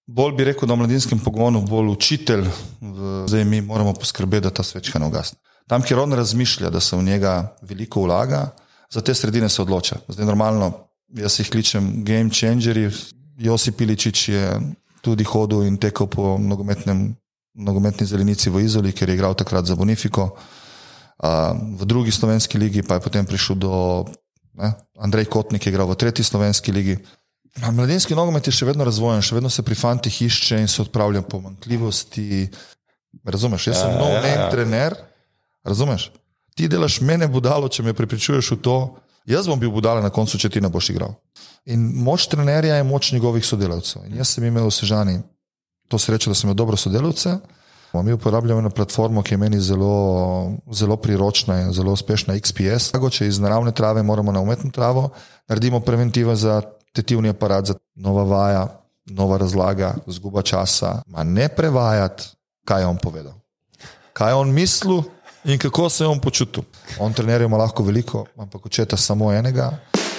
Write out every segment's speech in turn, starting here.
Bolj bi rekel, da v mladinskem pogonu bolj učitelj, zdaj mi moramo poskrbeti, da ta svečka ne ugasne. Tam, kjer on razmišlja, da se v njega veliko vlaga, za te sredine se odloča. Zdaj normalno, jaz jih kličem game changeri, Josip Iličić je tudi hodil in tekel po nogometni zelenici v Izoli, ker je igral takrat za Bonifiko. V drugi slovenski ligi pa je potem prišel do Andrej Kotnik, je igral v tretji slovenski ligi. Mladinski nogomet je še vedno razvojen, še vedno se pri fantih išče in se odpravlja pomanjkljivosti. Razumeš, jaz sem nov trener, razumeš? Ti delaš mene budalo, če me prepričuješ v to, jaz bom bil budala na koncu, če ti ne boš igral. In moč trenerja je moč njegovih sodelavcev. In jaz sem imel v Sežani to srečo, da sem imel dobro sodelavce. Mi uporabljamo eno platformo, ki je meni zelo priročna in zelo uspešna, XPS. Če iz naravne trave moramo na umetno travo, naredimo preventivo za tetivni aparat, za nova vaja, nova razlaga, zguba časa. Ma ne prevajati, kaj je on povedal. Kaj je on mislil in kako se je on počutil. On trenerja ima lahko veliko, ampak očeta samo enega.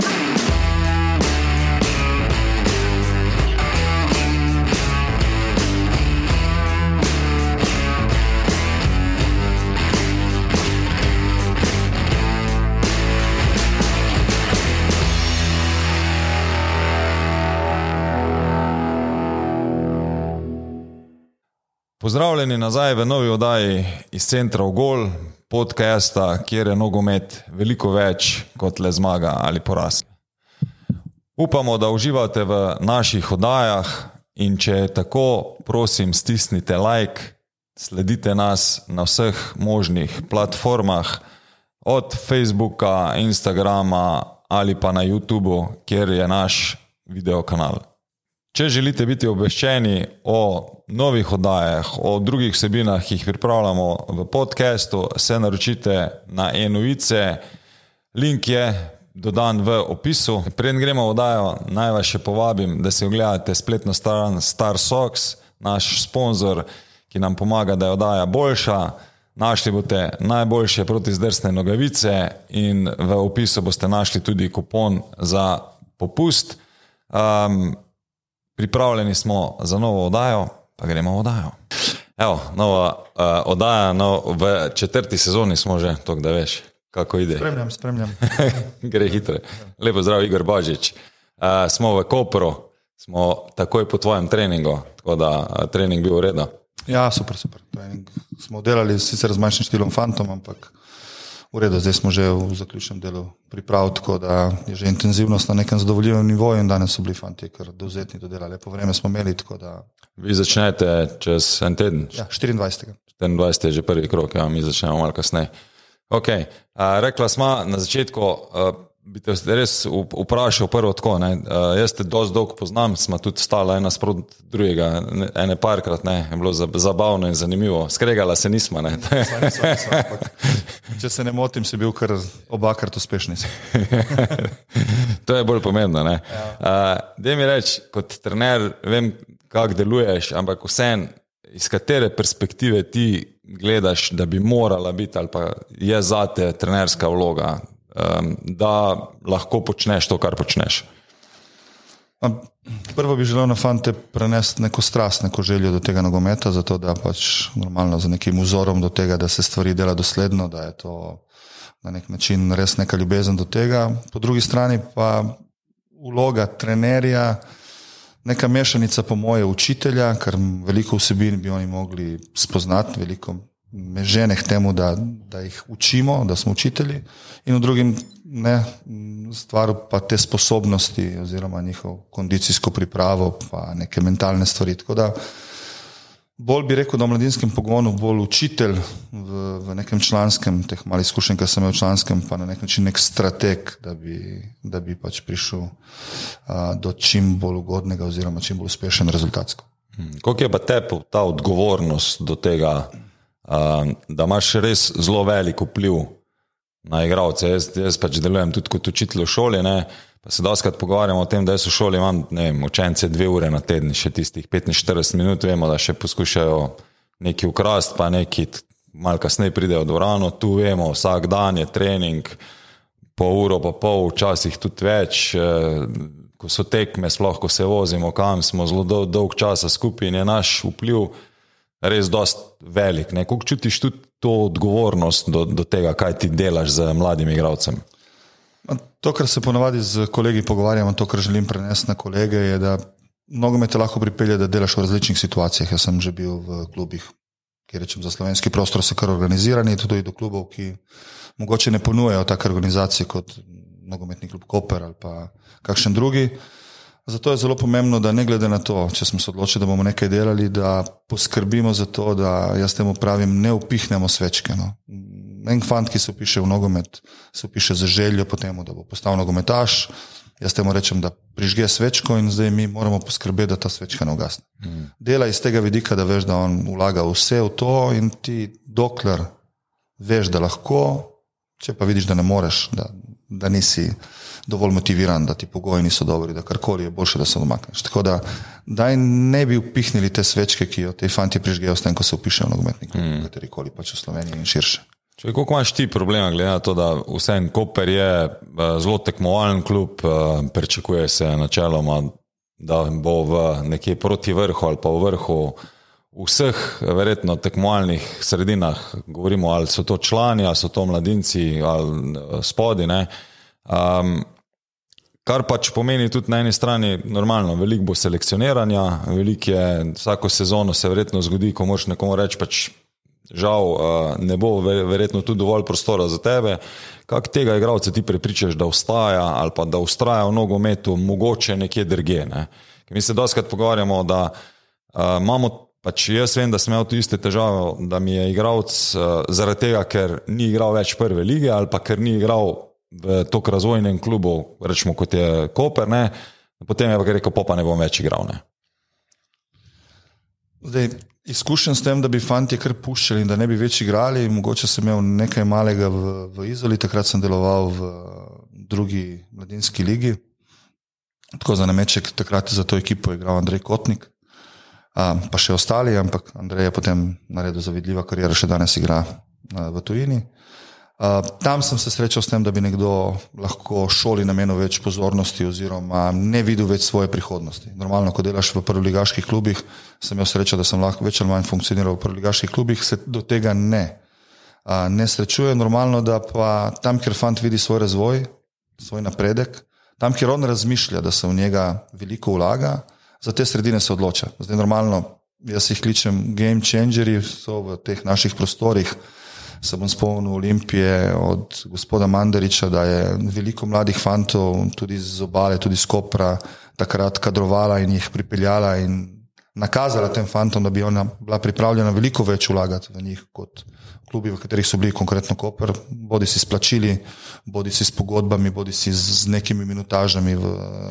Pozdravljeni nazaj v novi oddaji iz centra v gol, podcasta, kjer je nogomet veliko več kot le zmaga ali poraz. Upamo, da uživate v naših oddajah in če je tako, prosim, stisnite like, sledite nas na vseh možnih platformah, od Facebooka, Instagrama ali pa na YouTubeu, kjer je naš videokanal. Če želite biti obveščeni o novih oddajah, o drugih vsebinah, ki jih pripravljamo v podcastu, se naročite na e-novice. Link je dodan v opisu. Preden gremo v oddajo, naj vas še povabim, da si ogledate spletno stran Star Socks, naš sponzor, ki nam pomaga, da je oddaja boljša. Našli boste najboljše protizdrsne nogavice in v opisu boste našli tudi kupon za popust. Pripravljeni smo za novo oddajo, pa gremo v oddajo. Evo, nova oddaja, v 4. sezoni smo že, tako da veš, kako ide. Spremljam. Gre hitro. Lepo zdrav, Igor Bažič. Smo v Kopru, smo takoj po tvojem treningu, tako da trening bil v redu. Ja, super. Trening smo delali sicer z manjšim štilom fantom, ampak v redu, zdaj smo že v zaključnem delu priprav, tako da je že intenzivnost na nekem zadovoljivem nivoju in danes so bili fanti kar dovzetni do dela. Lepo vreme smo imeli, tako da... Vi začnete čez en teden? Ja, 24. 24 je že prvi krok, ja, mi začnemo malo kasneje. Ok, rekla sma na začetku, bi te res vprašal prvo tako, ne? Jaz te dosti dolgo poznam, sma tudi stala ena sprot drugega, ene parkrat, ne, je bilo zabavno in zanimivo. Skregala se nisma, ne. Nisma, če se ne motim, si bil kar obakrat uspešni. To je bolj pomembno, ne. Daj mi reči, kot trener, vem, kako deluješ, ampak vsem, iz katere perspektive ti gledaš, da bi morala biti ali pa je zate trenerska vloga, da lahko počneš to, kar počneš? Prvo bi želel na fante prenesti neko strast, neko željo do tega nogometa, zato da pač normalno za nekim vzorom do tega, da se stvari dela dosledno, da je to na nek način res neka ljubezen do tega. Po drugi strani pa vloga trenerja, neka mešanica po moje učitelja, ker veliko vsebin bi oni mogli spoznati, veliko me žene k temu, da jih učimo, da smo učitelji, in v drugim stvar pa te sposobnosti oziroma njihov kondicijsko pripravo pa neke mentalne stvari. Tako da bolj bi rekel, da v mladinskem pogonu bolj učitelj v nekem članskem, teh malih izkušenj, ki sem imel v članskem, pa na nek način nek strateg, da bi pač prišel do čim bolj ugodnega oziroma čim bolj uspešen rezultatsko. Koliko je pa tebi ta odgovornost do tega, da imaš res zelo velik vpliv na igralce? Jaz pač delujem tudi kot učitelj v šoli, ne, pa se dostikrat pogovarjamo o tem, da jaz v šoli imam, ne vem, učence 2 ure na teden, še tistih 45 minut, vemo, da še poskušajo neki ukrast, pa neki malo kasneje pridejo v dvorano, tu vemo, vsak dan je trening, po uro pa pol, včasih tudi več, ko so tekme, sploh ko se vozimo kam, smo zelo dolg časa skupaj in je naš vpliv res dost velik. Kako čutiš tudi to odgovornost do tega, kaj ti delaš z mladim igralcem? To, kar se ponavadi z kolegi pogovarjamo, to, kar želim prenesti na kolege, je, da nogomet te lahko pripelje, da delaš v različnih situacijah. Jaz sem že bil v klubih, ki rečem za slovenski prostor, so kar organizirani, tudi do klubov, ki mogoče ne ponujajo take organizacije kot nogometni klub Koper ali pa kakšen drugi. Zato je zelo pomembno, da ne glede na to, če smo se odločili, da bomo nekaj delali, da poskrbimo za to, da jaz temu pravim, ne upihnemo svečke. No. En fant, ki se upiše v nogomet, se upiše za željo potem, da bo postal nogometaš. Jaz temu rečem, da prižge svečko in zdaj mi moramo poskrbeti, da ta svečka ne ugasne. Dela iz tega vidika, da veš, da on vlaga vse v to in ti dokler veš, da lahko, če pa vidiš, da ne moreš, da nisi dovolj motiviran, da ti pogoji niso dobri, da karkoli je boljše, da se odmakneš. Tako da, daj ne bi upihnili te svečke, ki jo te fanti prižgejo s tem, ko se upišejo v nogometni klub, katerikoli pač v Sloveniji in širše. Koliko imaš ti problema, glede na to, da vseeno Koper je zelo tekmovalen klub, pričakuje se načeloma, da bo v nekje proti vrhu ali pa v vrhu vseh verjetno tekmovalnih sredinah, govorimo ali so to člani, ali so to mladinci, ali spodi, ne. Kar pač pomeni tudi na eni strani normalno, veliko bo selekcioniranja, veliko je, vsako sezono se verjetno zgodi, ko moraš nekomu reči, pač žal ne bo verjetno tudi dovolj prostora za tebe. Kako tega igralca ti prepričaš, da ostaja ali pa da ustraja v nogometu mogoče nekje drugje, ne? Mi se dostikrat pogovarjamo, da imamo, pač jaz vem, da sem imel tu iste težave, da mi je igralec zaradi tega, ker ni igral več prve lige ali pa ker ni igral v tok razvojnem klubu, rečemo kot je Koper, ne, potem je pa rekel, pa ne bom več igral, ne. Zdaj, izkušen s tem, da bi fanti kar puščali in da ne bi več igrali, mogoče sem imel nekaj malega v Izoli, takrat sem deloval v drugi mladinski ligi, tako za nameček, takrat za to ekipo je igral Andrej Kotnik, pa še ostali, ampak Andrej je potem naredil zavidljiva karijera, še danes igra v tujini. Tam sem se srečal s tem, da bi nekdo lahko šoli namenil več pozornosti oziroma ne videl več svoje prihodnosti. Normalno, ko delaš v prvoligaških klubih, sem imel srečo, da sem lahko več ali manj funkcioniral v prvoligaških klubih, se do tega ne srečuje. Normalno, da pa tam, kjer fant vidi svoj razvoj, svoj napredek, tam, kjer on razmišlja, da se v njega veliko vlaga, za te sredine se odloča. Zdaj normalno, jaz jih kličem game changeri, so v teh naših prostorih. Se bom spomnil Olimpije od gospoda Mandariča, da je veliko mladih fantov, tudi z Obale, tudi z Kopra, takrat kadrovala in jih pripeljala in nakazala tem fantom, da bi ona bila pripravljena veliko več vlagati v njih kot klubi, v katerih so bili konkretno Koper, bodi si s plačili, bodi si s pogodbami, bodi si z nekimi minutažami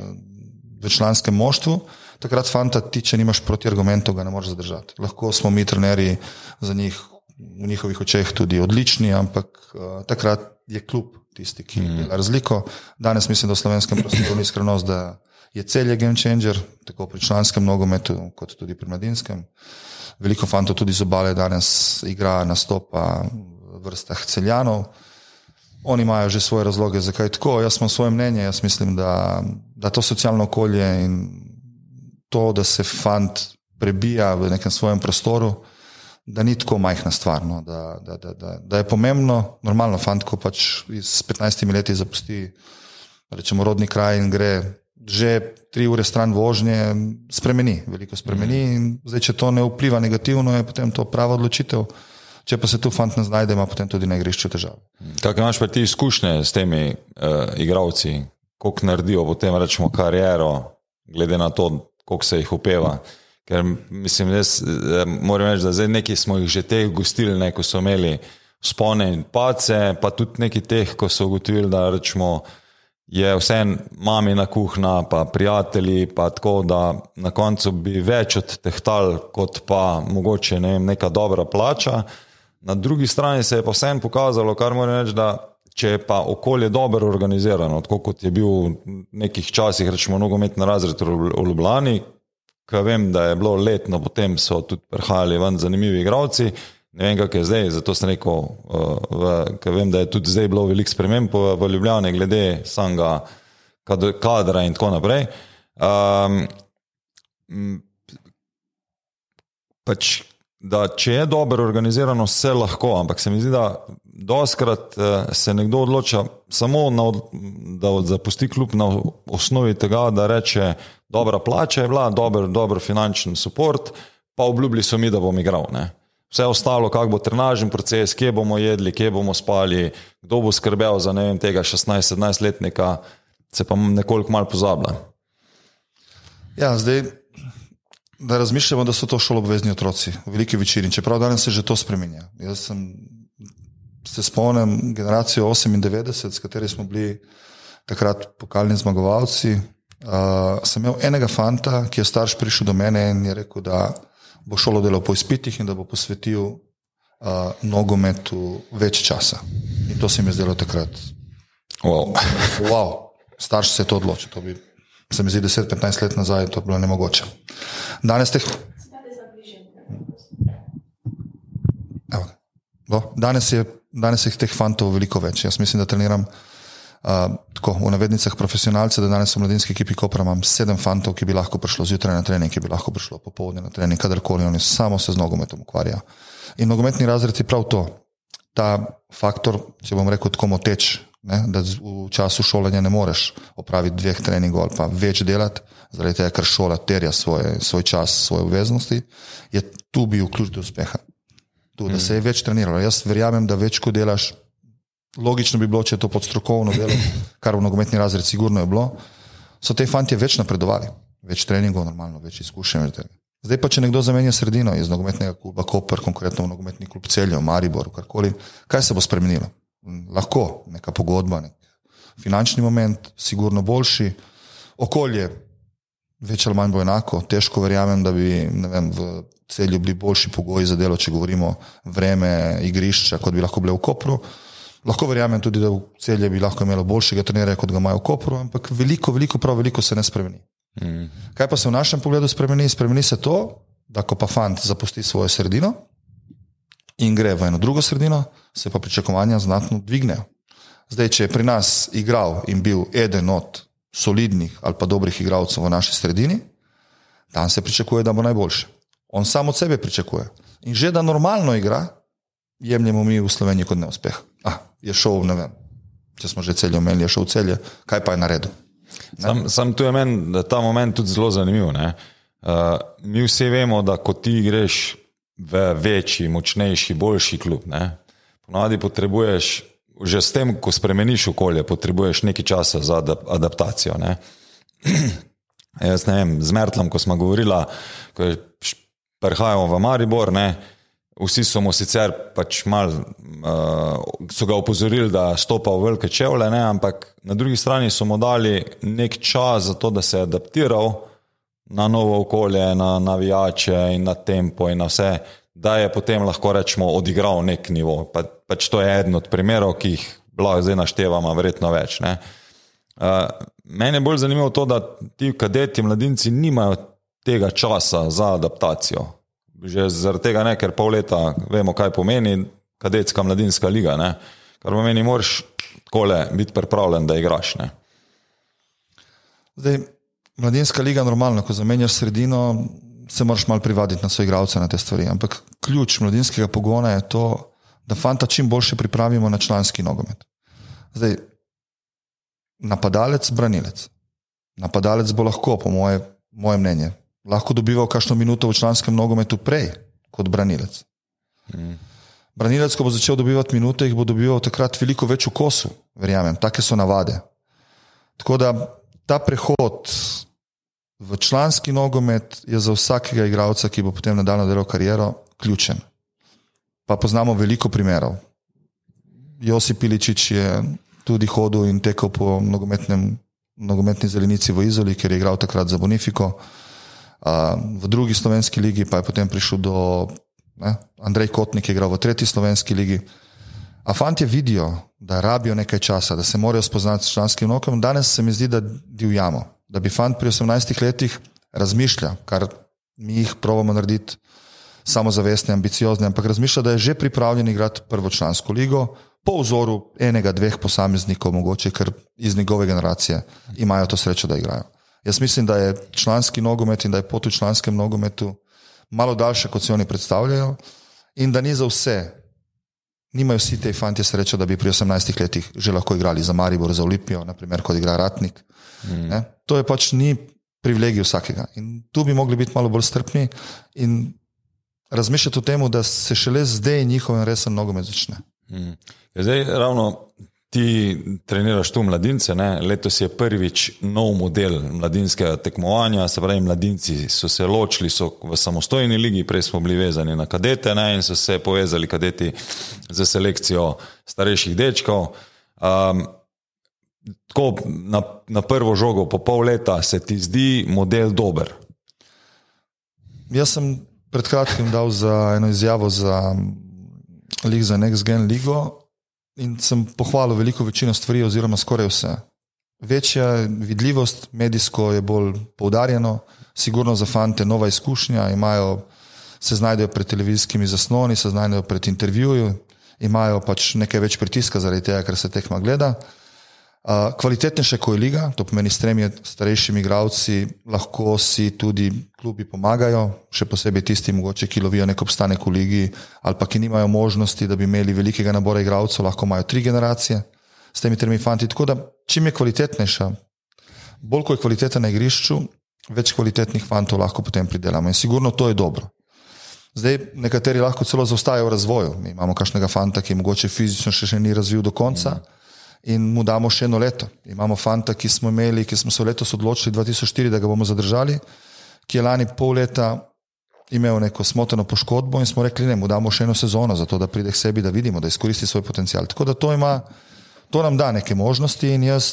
v članskem moštvu. Takrat fanta ti, če nimaš proti argumentov, ga ne moreš zadržati. Lahko smo mi trenerji za njih v njihovih očeh tudi odlični, ampak takrat je klub tisti, ki dela razliko. Danes mislim, da v slovenskem prostoru ni skrivnost, da je Celje game changer, tako pri članskem nogometu, kot tudi pri mladinskem. Veliko fantov tudi z Obale danes igra, nastopa v vrstah Celjanov. Oni imajo že svoje razloge, zakaj tako. Jaz imam svoje mnenje, jaz mislim, da to socialno okolje in to, da se fant prebija v nekem svojem prostoru, da ni tako majhna stvar, no, da je pomembno, normalno fant, ko pač s 15 leti zapusti, rečemo, rodni kraj in gre že 3 ure stran vožnje, veliko spremeni in zdaj, če to ne vpliva negativno, je potem to prava odločitev, če pa se tu fant ne znajde, ima potem tudi na igrišču težave. Kako imaš pa ti izkušnje s temi igravci, koliko naredijo potem, rečemo, kariero, glede na to, koliko se jih upeva? Ker mislim, jaz moram reči, da zdaj neki smo jih že teh gostili, ne, ko so imeli spone in pace, pa tudi neki teh, ko so ugotovili, da rečemo, je vseeno mamina kuhna, pa prijatelji, pa tako, da na koncu bi več odtehtal, kot pa mogoče, ne vem, neka dobra plača. Na drugi strani se je pa vseeno pokazalo, kar moram reči, da če je pa okolje dobro organizirano, tako kot je bil v nekih časih, rečemo, nogometni razred v Ljubljani, ko vem, da je bilo letno, potem so tudi prihajali ven zanimivi igralci, ne vem, kak je zdaj, zato sem rekel, ko vem, da je tudi zdaj bilo veliko sprememb v Ljubljani, glede samega kadra in tako naprej. Pač, da če je dobro organizirano, vse lahko, ampak se mi zdi, da dostikrat se nekdo odloča samo, da zapusti klub na osnovi tega, da reče, dobra plača je bila, dober finančni support, pa obljubili so mi, da bom igral. Ne? Vse ostalo, kak bo trenažen proces, kje bomo jedli, kje bomo spali, kdo bo skrbel za tega 16-17-letnika, se pa nekoliko malo pozablja. Ja, zdaj, da razmišljamo, da so to šoloobvezni otroci v veliki večini, čeprav danes se že to spreminja. Jaz se spomnim generacijo 98, s kateri smo bili takrat pokalni zmagovalci. Sem imel enega fanta, ki je starš prišel do mene in je rekel, da bo šolo delal po izpitih in da bo posvetil nogometu več časa. In to se mi je zdelo takrat. Wow. Starš se je to odločil. To bi, se mi zdi, 10-15 let nazaj to bilo nemogoče. Danes je teh fantov veliko več. Jaz mislim, da treniram tako v navednicah profesionalce, da danes v mladinski ekipi Kopra imam 7 fantov, ki bi lahko prišlo zjutraj na trening, ki bi lahko prišlo popoldne na trening, kadarkoli, oni samo se z nogometom ukvarjajo. In nogometni razred je prav to. Ta faktor, če bom rekel tako moteč, ne, da v času šolanja ne moreš opraviti 2 treningov ali pa več delati, zaradi tega, ker šola terja svoj čas, svoje obveznosti, je tu bil ključ do uspeha. Tu, da se je več treniralo. Jaz verjamem, da več ko delaš, logično bi bilo, če je to podstrokovno delo, kar v nogometni razred sigurno je bilo, so te fantje več napredovali. Več treningov, normalno, več izkušenj. Zdaj pa, če nekdo zamenja sredino iz nogometnega kluba Koper, konkretno v nogometni klub Celje, v Mariboru, karkoli, kaj se bo spremenilo? Lahko, neka pogodba, nek finančni moment, sigurno boljši, okolje, več ali manj bo enako, težko verjamem, da bi, ne vem, v Celju bili boljši pogoji za delo, če govorimo vreme, igrišča, kot bi lahko bile v Kopru. Lahko verjamem tudi, da v Celje bi lahko imelo boljšega trenerja, kot ga imajo v Kopru, ampak veliko se ne spremeni. Kaj pa se v našem pogledu spremeni? Spremeni se to, da ko pa fant zapusti svojo sredino in gre v eno drugo sredino, se pa pričakovanja znatno dvignejo. Zdaj, če je pri nas igral in bil eden od solidnih ali pa dobrih igralcev v naši sredini, tam se pričakuje, da bo najboljši. On sam od sebe pričakuje. In že da normalno igra, jemljemo mi v Sloveniji kot neuspeh. Je šel, ne vem, če smo že Celje omenili, je šel v Celje, kaj pa je naredil? Sam tu je meni, da ta moment tudi zelo zanimiv. Mi vsi vemo, da ko ti greš v večji, močnejši, boljši klub, ponavadi potrebuješ, že s tem, ko spremeniš okolje, potrebuješ nekaj časa za adaptacijo. Jaz ne vem, z Mertlom, ko smo govorila, ko prihajamo v Maribor, vsi so mu sicer pač mal, so ga opozorili, da stopa v velike čevlje, ampak na drugi strani so mu dali nek čas za to, da se je adaptiral na novo okolje, na navijače in na tempo in na vse, da je potem lahko rečemo odigral nek nivo. Pač to je eden od primerov, ki jih lahko zdaj naštevamo, verjetno več. Meni je bolj zanimivo to, da ti kadeti, mladinci nimajo tega časa za adaptacijo. Že zaradi tega ker pol leta vemo, kaj pomeni kadetska mladinska liga, kar pomeni, moraš takole biti pripravljen, da igraš. Zdaj, mladinska liga normalno, ko zamenjaš sredino, se moraš malo privaditi na svoje igralce na te stvari, ampak ključ mladinskega pogona je to, da fanta čim boljše pripravimo na članski nogomet. Zdaj, napadalec, branilec. Napadalec bo lahko, po moje mnenje, lahko dobival kakšno minuto v članskem nogometu prej kot branilec. Branilec, ko bo začel dobivati minute, jih bo dobival takrat veliko več v kosu, verjamem, take so navade. Tako da ta prehod v članski nogomet je za vsakega igralca, ki bo potem nadaljnjo delal kariero, ključen. Pa poznamo veliko primerov. Josip Iličić je tudi hodil in tekel po nogometni zelenici v Izoli, ker je igral takrat za Bonifiko. V drugi slovenski ligi pa je potem prišel do Andrej Kotnik, je igral v tretji slovenski ligi. A fantje vidijo, da rabijo nekaj časa, da se morajo spoznati s članskim nogometom. Danes se mi zdi, da divjamo, da bi fant pri 18 letih razmišlja, kar mi jih probamo narediti samozavestne, ambiciozne, ampak razmišlja, da je že pripravljen igrati prvočlansko ligo po vzoru 1-2 posameznikov mogoče, ker iz njegove generacije imajo to srečo, da igrajo. Jaz mislim, da je članski nogomet in da je pot v članskem nogometu malo daljša, kot se oni predstavljajo in da ni za vse. Nimajo vsi te fantje srečo, da bi pri 18 letih že lahko igrali za Maribor, za Olimpijo, naprimer, kot igra Ratnik. To je pač ni privilegij vsakega. In tu bi mogli biti malo bolj strpni in razmišljati o tem, da se šele zdaj njihov resen nogomet začne. Zdaj ravno ti treniraš tu mladince, ne? Letos je prvič nov model mladinskega tekmovanja, se pravi mladinci so se ločili, so v samostojni ligi, prej smo bili vezani na kadete, ne? In so se povezali kadeti za selekcijo starejših dečkov. Tako na prvo žogo po pol leta se ti zdi model dober? Jaz sem pred kratkim dal za eno izjavo za lig za Next Gen ligo in sem pohvalil veliko večino stvari oziroma skoraj vse. Večja vidljivost, medijsko je bolj poudarjeno, sigurno za fante nova izkušnja, se znajdejo pred televizijskimi zasloni, se znajdejo pred intervjuju, imajo pač nekaj več pritiska zaradi tega, ker se tekma gleda. Kvalitetnejša kot je liga, to pomeni s 3 starejšimi igralci, lahko si tudi klubi pomagajo, še posebej tisti mogoče, ki lovijo nek obstanek v ligi ali pa ki nimajo možnosti, da bi imeli velikega nabora igralcev, lahko imajo 3 generacije s temi 3 fanti. Tako da čim je kvalitetnejša, bolj ko je kvaliteta na igrišču, več kvalitetnih fantov lahko potem pridelamo in sigurno to je dobro. Zdaj nekateri lahko celo zaostajajo v razvoju. Mi imamo kakšnega fanta, ki mogoče fizično še ni razvil do konca, in mu damo še 1 leto. Imamo fanta, ki smo se letos odločili 2004, da ga bomo zadržali, ki je lani pol leta imel neko smoteno poškodbo in smo rekli, ne, mu damo še 1 sezono, zato da pride k sebi, da vidimo, da izkoristi svoj potencial. Tako da to nam da neke možnosti in jaz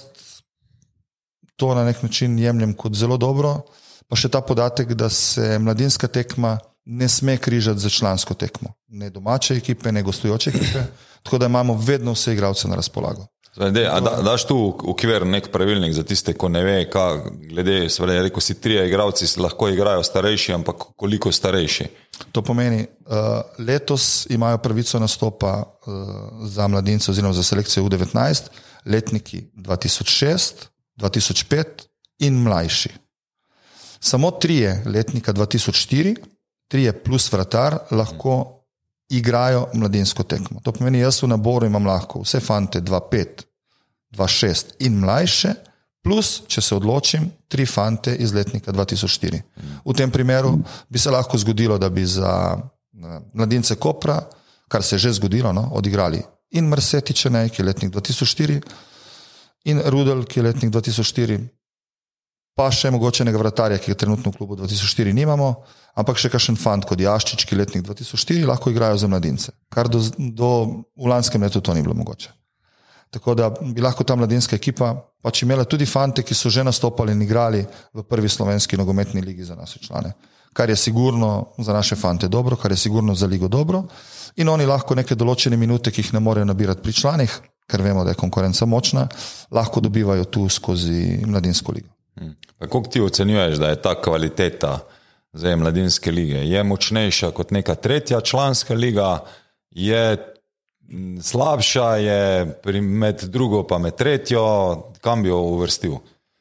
to na nek način jemljem kot zelo dobro, pa še ta podatek, da se mladinska tekma ne sme križati za člansko tekmo. Ne domače ekipe, ne gostujoče ekipe, tako da imamo vedno vse igralce na razpolago. Daš tu okvir nek pravilnik za tiste, ko ne ve, glede, rekel si 3 igralci lahko igrajo starejši, ampak koliko starejši? To pomeni, letos imajo pravico nastopa za mladince oziroma za selekcijo U19, letniki 2006, 2005 in mlajši. Samo 3 letnika 2004, 3 plus vratar lahko igrajo mladinsko tekmo. To pomeni, jaz v naboru imam lahko vse fante 2-5, 2-6 in mlajše, plus, če se odločim, 3 fante iz letnika 2004. V tem primeru bi se lahko zgodilo, da bi za mladince Kopra, kar se je že zgodilo, odigrali in Mrsetiče, ki je letnik 2004, in Rudel, ki je letnik 2004, pa še mogoče nekega vratarja, ki ga trenutno v klubu 2004 nimamo, ampak še kakšen fant kot Jaščič, ki je letnik 2004, lahko igrajo za mladince, kar v lanskem letu to ni bilo mogoče. Tako da bi lahko ta mladinska ekipa pač imela tudi fante, ki so že nastopali in igrali v prvi slovenski nogometni ligi za naše člane, kar je sigurno za naše fante dobro, kar je sigurno za ligo dobro in oni lahko neke določene minute, ki jih ne morejo nabirati pri članih, ker vemo, da je konkurenca močna, lahko dobivajo tu skozi mladinsko ligo. Kako ti ocenjuješ, da je ta kvaliteta zdaj mladinske lige? Je močnejša kot neka 3. članska liga? Je slabša? Je med 2. pa med 3? Kam bi jo uvrstil?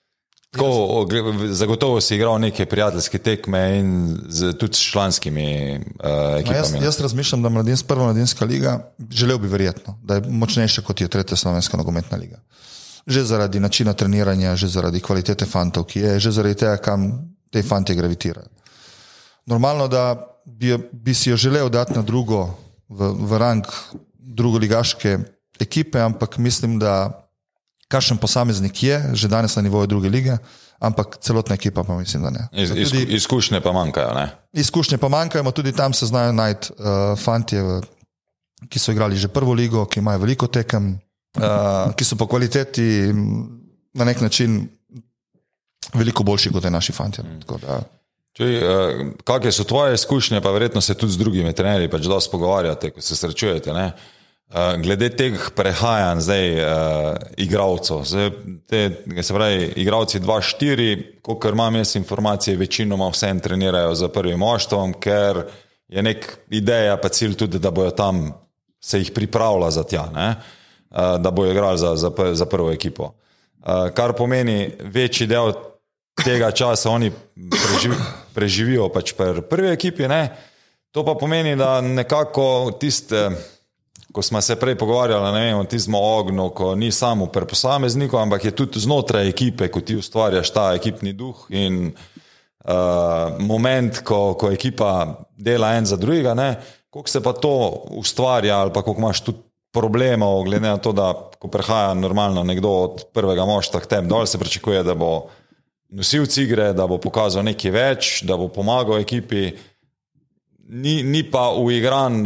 Zagotovo si igral neke prijateljske tekme in tudi s članskimi ekipami. Jaz razmišljam, da prva mladinska liga, želel bi verjetno, da je močnejša kot je 3. slovenska nogometna liga. Že zaradi načina treniranja, že zaradi kvalitete fantov, ki je, že zaradi tega, kam te fante gravitirajo. Normalno, da bi si jo želel dati na v rang drugoligaške ekipe, ampak mislim, da kakšen posameznik je, že danes na nivoju 2. lige, ampak celotna ekipa pa mislim, da ne. Izkušnje pa manjkajo, ne? Izkušnje pa manjkajo, tudi tam se znajo najti fantje, ki so igrali že 1. ligo, ki imajo veliko tekem, ki so po kvaliteti na nek način veliko boljši kot naši fantje. Kakve so tvoje izkušnje, pa verjetno se tudi z drugimi trenerji pač dosti pogovarjate, ko se srečujete, ne? Glede teh prehajanj zdaj igralcev, se pravi igralci 2-4, kolikor imam jaz informacije, večinoma vsem trenirajo za prvim moštvom, ker je nek ideja pa cilj tudi, da bojo tam se jih pripravila za tja, ne? Da bojo igrali za prvo ekipo. Kar pomeni, večji del tega časa oni preživijo pač pri prvi ekipi, ne. To pa pomeni, da nekako tiste, ko smo se prej pogovarjali, ne vem, o tistem ognju, ko ni samo pri posamezniku, ampak je tudi znotraj ekipe, ko ti ustvarjaš ta ekipni duh in moment, ko ekipa dela en za drugega, ne, koliko se pa to ustvarja ali pa koliko imaš tudi problemov, glede na to, da ko prihaja normalno nekdo od prvega moštva k tebi dol, se pričakuje, da bo nosilc igre, da bo pokazal nekaj več, da bo pomagal ekipi, ni pa uigran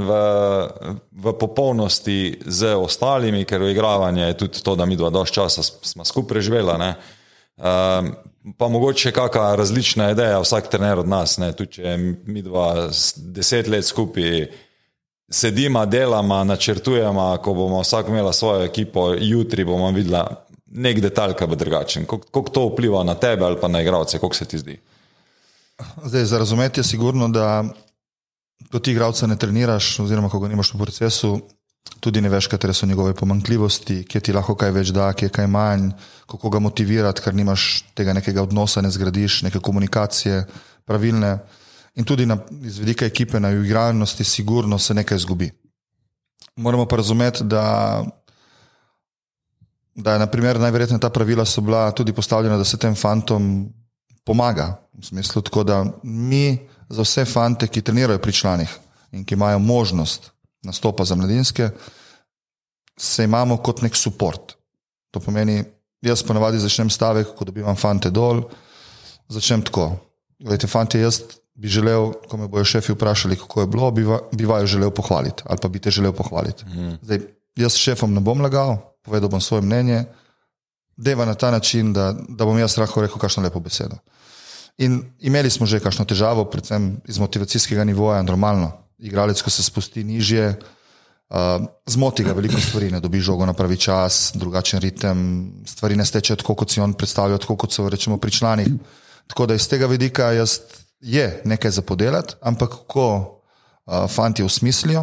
v popolnosti z ostalimi, ker uigravanje je tudi to, da mi dva dosti časa smo skupaj preživela, ne. Pa mogoče kakšna različna ideja vsak trener od nas, ne, tudi če mi dva 10 let skupaj sedima, delama, načrtujemo, ko bomo vsak imela svojo ekipo, jutri bomo videla nek detalj, kaj bo drugačen. Koliko to vpliva na tebe ali pa na igralce, koliko se ti zdi? Zdaj, za razumeti je sigurno, da ko ti igralca ne treniraš oziroma ko ga nimaš v procesu, tudi ne veš, katere so njegove pomanjkljivosti, kje ti lahko kaj več da, kje kaj manj, kako ga motivirati, ker nimaš tega nekega odnosa, ne zgradiš, neke komunikacije pravilne. In tudi iz vidika ekipe na uigranosti sigurno se nekaj zgubi. Moramo pa razumeti, da je na primer najverjetneje ta pravila so bila tudi postavljena, da se tem fantom pomaga. V smislu tako, da mi za vse fante, ki trenirajo pri članih in ki imajo možnost nastopa za mladinske, se imamo kot nek support. To pomeni, jaz ponavadi začnem stavek, ko dobivam fante dol, začnem tako. Gledajte, fante, jaz bi želel, ko me bojo šefi vprašali, kako je bilo, bi vaju želel pohvaliti ali pa bi te želel pohvaliti. Zdaj, jaz šefom ne bom lagal, povedal bom svoje mnenje, deva na ta način, da bom jaz lahko rekel kakšno lepo besedo. In imeli smo že kakšno težavo, predvsem iz motivacijskega nivoja, normalno. Igralec, ko se spusti nižje, zmoti ga veliko stvari, ne dobi žogo na pravi čas, drugačen ritem, stvari ne stečejo tako, kot si on predstavlja, tako kot so rečemo pri članih. Tako da iz tega vidika je nekaj za podelati, ampak ko fanti osmislijo,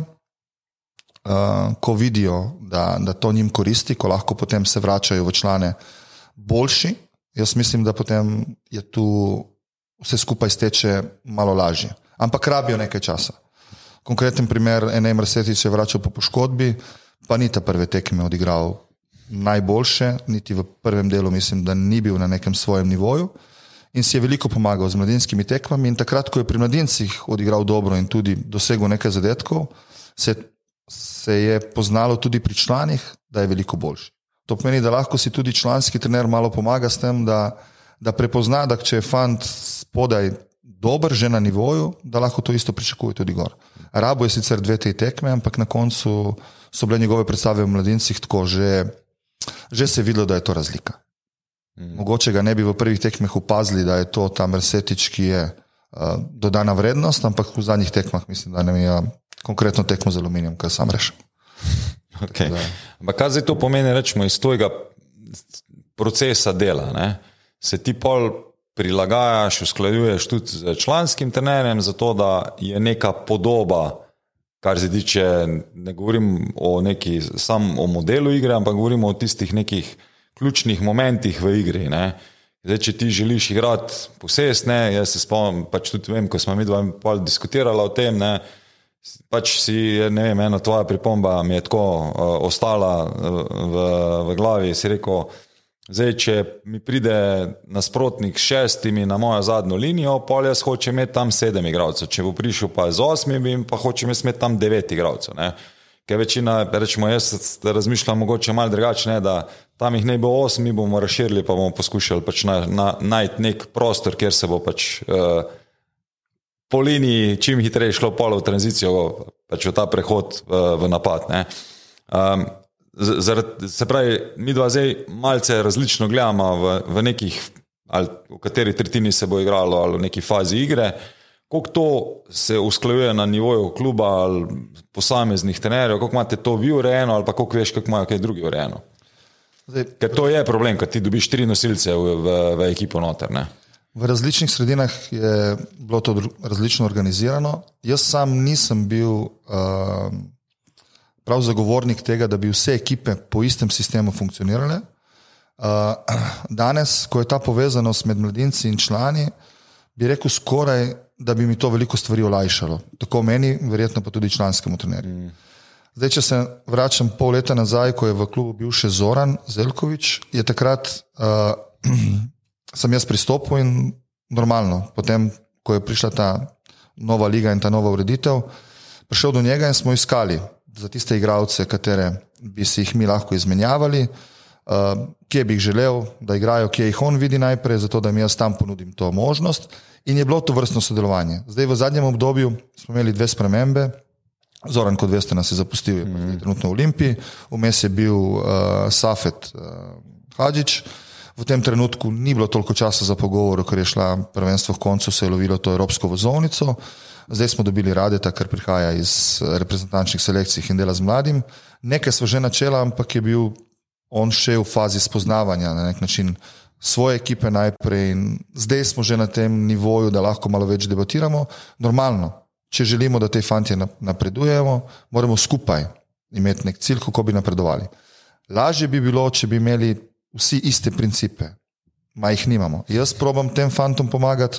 ko vidijo, da to njim koristi, ko lahko potem se vračajo v člane boljši, jaz mislim, da potem je tu vse skupaj steče malo lažje. Ampak rabijo nekaj časa. Konkreten primer, Enej Mrsetič je vračal po poškodbi, pa ni ta prve tekme odigral najboljše, niti v prvem delu mislim, da ni bil na nekem svojem nivoju in si je veliko pomagal z mladinskimi tekmami in takrat, ko je pri mladincih odigral dobro in tudi dosegel nekaj zadetkov, se je poznalo tudi pri članih, da je veliko boljši. To pomeni, da lahko si tudi članski trener malo pomaga s tem, da prepozna, da če je fant spodaj dober, že na nivoju, da lahko to isto pričakuje tudi gor. Rabo je sicer 2 tekme, ampak na koncu so bile njegove predstave v mladincih tako, že se je videlo, da je to razlika. Mogoče ga ne bi v prvih tekmeh opazili, da je to ta Mrsetič, ki je dodana vrednost, ampak v zadnjih tekmah mislim, da nam je konkretno tekmo z Aluminijem, kar sam rešil. Okay. Ampak kaj zdaj to pomeni, rečemo, iz tvojega procesa dela, ne? Se ti pol prilagajaš, usklajuješ tudi z članskim trenerjem, zato da je neka podoba, kar se tiče, ne govorim o neki, sam o modelu igre, ampak govorimo o tistih nekih ključnih momentih v igri, ne. Zdaj, če ti želiš igrati posest, ne, jaz se spomnim, pač tudi vem, ko smo mi dva pol diskutirala o tem, ne, pač si, ne vem, ena tvoja pripomba mi je tako ostala v glavi, si rekel, zdaj, če mi pride nasprotnik s 6 na mojo zadnjo linijo, pol jaz hočem imeti tam 7 igralcev, če bo prišel pa z 8, pa hočem imeti tam 9 igralcev, ne. Ker večina, rečemo, jaz razmišljam mogoče malo drugače, da tam jih ne bo 8, mi bomo razširili, pa bomo poskušali pač najti nek prostor, kjer se bo pač po liniji čim hitreje šlo polo v tranzicijo, pač v ta prehod v napad, ne. Se pravi, mi dva zdaj malce različno gledamo v nekih, ali v kateri tretjini se bo igralo, ali v neki fazi igre. Koliko to se usklajuje na nivoju kluba ali posameznih trenerjev, koliko imate to vi urejeno ali pa koliko veš, kako imajo kaj drugi urejeno? Ker to je problem, kad ti dobiš 3 nosilce v ekipo noter, ne? V različnih sredinah je bilo to različno organizirano. Jaz sam nisem bil prav zagovornik tega, da bi vse ekipe po istem sistemu funkcionirale. Danes, ko je ta povezanost med mladinci in člani, bi rekel skoraj, da bi mi to veliko stvari olajšalo. Tako meni, verjetno pa tudi članskemu trenerju. Zdaj, če se vračam pol leta nazaj, ko je v klubu bil še Zoran Zeljković, je takrat sem jaz pristopil in normalno, potem, ko je prišla ta nova liga in ta nova ureditev, prišel do njega in smo iskali za tiste igralce, katere bi si jih mi lahko izmenjavali, kje bi jih želel, da igrajo, kje jih on vidi najprej, zato da mi jaz tam ponudim to možnost in je bilo to vrstno sodelovanje. Zdaj v zadnjem obdobju smo imeli 2 spremembe. Zoran, kot veste, nas je zapustil, je trenutno v Olimpiji, vmes je bil Safet Hadžić. V tem trenutku ni bilo toliko časa za pogovor, ker je šla prvenstvo v koncu, se je lovilo to evropsko vozovnico. Zdaj smo dobili Radeta, ker prihaja iz reprezentančnih selekcij in dela z mladim. Nekaj smo že načela, ampak je bil on še v fazi spoznavanja na nek način svoje ekipe najprej in zdaj smo že na tem nivoju, da lahko malo več debatiramo. Normalno, če želimo, da te fantje napredujemo, moramo skupaj imeti nek cilj, kako bi napredovali. Lažje bi bilo, če bi imeli vsi iste principe, ma jih nimamo. Jaz probam tem fantom pomagati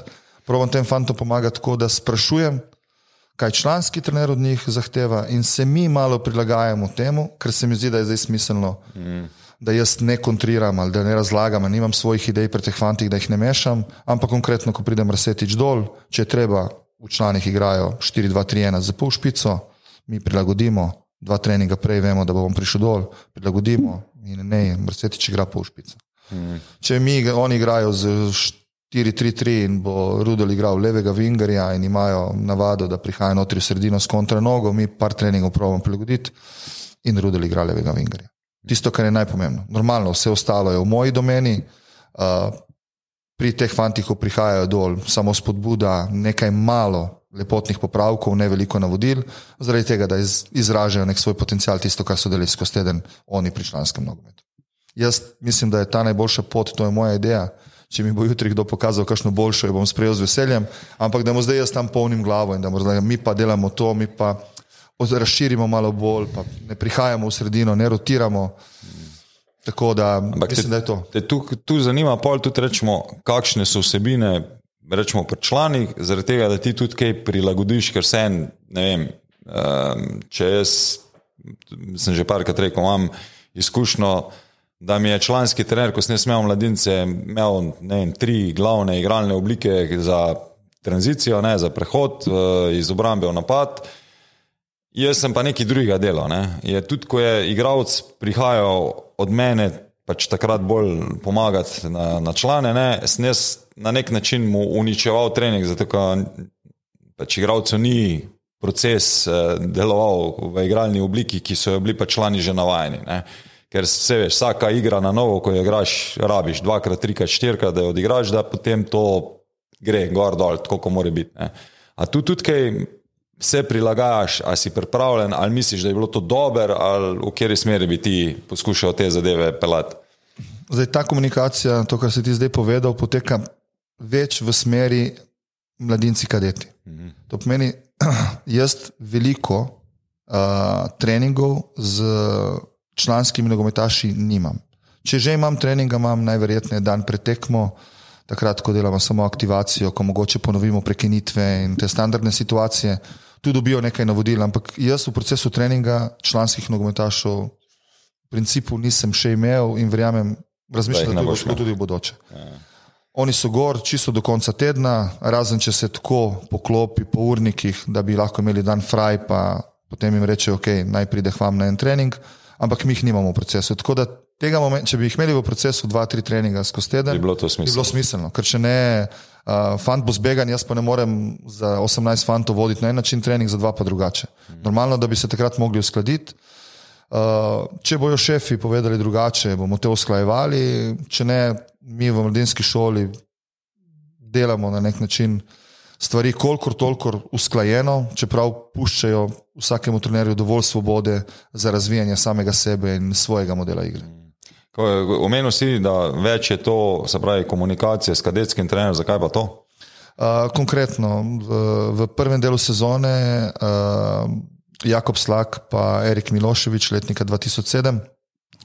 tako, da sprašujem, kaj članski trener od njih zahteva in se mi malo prilagajamo temu, ker se mi zdi, da je zdaj smiselno, da jaz ne kontriram ali da ne razlagam, nimam svojih idej pri teh fantih, da jih ne mešam, ampak konkretno, ko pridem Rasetič dol, če je treba, v članih igrajo 4-2-3-1 za pol špico, mi prilagodimo, 2 treninga prej vemo, da bom prišel dol, prilagodimo in ne, Rasetič igra pol špico. Če oni igrajo z 4-3-3 in bo Rudel igral levega vingarja in imajo navado, da prihaja notri v sredino s kontranogo, mi par treningov probamo prilagoditi in Rudel igra levega vingarja. Tisto, kar je najpomembno. Normalno, vse ostalo je v moji domeni, pri teh fantih, ko prihajajo dol, samo spodbuda, nekaj malo lepotnih popravkov, ne veliko navodil, zaradi tega, da izražajo nek svoj potencial, tisto, kar so delali skozi teden oni pri članskem nogometu. Jaz mislim, da je ta najboljša pot, to je moja ideja. Če mi bo jutri kdo pokazal kakšno boljšo, jo bom sprejel z veseljem, ampak da mu zdaj jaz tam polnim glavo in da mi pa delamo to, mi pa razširimo malo bolj, pa ne prihajamo v sredino, ne rotiramo. Tako da mislim, da je to. Tu zanima pol tudi rečemo, kakšne so vsebine, rečemo pri članih, zaradi tega, da ti tudi kaj prilagodiš, ker sen, ne vem, če jaz sem že parkrat rekel, imam izkušnjo, da mi je članski trener, ko sem imel mladince, imel 3 glavne igralne oblike za tranzicijo, za prehod iz obrambe v napad. Jaz sem pa nekaj drugega delal. Je tudi, ko je igralec prihajal od mene, pač takrat bolj pomagati na člane, sem jaz na nek način mu uničeval trening, zato ker pač igralcev ni proces deloval v igralni obliki, ki so jo bili pa člani že navajeni. Ker se veš, vsaka igra na novo, ko jo igraš, rabiš 2-krat, 3-krat, 4-krat, da jo odigraš, da potem to gre gor dol, tako ko mora biti. A tu tudi kaj se prilagajaš, ali si pripravljen, ali misliš, da je bilo to dober, ali v kateri smeri bi ti poskušal te zadeve pelati? Zdaj, ta komunikacija, to, kar si ti zdaj povedal, poteka več v smeri mladinci kadeti. To pomeni, jaz veliko treningov z članskimi nogometaši nimam. Če že imam treninga, imam najverjetneje dan pred tekmo, takrat, ko delamo samo aktivacijo, ko mogoče ponovimo prekinitve in te standardne situacije, tu dobijo nekaj navodil, ampak jaz v procesu treninga članskih nogometašov v principu nisem še imel in verjamem, razmišljam, da bo tudi v bodoče. Oni so gor čisto do konca tedna, razen če se tako poklopi po urnikih, da bi lahko imeli dan fraj, pa potem jim reče, ok, naj pride k vam na en trening, ampak mi jih nimamo v procesu. Tako da tega momenta, če bi jih imeli v procesu 2-3 treninga skozi teden, bi bilo to smiselno. Ker če ne, fant bo zbegan, jaz pa ne morem za 18 fantov voditi na en način trening, za 2 pa drugače. Normalno, da bi se takrat mogli uskladiti. Če bojo šefi povedali drugače, bomo te usklajevali, če ne, mi v mladinski šoli delamo na nek način stvari kolikor toliko usklajeno, čeprav puščajo vsakemu trenerju dovolj svobode za razvijanje samega sebe in svojega modela igre. Omenil si, da več je to, se pravi, komunikacija s kadetskim trenerjem, zakaj pa to? Konkretno, v prvem delu sezone Jakob Slak pa Erik Milošević, letnika 2007,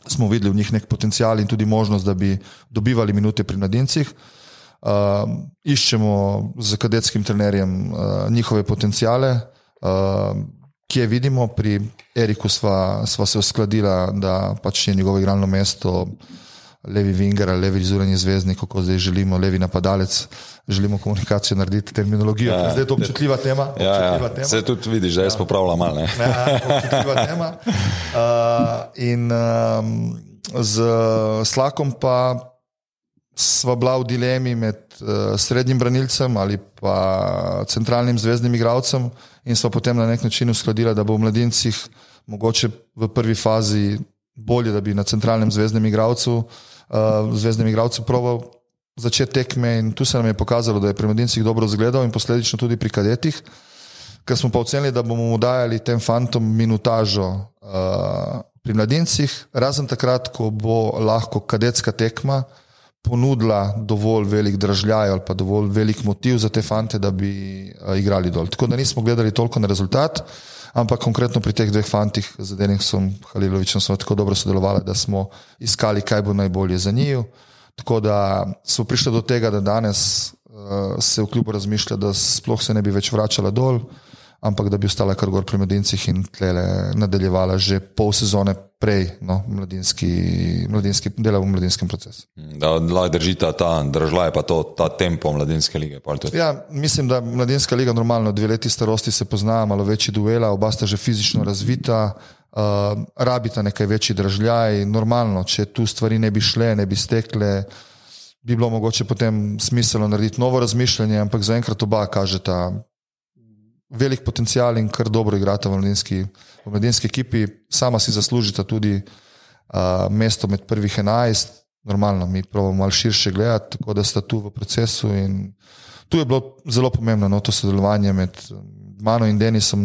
smo videli v njih nek potencial in tudi možnost, da bi dobivali minute pri mladincih. Iščemo z kadetskim trenerjem njihove potenciale, kje vidimo. Pri Eriku sva se uskladila, da pač je njegovo igralno mesto levi winger ali levi zunanji zvezdnik, kako zdaj želimo, levi napadalec, želimo komunikacijo narediti, terminologijo. Zdaj je to občutljiva tema. Tema. Se tudi vidiš, da jaz popravljam malo. Občutljiva tema. In z Slakom pa sva bila v dilemi med srednjim branilcem ali pa centralnim zvezdnim igralcem in sva potem na nek način uskladila, da bo v mladincih mogoče v prvi fazi bolje, da bi na centralnem zvezdnem igralcu probal začeti tekme, in tu se nam je pokazalo, da je pri mladincih dobro zgledal in posledično tudi pri kadetih, ker smo pa ocenili, da bomo mu dajali tem fantom minutažo pri mladincih, razen takrat, ko bo lahko kadetska tekma ponudila dovolj velik dražljaj ali pa dovolj velik motiv za te fante, da bi igrali dol. Tako da nismo gledali toliko na rezultat, ampak konkretno pri teh dveh fantih, z Denisom Halilovićem smo tako dobro sodelovali, da smo iskali, kaj bo najbolje za njiju. Tako da smo prišli do tega, da danes se v klubu razmišlja, da sploh se ne bi več vračala dol, ampak da bi ostala kar gor pri mladincih in tlele nadaljevala že pol sezone prej, dela v mladinskem procesu. Da lahko držita ta držlaj, pa ta tempo mladinske lige. Ja, mislim, da mladinska liga normalno 2 leti starosti se pozna, malo večji duela, oba sta že fizično razvita, rabita nekaj večji držljaj, normalno, če tu stvari ne bi šle, ne bi stekle, bi bilo mogoče potem smiselno narediti novo razmišljanje, ampak zaenkrat oba kažeta velik potencial in kar dobro igrata v mladinski ekipi. Sama si zaslužita tudi mesto med prvih 11. Normalno, mi probamo malo širše gledati, tako da sta tu v procesu, in tu je bilo zelo pomembno to sodelovanje med mano in Denisom,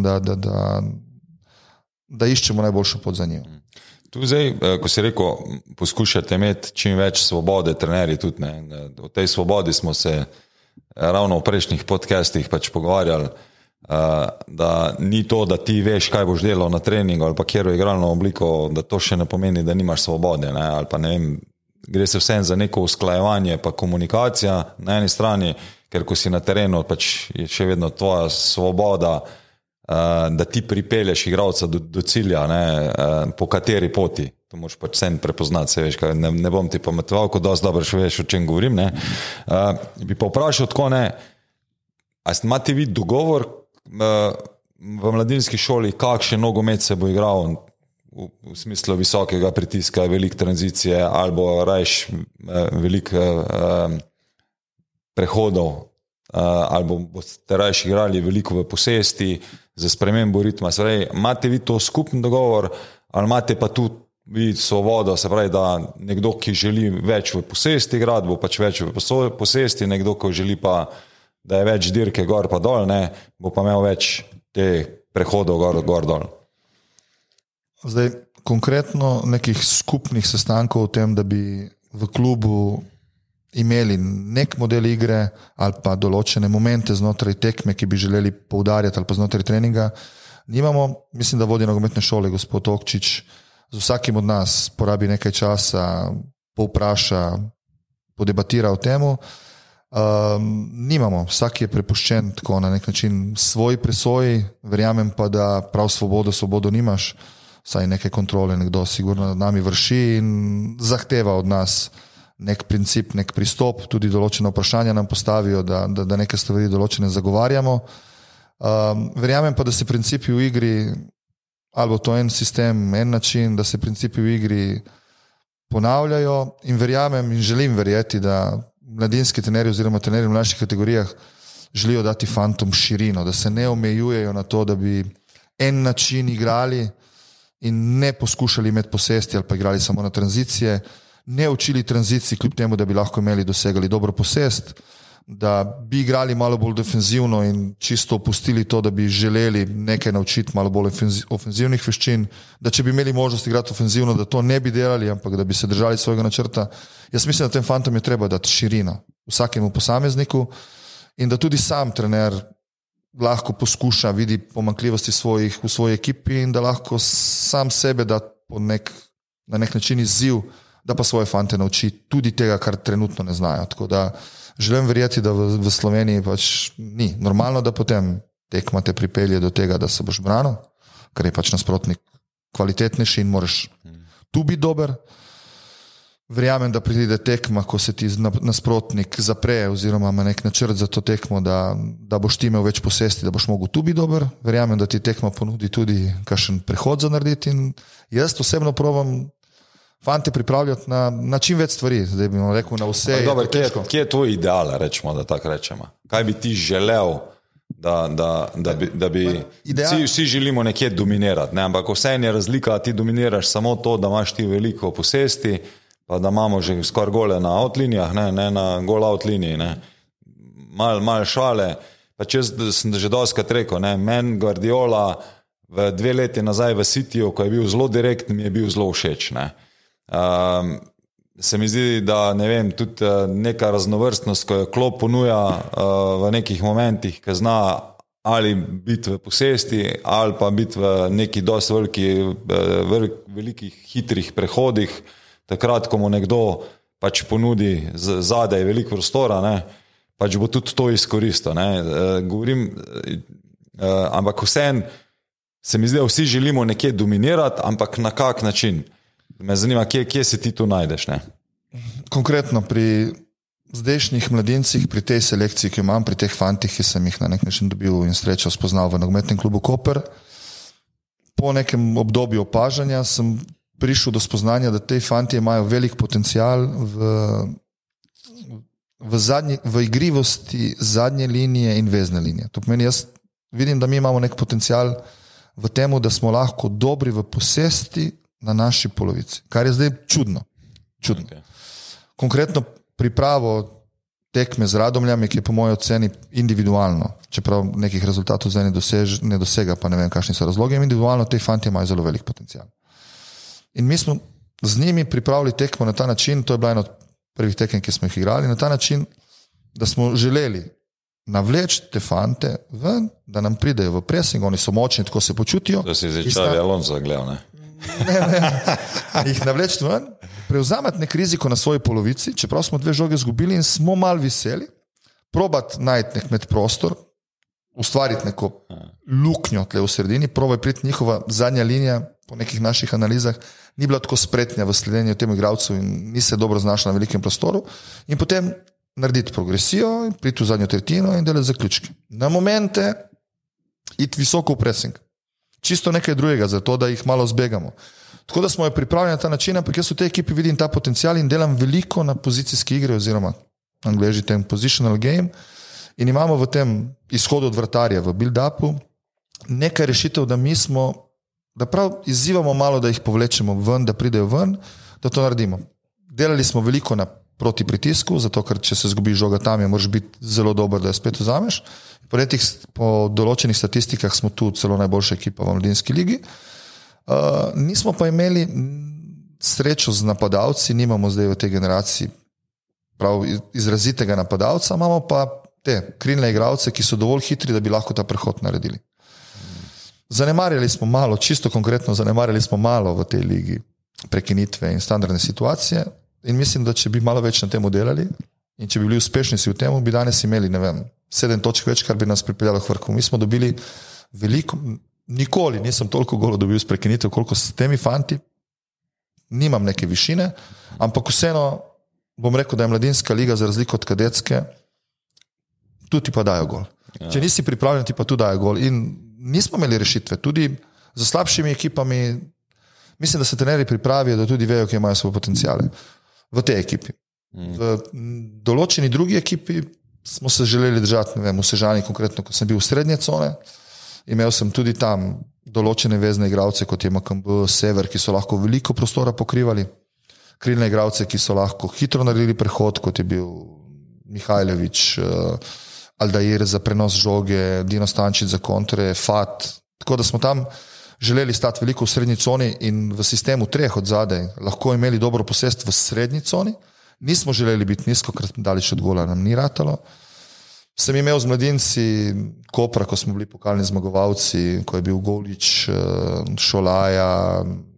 da iščemo najboljšo pot za njo. Tu zdaj, ko si rekel, poskušate imeti čim več svobode, trenerji tudi, ne. O tej svobodi smo se ravno v prejšnjih podcastih pač pogovarjali, da ni to, da ti veš, kaj boš delal na treningu ali pa kjero igralno obliko, da to še ne pomeni, da nimaš svobode, ne? Ali pa ne vem, gre se vsem za neko usklajevanje pa komunikacija na eni strani, ker ko si na terenu, pač je še vedno tvoja svoboda, da ti pripelješ igralca do cilja, ne? Po kateri poti. To moraš pač vsem prepoznati, se veš, ne bom ti pometoval, ko dosti dobro še veš, o čem govorim, ne? Bi pa vprašal tako, ne, a imate vi dogovor v mladinski šoli, kakšen nogomet se bo igral v smislu visokega pritiska, velik tranzicije ali bo rajš velik prehodov, ali boste rajš igrali veliko v posesti za spremembo ritma. Se pravi, imate vi to skupen dogovor ali imate pa tudi vi svobodo, se pravi, da nekdo, ki želi več v posesti igrati, bo pač več v posesti, nekdo, ki želi pa da je več dirke gor pa dol, ne, bo pa imel več te prehodov gor dol. Zdaj, konkretno nekih skupnih sestankov o tem, da bi v klubu imeli nek model igre ali pa določene momente znotraj tekme, ki bi želeli poudarjati ali pa znotraj treninga, nimamo. Mislim, da vodi nogometne šole gospod Okčič z vsakim od nas porabi nekaj časa, povpraša, podebatira o temu. Nimamo, vsak je prepuščen tako na nek način svoj presoji, verjamem pa, da prav svobodo nimaš, saj neke kontrole nekdo sigurno nad nami vrši in zahteva od nas nek princip, nek pristop, tudi določene vprašanja nam postavijo, da neke stvari določene zagovarjamo. Verjamem pa, da se principi v igri, ali bo to en sistem, en način, da se principi v igri ponavljajo, in verjamem in želim verjeti, da mladinski trenerji oziroma trenerji v mlajših kategorijah želijo dati fantom širino, da se ne omejujejo na to, da bi en način igrali in ne poskušali imeti posesti ali pa igrali samo na tranzicije, ne učili tranzicij kljub temu, da bi lahko dosegali dobro posest, da bi igrali malo bolj defenzivno in čisto opustili to, da bi želeli nekaj naučiti malo bolj ofenzivnih veščin, da če bi imeli možnost igrati ofenzivno, da to ne bi delali, ampak da bi se držali svojega načrta. Jaz mislim, da tem fantom je treba dati širino vsakemu posamezniku in da tudi sam trener lahko poskuša, vidi pomanjkljivosti v svoji ekipi in da lahko sam sebe da pod nek na nek način izziv, da pa svoje fante nauči tudi tega, kar trenutno ne znajo. Tako da želim verjeti, da v Sloveniji pač ni normalno, da potem tekma te pripelje do tega, da se boš branil, ker je pač nasprotnik kvalitetnejši in moraš tu biti dober. Verjamem, da pride tekma, ko se ti nasprotnik zapre oziroma ima nek načrt za to tekmo, da boš ti imel več posesti, da boš mogel tu biti dober. Verjamem, da ti tekma ponudi tudi kakšen prehod za narediti in jaz osebno probam fante pripravljati na čim več stvari. Zdaj bi rekel na vse. Dobar, kje je tvoj ideal, rečemo, da tako rečemo? Kaj bi ti želel, da bi vsi želimo nekje dominirati, ne? Ampak vse je razlika, ti dominiraš samo to, da imaš ti veliko posesti, pa da imamo že skoraj gole na outlinijah, ne na gol outliniji, ne. Mal šale, pa če sem že doskrat rekel, ne, men Guardiola v 2 leti nazaj v Cityju, ko je bil zelo direktn, mi je bil zelo všeč, ne. Se mi zdi, da ne vem, tudi neka raznovrstnost, ko jo klop ponuja v nekih momentih, ki zna ali biti v posesti, ali pa biti v neki dosti velikih hitrih prehodih, takrat, ko mu nekdo pač ponudi zadaj veliko prostora, ne, pač bo tudi to izkoristil. Govorim, ampak vsem se mi zdi, da vsi želimo nekje dominirati, ampak na kak način? Me zanima, kje se ti tu najdeš? Ne? Konkretno pri zdajšnjih mladincih, pri tej selekciji, ki imam, pri teh fantih, ki sem jih na nek način dobil in srečo spoznal v nogometnem klubu Koper, po nekem obdobju opažanja sem prišel do spoznanja, da te fanti imajo velik potencial v igrivosti zadnje linije in vezne linije. To pomeni, jaz vidim, da mi imamo nek potencial v temu, da smo lahko dobri v posesti na naši polovici, kar je zdaj čudno. Okay. Konkretno pripravo tekme z Radomljami, ki je po moji oceni individualno, čeprav nekih rezultatov zdaj ne dosega, pa ne vem, kakšni so razlogi, individualno te fanti imajo zelo velik potencial. In mi smo z njimi pripravili tekmo na ta način, to je bila ena od prvih tekem, ki smo jih igrali, na ta način, da smo želeli navleči te fante ven, da nam pridejo v pressing, oni so močni, tako se počutijo. To si zdaj Čavi Alonso gledal, ne? Ne, jih navleči ven, prevzameti nek riziko na svoji polovici, čeprav smo 2 žoge izgubili in smo mal veseli, probati najti nek med prostor, ustvariti neko luknjo tle v sredini, probaj priti njihova zadnja linija, po nekih naših analizah, ni bila tako spretnja v sledenju temu igralcu in ni se dobro znašla na velikem prostoru in potem narediti progresijo, priti v zadnjo tretjino in delati zaključke. Na momente iti visoko v pressing. Čisto nekaj drugega, zato da jih malo zbegamo. Tako da smo jo pripravljeni na ta način, ampak jaz v tej ekipi vidim ta potencial in delam veliko na pozicijski igri oziroma Angleži tem positional game in imamo v tem izhodu od vrtarja v build-upu nekaj rešitev, da prav izzivamo malo, da jih povlečemo ven, da pridejo ven, da to naredimo. Delali smo veliko na proti pritisku, zato ker če se zgubi žoga tam, je moraš biti zelo dober, da jo spet vzameš. Po določenih statistikah smo tu celo najboljša ekipa v mladinski ligi. Nismo pa imeli srečo z napadalci, nimamo zdaj v tej generaciji prav izrazitega napadalca, imamo pa te krilne igralce, ki so dovolj hitri, da bi lahko ta prehod naredili. Zanemarjali smo malo, čisto konkretno zanemarjali smo malo v tej ligi prekinitve in standardne situacije in mislim, da če bi malo več na temu delali in če bi bili uspešni si v temu, bi danes imeli, ne vem, 7 točk več, kar bi nas pripeljalo k vrhu. Mi smo dobili veliko, nikoli nisem toliko golov dobil s prekinitev, koliko s temi fanti, nimam neke višine, ampak vseeno bom rekel, da je mladinska liga za razliko od kadetske, tu ti pa dajo gol. Ja. Če nisi pripravljen, ti pa tu dajo gol in nismo imeli rešitve, tudi za slabšimi ekipami, mislim, da se trenerji pripravijo, da tudi vejo, ki imajo svoje potencijale v tej ekipi. V določeni drugi ekipi smo se želeli držati, ne vem, v Sežani konkretno, ko sem bil v srednje cone, imel sem tudi tam določene vezne igralce, kot je MKB, Sever, ki so lahko veliko prostora pokrivali, krilne igralce, ki so lahko hitro naredili prehod, kot je bil Mihajlović, Aldair za prenos žoge, Dino Stančić za kontre, Fat. Tako da smo tam želeli stati veliko v srednji coni in v sistemu 3 od zadaj lahko imeli dobro posest v srednji coni. Nismo želeli biti nizko, ker daleč od gola nam ni ratalo. Sem imel z mladinci Kopra, ko smo bili pokalni zmagovalci, ko je bil Golič, Šolaja,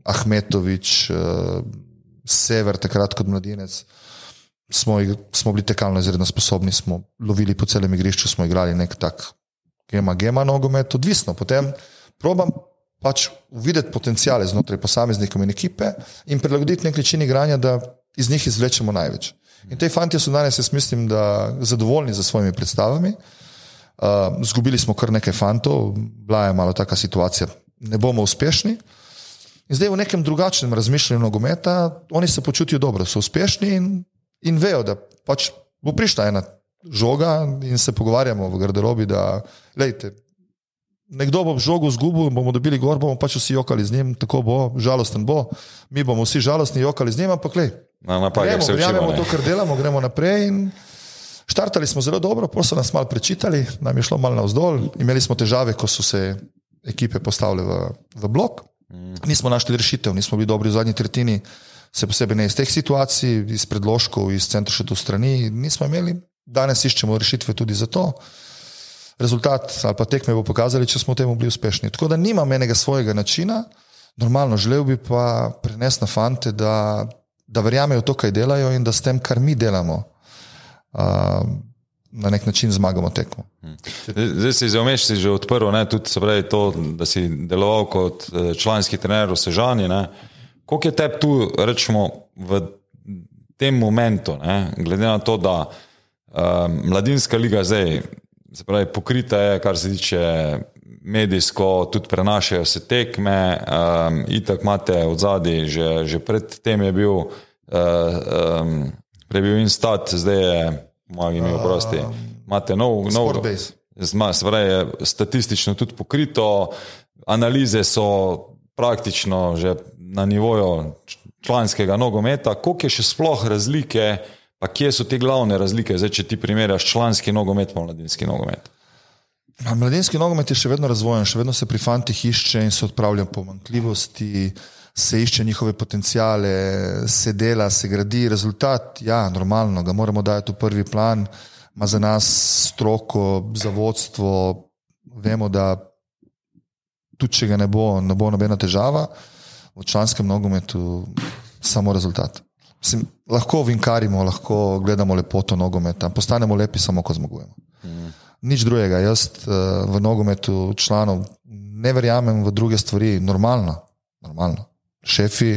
Ahmetovič, Sever, takrat kot mladinec, smo bili tekalno izredno sposobni, smo lovili po celem igrišču, smo igrali nek tak gema nogomet, odvisno. Potem probam pač uvideti potencijale znotraj posameznikom in ekipe in prilagoditi nek način igranja, da iz njih izvlečemo največ. In te fantje so danes, jaz mislim, da zadovoljni za svojimi predstavami. Zgubili smo kar nekaj fantov, bila je malo taka situacija, ne bomo uspešni. In zdaj v nekem drugačnem razmišljanju nogometa, oni se počutijo dobro, so uspešni in vejo, da pač bo prišla ena žoga in se pogovarjamo v garderobi, da lejte, nekdo bo žogo zgubil, bomo dobili gor, bomo pač vsi jokali z njim, tako bo, žalosten bo, mi bomo vsi žalostni jokali z njim, ampak lej, gremo to, kar delamo, gremo naprej in štartali smo zelo dobro, potem so nas malo prečitali, nam je šlo malo navzdol, imeli smo težave, ko so se ekipe postavile v blok, nismo našli rešitev, nismo bili dobri v zadnji tretjini, se posebej ne iz teh situacij, iz predložkov, iz centrošetov strani, nismo imeli, danes iščemo rešitve tudi za to. Rezultat ali pa tekme bo pokazali, če smo v tem bili uspešni. Tako da nimam enega svojega načina, normalno želel bi pa prenesti na fante, da verjamejo to, kaj delajo in da s tem, kar mi delamo, na nek način zmagamo tekmo. Zdaj si že že odprl, ne, tudi se pravi to, da si deloval kot članski trener v Sežani, ne. Koliko je tebi tu, rečemo, v tem momentu, ne, glede na to, da mladinska liga zdaj, se pravi, pokrita je, kar se tiče medijsko, tudi prenašajo se tekme, itak imate od zadaj, že pred tem je bil prebil Instat, zdaj je magi mi oprosti, imate nov Sportbase. Se pravi, statistično tudi pokrito, analize so praktično že na nivoju članskega nogometa. Koliko je še sploh razlike, pa kje so te glavne razlike, zdaj, če ti primerjaš članski nogomet pa mladinski nogomet? Mladinski nogomet je še vedno razvojen, še vedno se pri fantih išče in se odpravlja pomanjkljivosti, se išče njihove potencijale, se dela, se gradi, rezultat, ja, normalno, ga moramo dajati v prvi plan, ima za nas stroko, za vodstvo, vemo, da tudi če ga ne bo nobena težava, v članskem nogometu samo rezultat. Mislim, lahko vinkarimo, lahko gledamo lepoto nogometa, postanemo lepi samo, ko zmagujemo. Nič drugega, jaz v nogometu članov ne verjamem v druge stvari, normalno. Šefi,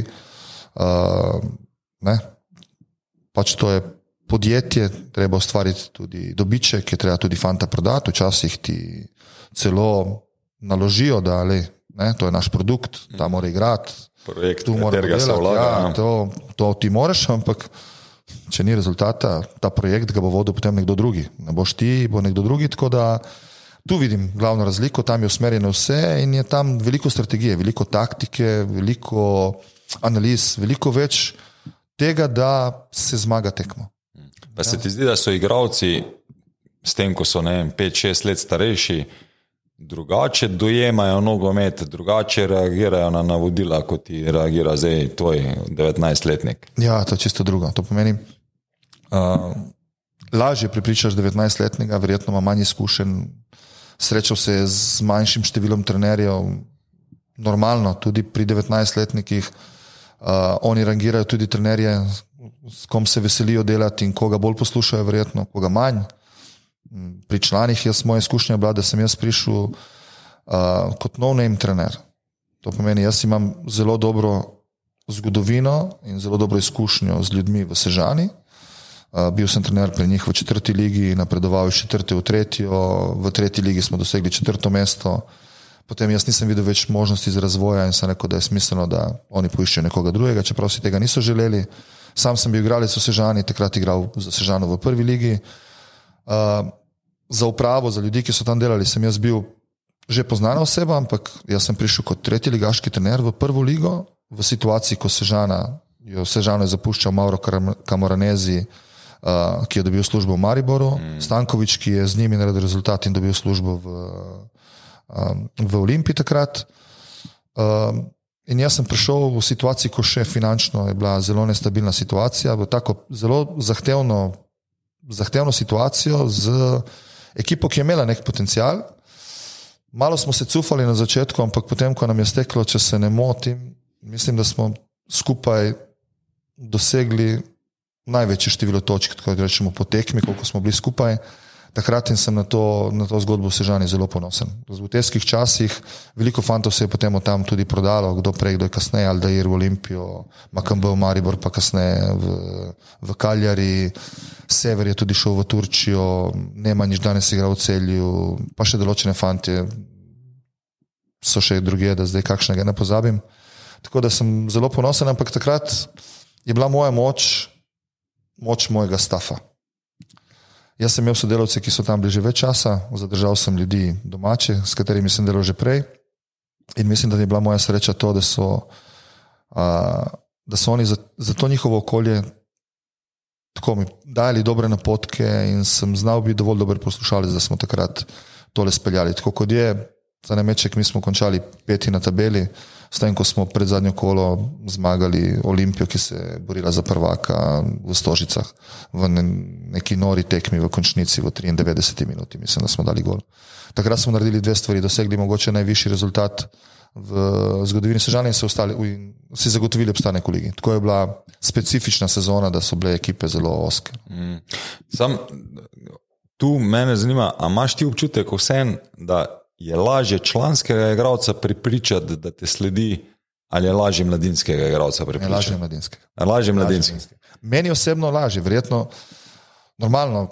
ne, pač to je podjetje, treba ustvariti tudi dobiček, je treba tudi fanta prodati, včasih ti celo naložijo, da ne, to je naš produkt, ta mora igrati, projekt, tu mora delati, ja, to ti moraš, ampak če ni rezultata, ta projekt ga bo vodil potem nekdo drugi, ne boš ti, bo nekdo drugi, tako da tu vidim glavno razliko, tam je usmerjeno vse in je tam veliko strategije, veliko taktike, veliko analiz, veliko več tega, da se zmaga tekmo. Pa se ti zdi, da so igralci s tem, ko so 5-6 let starejši, drugače dojemajo nogomet, drugače reagirajo na navodila, kot ti reagira zdaj tvoj 19-letnik? Ja, to je čisto drugo. To pomeni, lažje prepričaš 19-letnega, verjetno ima manj izkušenj, srečal se je z manjšim številom trenerjev, normalno, tudi pri 19-letnikih oni rangirajo tudi trenerje, s kom se veselijo delati in koga bolj poslušajo, verjetno, koga manj. Pri članih moja izkušnja je bila, da sem jaz prišel kot no-name trener. To pomeni, jaz imam zelo dobro zgodovino in zelo dobro izkušnjo z ljudmi v Sežani. Bil sem trener pri njih v 4. ligi, napredoval iz 4. v 3. V 3. ligi smo dosegli 4. mesto. Potem jaz nisem videl več možnosti za razvoja in sem rekel, da je smiselno, da oni poiščejo nekoga drugega, čeprav si tega niso želeli. Sam sem bil igralec v Sežani, takrat igral za Sežano v 1. ligi. Za upravo, za ljudi, ki so tam delali, sem jaz bil že poznana oseba, ampak jaz sem prišel kot 3. ligaški trener v 1. ligo, v situaciji, ko Sežano je zapuščal Mauro Camoranesi, ki je dobil službo v Mariboru, Stanković, ki je z njimi naredil rezultat in dobil službo v Olimpiji takrat. In jaz sem prišel v situaciji, ko še finančno je bila zelo nestabilna situacija, v tako zelo zahtevno situacijo z ekipo, ki je imela nek potencial. Malo smo se cufali na začetku, ampak potem, ko nam je steklo, če se ne motim, mislim, da smo skupaj dosegli največje število točk, tako da rečemo po tekmi, koliko smo bili skupaj. Takrat in sem na to zgodbo v Sežani zelo ponosen. V teskih časih veliko fantov se je potem tam tudi prodalo, kdo prej, kdo je kasneje, Aldair v Olimpijo, Makambe v Maribor, pa kasneje v Kaljari, Sever je tudi šel v Turčijo, Nemanjič danes igra v Celju, pa še določene fantje so še druge, da zdaj kakšnega ne pozabim. Tako da sem zelo ponosen, ampak takrat je bila moja moč mojega stafa. Jaz sem imel sodelavce, ki so tam bili že več časa, zadržal sem ljudi domače, s katerimi sem delal že prej in mislim, da je bila moja sreča to, da so oni za to njihovo okolje tako mi dajali dobre napotke in sem znal biti dovolj dober poslušalec, da smo takrat tole speljali. Tako kot je, za nameček mi smo končali 5. na tabeli, s tem, ko smo pred zadnjo kolo zmagali Olimpijo, ki se je borila za prvaka v Stožicah, v neki nori tekmi v končnici v 93 minuti, mislim, da smo dali gol. Takrat smo naredili 2 stvari, dosegli mogoče najvišji rezultat v zgodovini Sežane in si zagotovili obstanek v ligi. Tako je bila specifična sezona, da so bile ekipe zelo oske. Sam tu mene zanima, a imaš ti občutek vsem, da je lažje članskega igralca pripričati, da te sledi, ali je lažje mladinskega igralca pripričati? Lažje mladinskega. Meni osebno lažje, verjetno, normalno.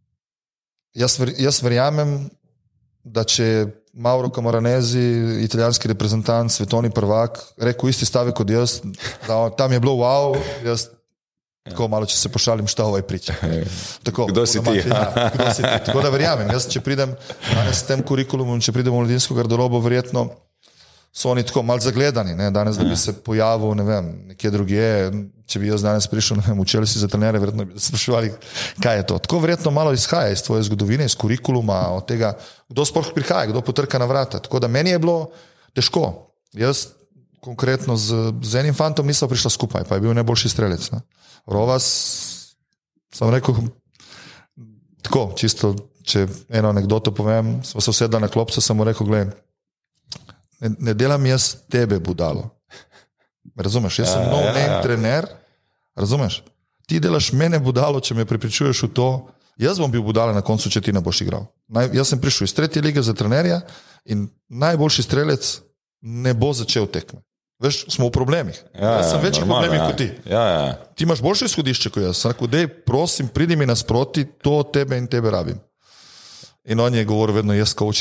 Jaz verjamem, da če Mauro Camoranesi, italijanski reprezentant, svetovni prvak, rekel isti stavek kot jaz, da tam je bilo wow, jaz tako malo, če se pošalim, šta ovaj priča. Kdo si ti? Kdo si ti? Tako da verjamem, jaz če pridem danes s tem kurikulumom, če pridem v mladinsko garderobo, verjetno so oni tako malo zagledani, ne? Danes, da bi se pojavil, ne vem, nekje drugje, če bi jaz danes prišel, ne vem, učili si za trenere, verjetno bi spraševali, kaj je to. Tako verjetno malo izhaja iz tvoje zgodovine, iz kurikuluma, od tega, kdo sploh prihaja, kdo potrka na vrata. Tako da meni je bilo težko. Jaz konkretno z enim fantom nisem prišla skupaj, pa je bil najboljši strelec. Ne? Rovas, sem rekel, tako, čisto, če eno anekdoto povem, smo se usedla na klopco, sem mu rekel, gled, ne delam jaz tebe budalo. Razumeš, jaz sem no-name trener, razumeš, ti delaš mene budalo, če me prepričuješ v to, jaz bom bil budala na koncu, če ti ne boš igral. Jaz sem prišel iz 3. lige za trenerja in najboljši strelec ne bo začel tekme. Veš, smo v problemih. Jaz sem večjih problemih kot ti. Ti imaš boljše izhodišče kot jaz. Rekel, dej, prosim, pridi mi nasproti, to tebe in tebe rabim. In on je govoril vedno, jaz coach.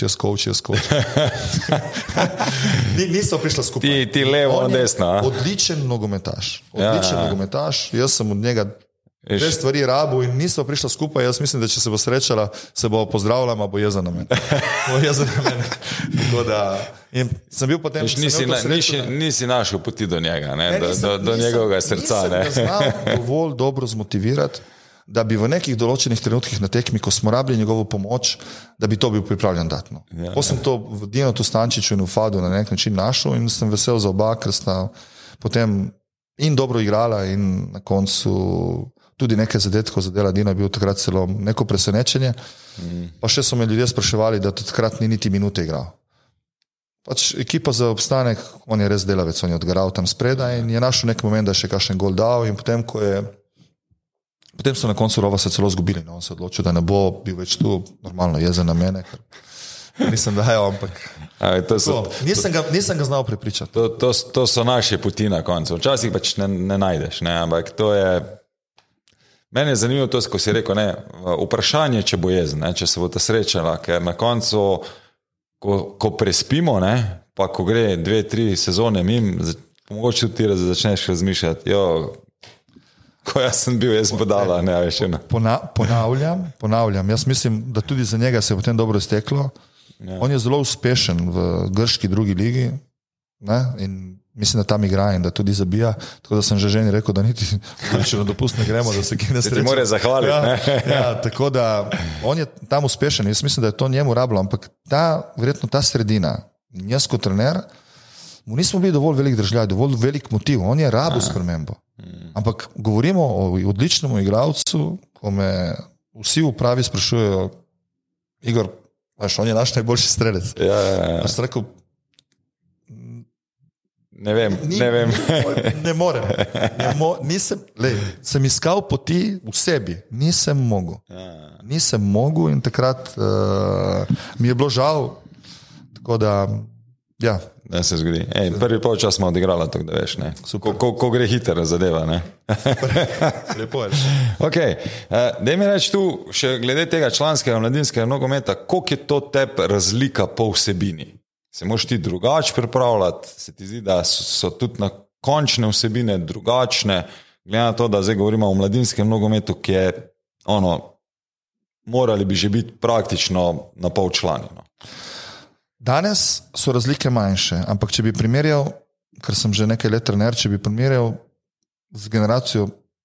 Niso prišla skupaj. Ti levo, desno. Odličen nogometaš. Nogometaš. Jaz sem od njega 2 stvari rabu in niso prišla skupaj. Jaz mislim, da če se bo srečala, se bo pozdravila, ma bo jeza na mene. Tako da... In sem bil potem... Nisi našel poti do njega, ne? Do njegovega srca. Nisem ga znal dovolj dobro zmotivirati, da bi v nekih določenih trenutkih na tekmi, ko smo rabili njegovo pomoč, da bi to bil pripravljen dati. No. Ko sem to v Dinotu Stančiču in v Fadu na nek način našel in sem vesel za oba, ker sta potem in dobro igrala in na koncu tudi nekaj zadetkov zadela. Dino je bil takrat celo neko presenečenje. Pa še so me ljudje spraševali, da takrat ni niti minute igral. Pač ekipa za obstanek, on je res delavec, on je odgaral tam spredaj in je našel nek moment, da je še kakšen gol dal in potem so na koncu Rova se celo zgubili. No? On se odločil, da ne bo bil več tu, normalno jezen na mene, ker nisem dajal, ampak nisem ga znal prepričati. To so naše poti na koncu. Včasih pač ne najdeš, ne? Ampak to je... Mene je zanimivo to, ko si rekel, ne, vprašanje, če bo jezen, ne, če se bo ta srečala, ker na koncu, ko prespimo, ne, pa ko gre 2-3 sezone mim, mogoče tudi ti začneš razmišljati, ko jaz sem bil, jaz podala, ne, veš, eno. Ponavljam, jaz mislim, da tudi za njega se je potem dobro izteklo. On je zelo uspešen v grški 2. ligi, ne, in mislim, da tam igra in da tudi zabija, tako da sem že ženi rekel, da niti na dopust ne gremo, da se kje ne sreča. Se ti more zahvaliti, ne? Tako da on je tam uspešen, jaz mislim, da je to njemu rabilo, ampak verjetno ta sredina, jaz kot trener, mu nismo bili dovolj velik državljaj, dovolj velik motiv, on je rabil spremembo. Ampak govorimo o odličnemu igralcu, ko me vsi v upravi sprašujejo, Igor, on je naš najboljši strelec. Jaz sem rekel, Ne vem. Ne morem. Sem iskal poti v sebi, nisem mogel. Nisem mogel in takrat mi je bilo žal. Tako da, ja. Ne se zgodi. Prvi polčas smo odigrali, tako da veš, ne. Ko gre hitro zadeva, ne. Lepo je. Okay. Daj mi reči tu, še glede tega članskega mladinskega nogometa, koliko je to tebi razlika po vsebini? Se moraš ti drugače pripravljati? Se ti zdi, da so tudi na končne vsebine drugačne? Glede na to, da zdaj govorimo o mladinskem nogometu, ki je, morali bi že biti praktično na pol člani, no. Danes so razlike manjše, ampak če bi primerjal, ker sem že nekaj let trener, če bi primerjal z generacijo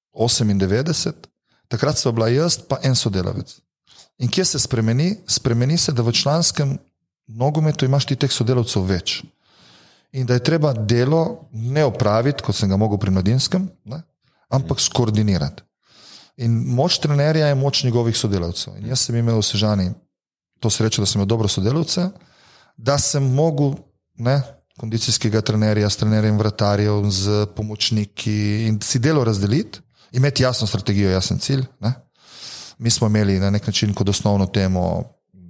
98, takrat so bila jaz pa en sodelavec. In kje se spremeni? Spremeni se, da v članskem nogometu imaš ti teh sodelavcev več. In da je treba delo ne opraviti, kot sem ga mogel pri mladinskem, ne, ampak skoordinirati. In moč trenerja je moč njegovih sodelavcev. In jaz sem imel v Sežani to srečo, da sem imel dobro sodelavce, da sem mogel kondicijskega trenerja s trenerjem vratarjev, z pomočniki in si delo razdeliti, imeti jasno strategijo, jasen cilj. Ne. Mi smo imeli na nek način kot osnovno temo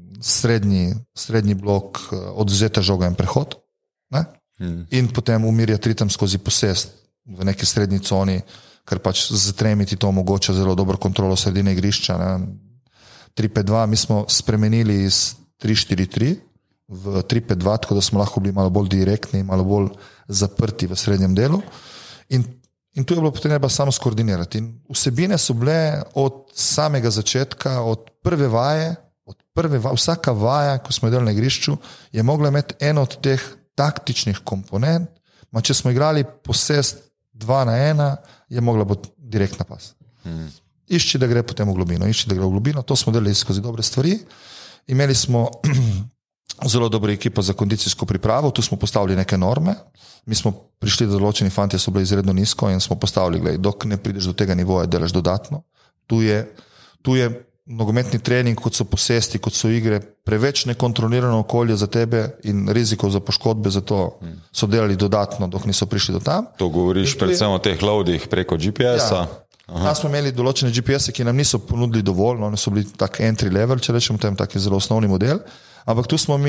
srednji blok, odvzeta žoga in prehod. Ne. In potem umirjati ritem skozi posest v neki srednji coni, ker pač z tremi ti to omogoča zelo dobro kontrolo sredine igrišča. 3-5-2, mi smo spremenili iz 3-4-3 v 3-5-2, tako da smo lahko bili malo bolj direktni, malo bolj zaprti v srednjem delu. In tu je bilo potrebno samo skoordinirati. In vsebine so bile od samega začetka, od prve vaje, vsaka vaja, ko smo delali na igrišču, je mogla imeti eno od teh taktičnih komponent, če smo igrali posest 2-1, je mogla biti direktna pas. Išči, da gre potem v globino, to smo delali skozi dobre stvari. Imeli smo zelo dobro ekipo za kondicijsko pripravo, tu smo postavili neke norme, mi smo prišli do določeni fantje, so bili izredno nizko in smo postavili, gledaj, dok ne prideš do tega nivoja, delaš dodatno. Tu je nogometni trening, kot so posesti, kot so igre, preveč nekontrolirano okolje za tebe in rizikov za poškodbe, zato so delali dodatno, dok niso prišli do tam. To govoriš predvsem o teh loadih preko GPS-a. Tam smo imeli določene GPS-e, ki nam niso ponudili dovolj, oni so bili tak entry level, če rečemo, tam tak zelo osnovni model, ampak tu smo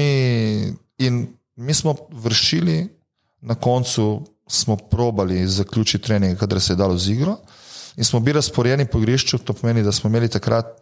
mi smo vršili, na koncu smo probali zaključiti trening, kadar se je dalo z igro in smo bili razporejeni po igrišču, to pomeni, da smo imeli takrat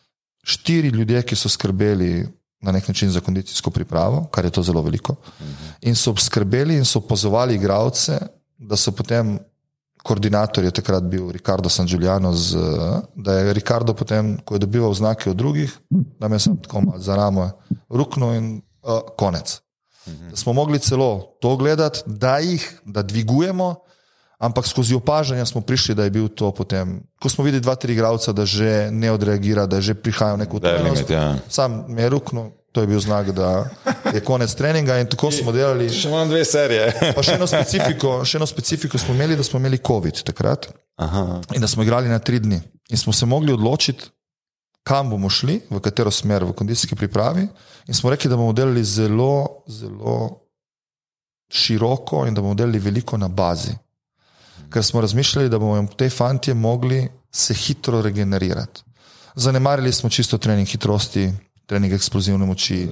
4 ljudje, ki so skrbeli na nek način za kondicijsko pripravo, kar je to zelo veliko, in so skrbeli in so pozvali igralce, da so potem koordinator je takrat bil Ricardo San Giuliano, da je Ricardo potem, ko je dobival znake od drugih, da me sem tako malo za ramo ruknil in konec. Da smo mogli celo to gledati, da dvigujemo, ampak skozi opažanja smo prišli, da je bil to potem, ko smo videli 2-3 igralca, da že ne odreagira, da že prihajajo neko utvrjenost, sam me je ruknil, to je bil znak, da je konec treninga in tako smo delali. Še imam 2 serije. Pa še eno specifiko smo imeli, da smo imeli COVID takrat. In da smo igrali na 3 dni. In smo se mogli odločiti, kam bomo šli, v katero smer, v kondicijski pripravi. In smo rekli, da bomo delali zelo, zelo široko in da bomo delali veliko na bazi. Ker smo razmišljali, da bomo te fantje mogli se hitro regenerirati. Zanemarili smo čisto trening hitrosti, trening eksplozivne moči.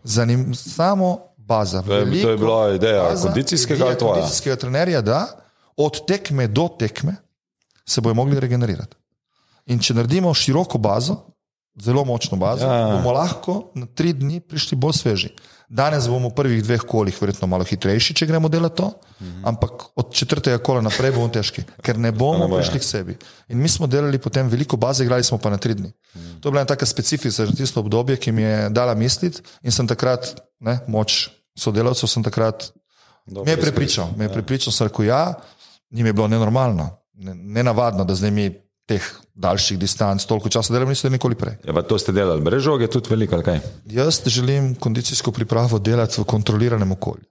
Samo baza. To je bila ideja kondicijskega ali tvoja? Kondicijskega trenerja, da od tekme do tekme se bojo mogli regenerirati. In če naredimo široko bazo, zelo močno bazo, bomo lahko na 3 dni prišli bolj sveži. Danes bomo v prvih 2 kolih verjetno malo hitrejši, če gremo delati to, ampak od 4. kola naprej bomo težki, ker ne bomo prišli k sebi. In mi smo delali potem veliko baze, igrali smo pa na 3 dni. To je bila taka specifika za tisto obdobje, ki mi je dala misliti in sem takrat, moč sodelavcev sem takrat, me je prepričal, sem rekel, njim je bilo nenormalno, nenavadno, da zdaj mi teh daljših distanc, toliko časa delam, niso nikoli prej. Ja, pa to ste delali brez žoge, tudi veliko, ali kaj? Jaz želim kondicijsko pripravo delati v kontroliranem okolju.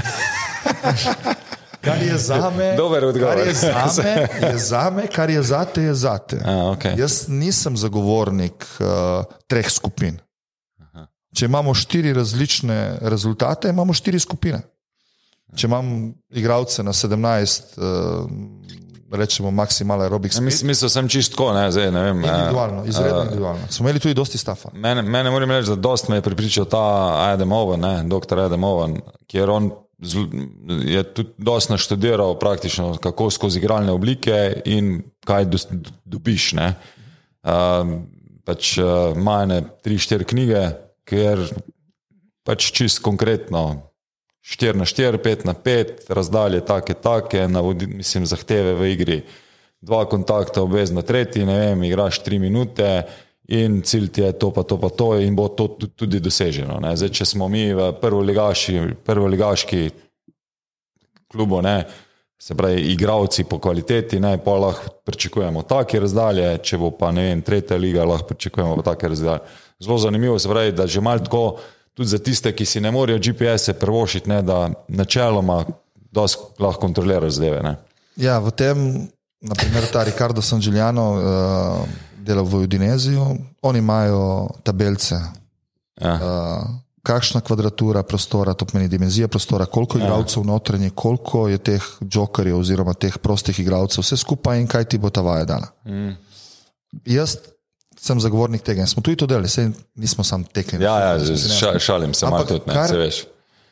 Kar je zame, je zame, kar je zate, je zate. Okay. Jaz nisem zagovornik 3 skupin. Če imamo 4 različne rezultate, imamo 4 skupine. Če imam igralce na 17, rečemo maksimal aerobik speed. Mislil sem čistko, ne vem. Individualno, izredno individualno. Smo imeli tudi dosti stafa. Mene moram reči, da dost me je pripričal ta Adam Owen, doktor Adam Owen, kjer on je tudi dost naštudiral praktično, kako skozi igralne oblike in kaj dobiš, ne. Pač ima 3-4 knjige, ker pač čist konkretno 4x4, 5x5, razdalje take, mislim, zahteve v igri, 2 kontakta, obvezno tretji, ne vem, igraš 3 minute in cilj ti je to pa to in bo to tudi doseženo. Ne. Zdaj, če smo mi v prvoligaški klubu, ne, se pravi igralci po kvaliteti, ne, pa lahko pričakujemo take razdalje, če bo pa, ne vem, 3. liga, lahko pričakujemo pa take razdalje. Zelo zanimivo se pravi, da že malo tako tudi za tiste, ki si ne morejo GPS-e prvošiti, ne, da načeloma dosti lahko kontrolirajo zadeve. Ne. Ja, v tem, naprimer ta Ricardo San Giuliano delal v Udineziju, oni imajo tabelce. Ja. Kakšna kvadratura prostora, to pomeni dimenzija prostora, koliko igralcev notranje, koliko je teh jokerjev oziroma teh prostih igralcev, vse skupaj in kaj ti bo ta vaja dala. Jaz sem zagovornik tega in smo tudi to delali, sej nismo sam tekli. Ja, šalim se malo tudi, ne, se veš.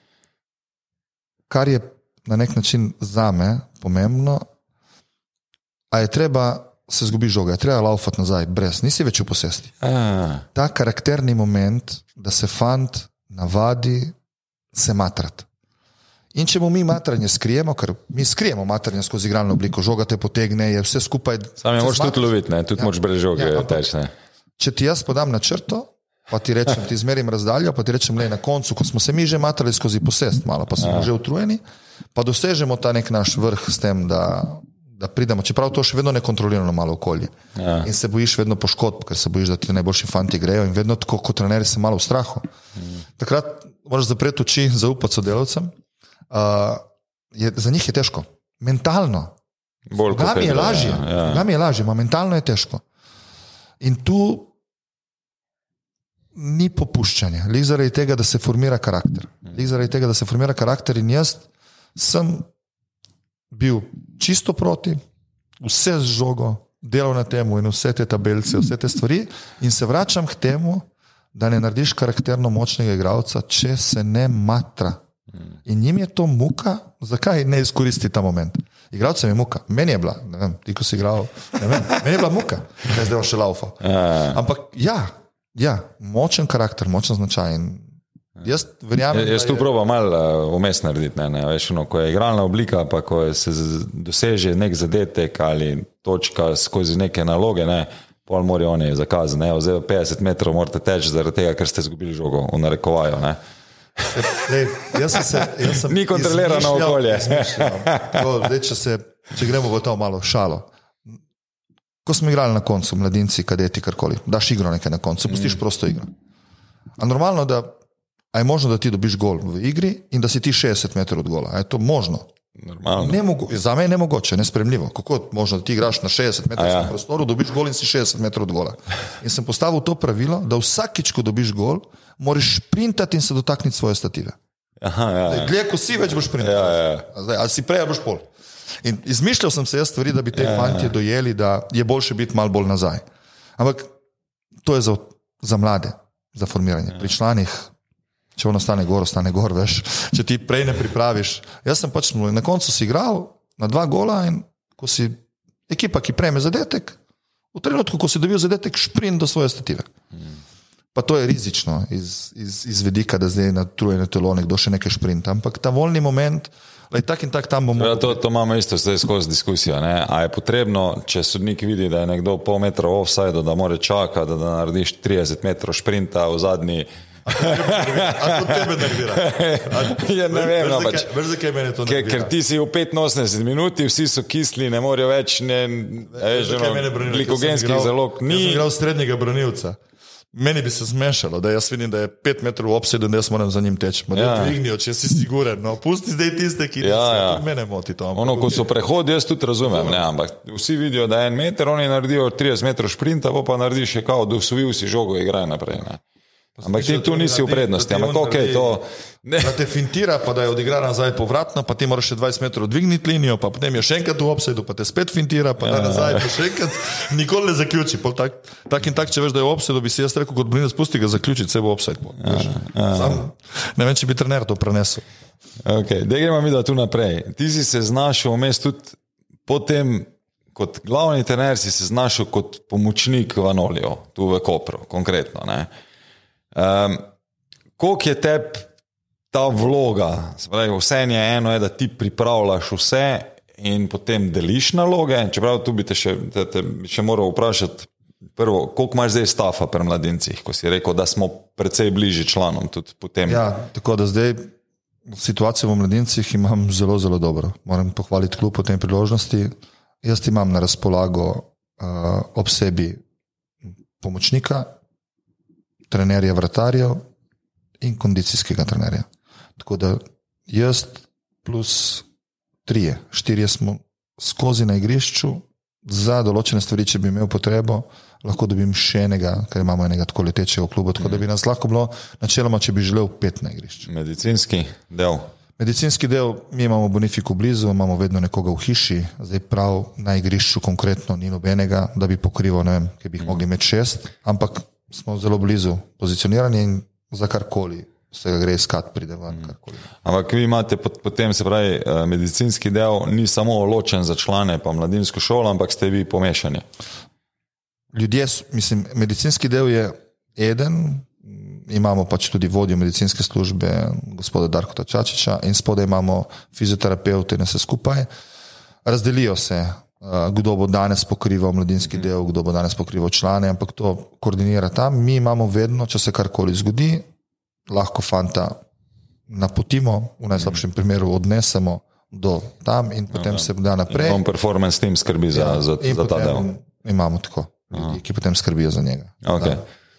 Kar je na nek način zame pomembno, a je treba se zgubi žoga, je treba laufati nazaj, brez, nisi več v posesti. Ta karakterni moment, da se fant navadi se matrati. In če mu mi matranje skrijemo, ker mi skrijemo matranje skozi igralno obliko, žoga te potegne, je vse skupaj... Sam je moraš tudi loviti, ne, tudi moraš brez žoge teč, ne. Če ti jaz podam na črto, pa ti rečem, ti izmerim razdaljo, pa ti rečem, lej, na koncu, ko smo se mi že matrali skozi posest malo, pa smo že utrujeni, pa dosežemo ta nek naš vrh s tem, da pridemo, čeprav to še vedno nekontrolirano malo okolje. In se bojiš vedno poškodb, ker se bojiš, da ti najboljši fanti grejo in vedno tako, kot trenerji se malo v strahu. Takrat moraš zapreti oči, zaupati sodelavcem. Za njih je težko. Mentalno. Ga mi je lažje, mentalno je težko. In tu ni popuščanja. Lih zaradi tega, da se formira karakter. In jaz sem bil čisto proti, vse z žogo, delal na temu in vse te tabelce, vse te stvari in se vračam k temu, da ne narediš karakterno močnega igralca, če se ne matra. In njim je to muka, zakaj ne izkoristi ta moment? Igralcem je muka, meni je bila, ne vem, ti ko si igral, ne vem, meni je bila muka, kaj zdaj še laufal. Ampak ja, močen karakter, močen značaj in jaz verjamem, jaz tu probam malo vmes narediti, ne, veš, ko je igralna oblika, pa ko se doseže nek zadetek ali točka skozi neke naloge, ne, pol morajo oni zakazati, ne, zdaj 50 metrov morate teči zaradi tega, ker ste izgubili žogo, v narekovaju, ne. Jaz sem ni kontrolirano okolje. Zdaj, če gremo v to malo šalo. Ko smo igrali na koncu, mladinci, kadeti, karkoli, daš igro nekaj na koncu, pustiš prosto igro. A normalno, a je možno, da ti dobiš gol v igri in da si ti 60 metrov od gola? A je to možno? Za me je nemogoče, nespremljivo. Kako je možno, da ti igraš na 60 metrov prostoru, dobiš gol in si 60 metrov od gola? In sem postavil to pravilo, da vsakič, ko dobiš gol, moraš sprintati in se dotakniti svoje stative. Dlje, ko si, več boš sprintati. Ali si prej, ali boš pol. In izmišljal sem se jaz stvari, da bi te fantje dojeli, da je boljše biti malo bolj nazaj. Ampak to je za mlade, za formiranje. Pri članih, če on ostane gor, veš, če ti prej ne pripraviš. Jaz sem pač na koncu si igral na 2 gola in ko si ekipa, ki prejme zadetek, v trenutku, ko si dobil zadetek, šprint do svoje stative. Pa to je rizično iz vedika, da zdaj na trujene telo nekdo še nekaj šprinta, ampak ta voljni moment, tak in tak tam bomo... To imamo isto zdaj skozi diskusijo, ne? A je potrebno, če sodnik vidi, da je nekdo pol metra offside, da mora čakati, da narediš 30 metrov šprinta v zadnji... A to tebe nervira? Ne vem, veš, zakaj mene to nervira? Ker ti si v 85 minuti, vsi so kisli, ne morajo več, glikogenskih zalog ni. Jaz sem igral srednjega branilca. Meni bi se zmešalo, da jaz vidim, da je 5 metrov obsed in da jaz moram za njim teči. Dvignijo, če si siguren. No, pusti zdaj tiste, ki mene moti to. Ko so prehodi, jaz tudi razumem, ne, ampak vsi vidijo, da je 1 meter, oni naredijo 30 metrov šprinta, pa narediš še kao, dosvil si žogo in igraj naprej. Ne. Ampak ti tu nisi v prednosti, ampak okej, to... Da te fintira, pa da je odigra nazaj povratno, pa ti moraš še 20 metrov dvigniti linijo, pa potem je še enkrat v offsideu, pa te spet fintira, pa da nazaj, pa še enkrat, nikoli ne zaključi. Tak in tak, če veš, da je v offsideu, bi si jaz rekel, kot Brine, spusti ga zaključiti, se bo offside. Ne vem, če bi trener to prenesel. Okay, da gremo mi da tu naprej. Ti si se znašel vmes tudi potem, kot glavni trener si se znašel kot pomočnik Vanolijo, tu v Kopru, konkretno. Koliko je tebi ta vloga, vse je eno, da ti pripravljaš vse in potem deliš naloge, čeprav tu bi te še moral vprašati prvo, koliko imaš zdaj stafa pri mladincih, ko si rekel, da smo precej bližji članom tudi potem. Ja, tako da zdaj situacijo v mladincih imam zelo, zelo dobro. Moram pohvaliti klub po tej priložnosti. Jaz imam na razpolago ob sebi pomočnika, trenerja vratarjev in kondicijskega trenerja. Tako da jaz plus 4 smo skozi na igrišču, za določene stvari, če bi imel potrebo, lahko dobim še enega, ker imamo enega tako letečega v klubu, tako da bi nas lahko bilo načeloma, če bi želel 5 na igrišču. Medicinski del? Medicinski del, mi imamo Bonifiku blizu, imamo vedno nekoga v hiši, zdaj prav na igrišču konkretno ni nobenega, da bi pokrival, ne vem, ki bi jih mogli imeti 6, ampak smo zelo blizu pozicionirani in za karkoli se ga gre iskati, pride van karkoli. Ampak vi imate potem, se pravi, medicinski del ni samo ločen za člane pa mladinsko šolo, ampak ste vi pomešani. Ljudje, mislim, medicinski del je eden, imamo pač tudi vodjo medicinske službe, gospoda Darkota Čačiča, in spodaj imamo fizioterapeute in vse skupaj. Razdelijo se, kdo bo danes pokrival mladinski del, kdo bo danes pokrival člane, ampak to koordinira tam. Mi imamo vedno, če se karkoli zgodi, lahko fanta napotimo, v najslabšem primeru odnesemo do tam in potem se da naprej. In performance team skrbi za ta del. Imamo tako ljudi, ki potem skrbijo za njega. Okay.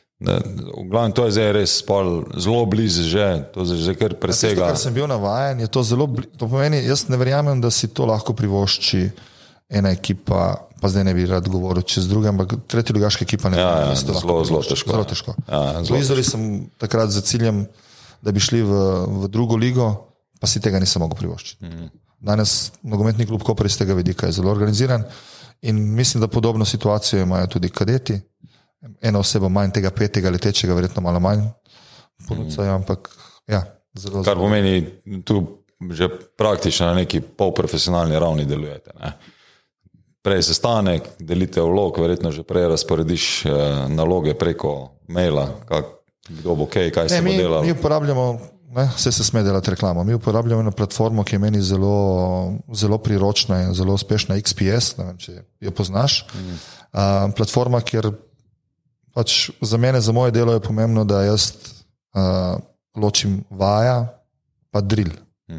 V glavnem, to je zdaj res zelo blizu že, to že kar presega. Kar sem bil navajen, je to zelo to pomeni, jaz ne verjamem, da si to lahko privošči ena ekipa, pa zdaj ne bi rad govoril čez druge, ampak tretja ligaška ekipa ne bi zelo težko. Zelo težko. Zlizali sem takrat za ciljem, da bi šli v drugo ligo, pa si tega nisem mogel privoščiti. Danes nogometni klub Koper iz tega vidika je zelo organiziran in mislim, da podobno situacijo imajo tudi kadeti. Ena oseba manj tega 5. letečega, verjetno malo manj ponudcajo, ampak ja, zelo. Kar pomeni, tu že praktično na neki polprofesionalni ravni delujete, ne? Prej sestanek, delite vlog, verjetno že prej razporediš naloge preko maila, kdo bo kaj se bo delalo. Mi uporabljamo, vse se sme delati reklamo, mi uporabljamo eno platformo, ki je meni zelo, zelo priročna in zelo uspešna, XPS, ne vem, če jo poznaš. Platforma, kjer pač za mene, za moje delo je pomembno, da jaz ločim vaja pa drill.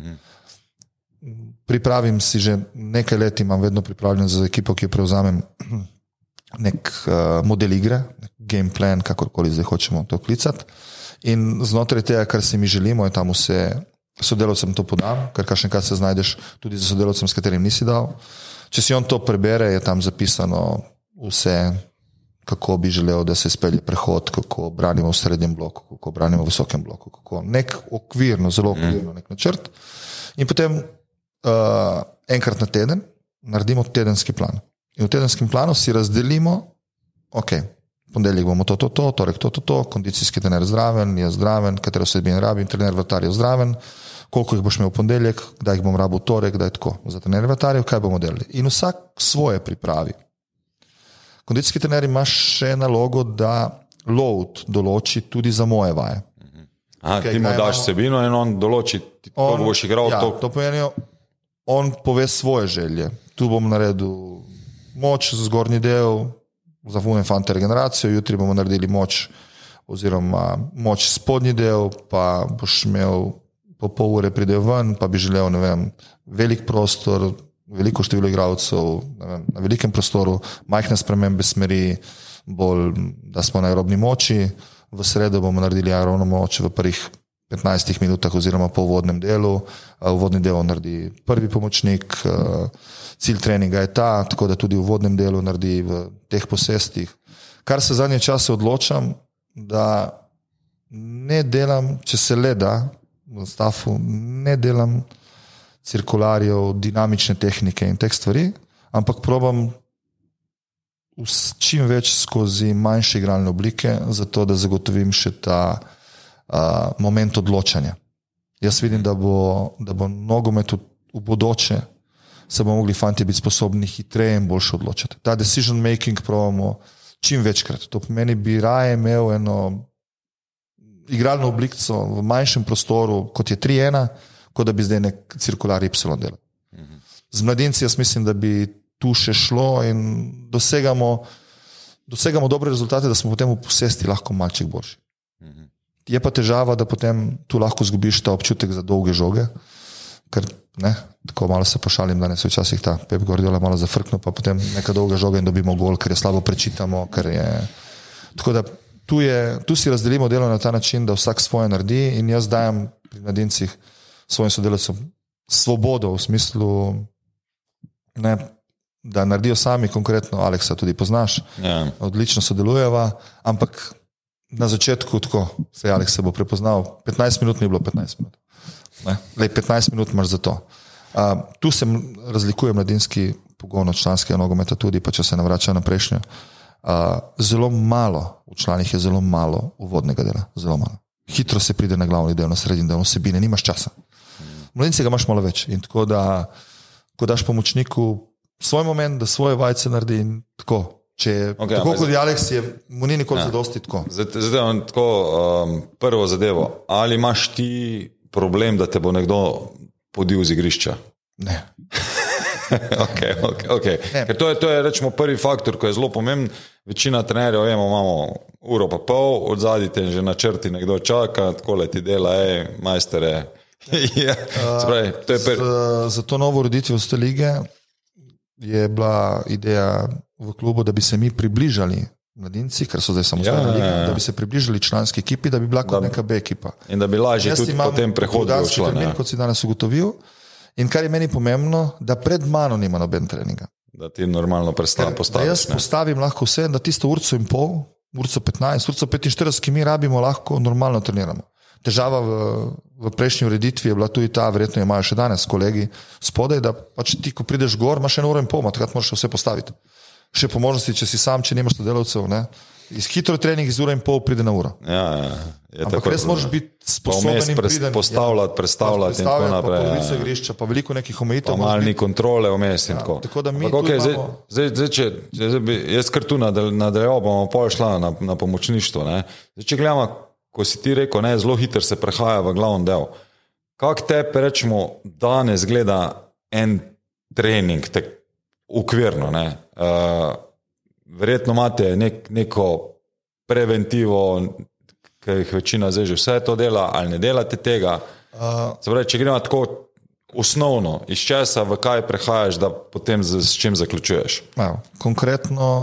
Pripravim si že nekaj let, imam vedno pripravljen za ekipo, ki jo prevzamem nek model igre, game plan, kakorkoli zdaj hočemo to klicati. In znotraj tega, kar si mi želimo, je tam vse, sodelavcem to podam, ker kakšenkrat se znajdeš tudi za sodelavcem, s katerim nisi dal. Če si on to prebere, je tam zapisano vse, kako bi želel, da se izpelje prehod, kako branimo v srednjem bloku, kako branimo v visokem bloku, kako nek okvirno, zelo okvirno nek načrt. In potem enkrat na teden naredimo tedenski plan. In v tedenskem planu si razdelimo, ponedeljek bomo to, torek to, kondicijski trener zdraven, jaz zdraven, katero osebine rabim, trener vratarjev zdraven, koliko jih boš imel v ponedeljek, kdaj jih bom rabil torek, kdaj tako. Za trener vratarjev, kaj bomo delali. In vsak svoje pripravi. Kondicijski trener ima še nalogo, da load določi tudi za moje vaje. Ti mu daš vsebino in on določi, ko boš igral to. To pomeni, on pove svoje želje. Tu bom naredil moč, zgornji del, zavujem fante regeneracijo, jutri bomo naredili moč oziroma moč spodnji del, pa boš imel po pol ure pride ven, pa bi želel, ne vem, velik prostor, veliko število igralcev, na velikem prostoru, majhne spremembe smeri, bolj, da smo na aerobni moči. V sredo bomo naredili aerobno moč v prvih 15 minutah oziroma po uvodnem delu. Uvodni del naredi prvi pomočnik, cilj treninga je ta, tako da tudi v uvodnem delu naredi v teh posestih. Kar se zadnje čase odločam, da ne delam, če se le da, v stafu, ne delam cirkularjev, dinamične tehnike in teh stvari, ampak probam čim več skozi manjše igralne oblike, zato da zagotovim še ta moment odločanja. Jaz vidim, da bo nogomet v bodoče se bomo mogli fanti biti sposobni hitreje in boljše odločati. Ta decision making probamo čim večkrat. To pomeni, bi raje imel eno igralno oblikico v manjšem prostoru, kot je 3-1, kot da bi zdaj nek cirkular Y delal. Z mladinci jaz mislim, da bi tu še šlo in dosegamo dobre rezultate, da smo potem v posesti lahko malček boljši. Je pa težava, da potem tu lahko zgubiš ta občutek za dolge žoge, ker tako malo se pošalim, danes včasih ta Pep Guardiola malo zafrknil, pa potem neka dolga žoga in dobimo gol, ker je slabo prečitamo, ker je... Tako da tu si razdelimo delo na ta način, da vsak svoje naredi in jaz dajem pri mladincih svojim sodelavcem svobodo v smislu, da naredijo sami, konkretno Aleksa tudi poznaš, odlično sodelujeva, ampak na začetku tako se Aleks se bo prepoznal, 15 minut ni bilo 15 minut. 15 minut imaš za to. Tu se razlikuje mladinski pogon od članskega nogometa tudi, pa če se navrača na prejšnjo. Zelo malo, v članih je zelo malo uvodnega dela, zelo malo. Hitro se pride na glavni del, na srednji del, vsebine, nimaš časa. Mladinci ga imaš malo več in tako da, ko daš pomočniku svoj moment, da svoje vajce naredi in tako. Tako kot je Aleks, mu ni nikoli zadosti tako. Zdaj imam tako prvo zadevo. Ali imaš ti problem, da te bo nekdo podil z igrišča? Ne. Okay. Ker to je rečemo prvi faktor, ko je zelo pomemben. Večina trenerjev, imamo uro pa pol, od zadnji te že na črti nekdo čaka, takole ti dela, majstere. Za to novo ureditvijo ste lige je bila ideja v klubu, da bi se mi približali mladinci, ker so zdaj samostojna liga, da bi se približali članski ekipi, da bi bila kot neka B ekipa. In da bi lažje tudi potem prehodil v člane. Kot si danes ugotovil. In kar je meni pomembno, da pred mano nima noben treninga. Da ti normalno postaviš. Da jaz postavim lahko vse, da tisto urco in pol, urco 15, urco 45, ki mi rabimo, lahko normalno treniramo. Težava v prejšnji ureditvi je bila tudi ta, verjetno je imajo še danes kolegi spodaj, da pač ti, ko prideš gor, imaš 1 uro in pol, takrat moraš vse postaviti. Še po možnosti, če si sam, če nimaš sodelavcev, iz hitro trening iz 1 in pol pride na uro. Ampak res moraš biti sposoben in priden. Predstavljati in tako naprej. Pa polovico igrišča, pa veliko nekih omejitev. Pa malo ni kontrole vmes in tako. Tako da mi tu imamo... Jaz kar tu nadaljeval, bomo pol šla na pomočništvo. Zdaj, če gledamo, ko si ti rekel, zelo hitro se prehaja v glavni del. Kako tepe, rečemo, danes gleda en trening, ukvirno, verjetno imate neko preventivo, ki jih večina zdaj že vse to dela, ali ne delate tega. Če gremo tako osnovno, iz česa, v kaj prehajaš, da potem s čim zaključuješ? Konkretno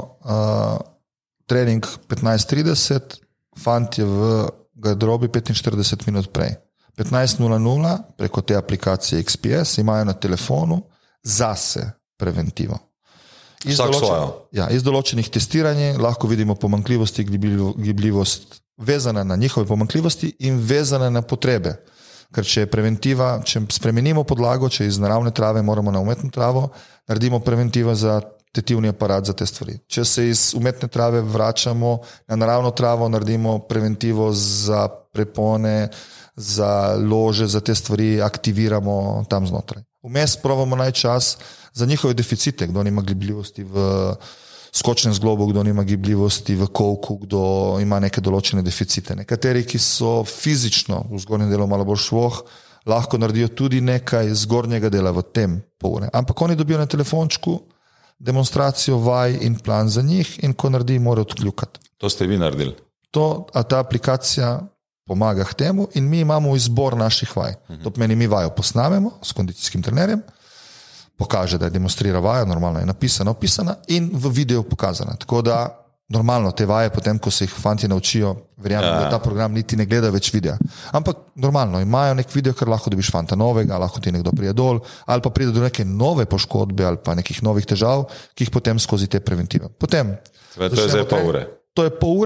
trening 15:30, fant je v garderobi 45 minut prej. 15:00 preko te aplikacije XPS imajo na telefonu zase preventivo. Vsak svojo. Iz določenih testiranj lahko vidimo pomanjkljivosti, gibljivost vezana na njihove pomanjkljivosti in vezana na potrebe. Ker če je preventiva, če spremenimo podlago, če iz naravne trave moramo na umetno travo, naredimo preventiva za tetivni aparat za te stvari. Če se iz umetne trave vračamo na naravno travo, naredimo preventivo za prepone, za lože, za te stvari aktiviramo tam znotraj. Vmes probamo najčas za njihove deficite, kdo nima gibljivosti v skočnem zglobu, kdo nima gibljivosti v kolku, kdo ima neke določene deficite. Nekateri, ki so fizično v zgornjem delu malo bolj švoh, lahko naredijo tudi nekaj zgornjega dela v tem pol ure. Ampak oni dobijo na telefončku demonstracijo vaj in plan za njih in ko naredi, mora odkljukati. To ste vi naredili? Ta aplikacija pomaga k temu in mi imamo izbor naših vaj. To pomeni, mi vajo posnamemo s kondicijskim trenerjem, pokaže, da je demonstrira vajo, normalno je napisana, opisana in v videu pokazana. Tako da normalno te vaje potem, ko se jih fanti naučijo, verjamem, da ta program niti ne gleda več videa. Ampak normalno, imajo nek video, ker lahko dobiš fanta novega, lahko ti nekdo pride dol, ali pa pride do neke nove poškodbe ali pa nekih novih težav, ki jih potem skozi te preventive. Potem, to je zdaj pol ure. To je pol ure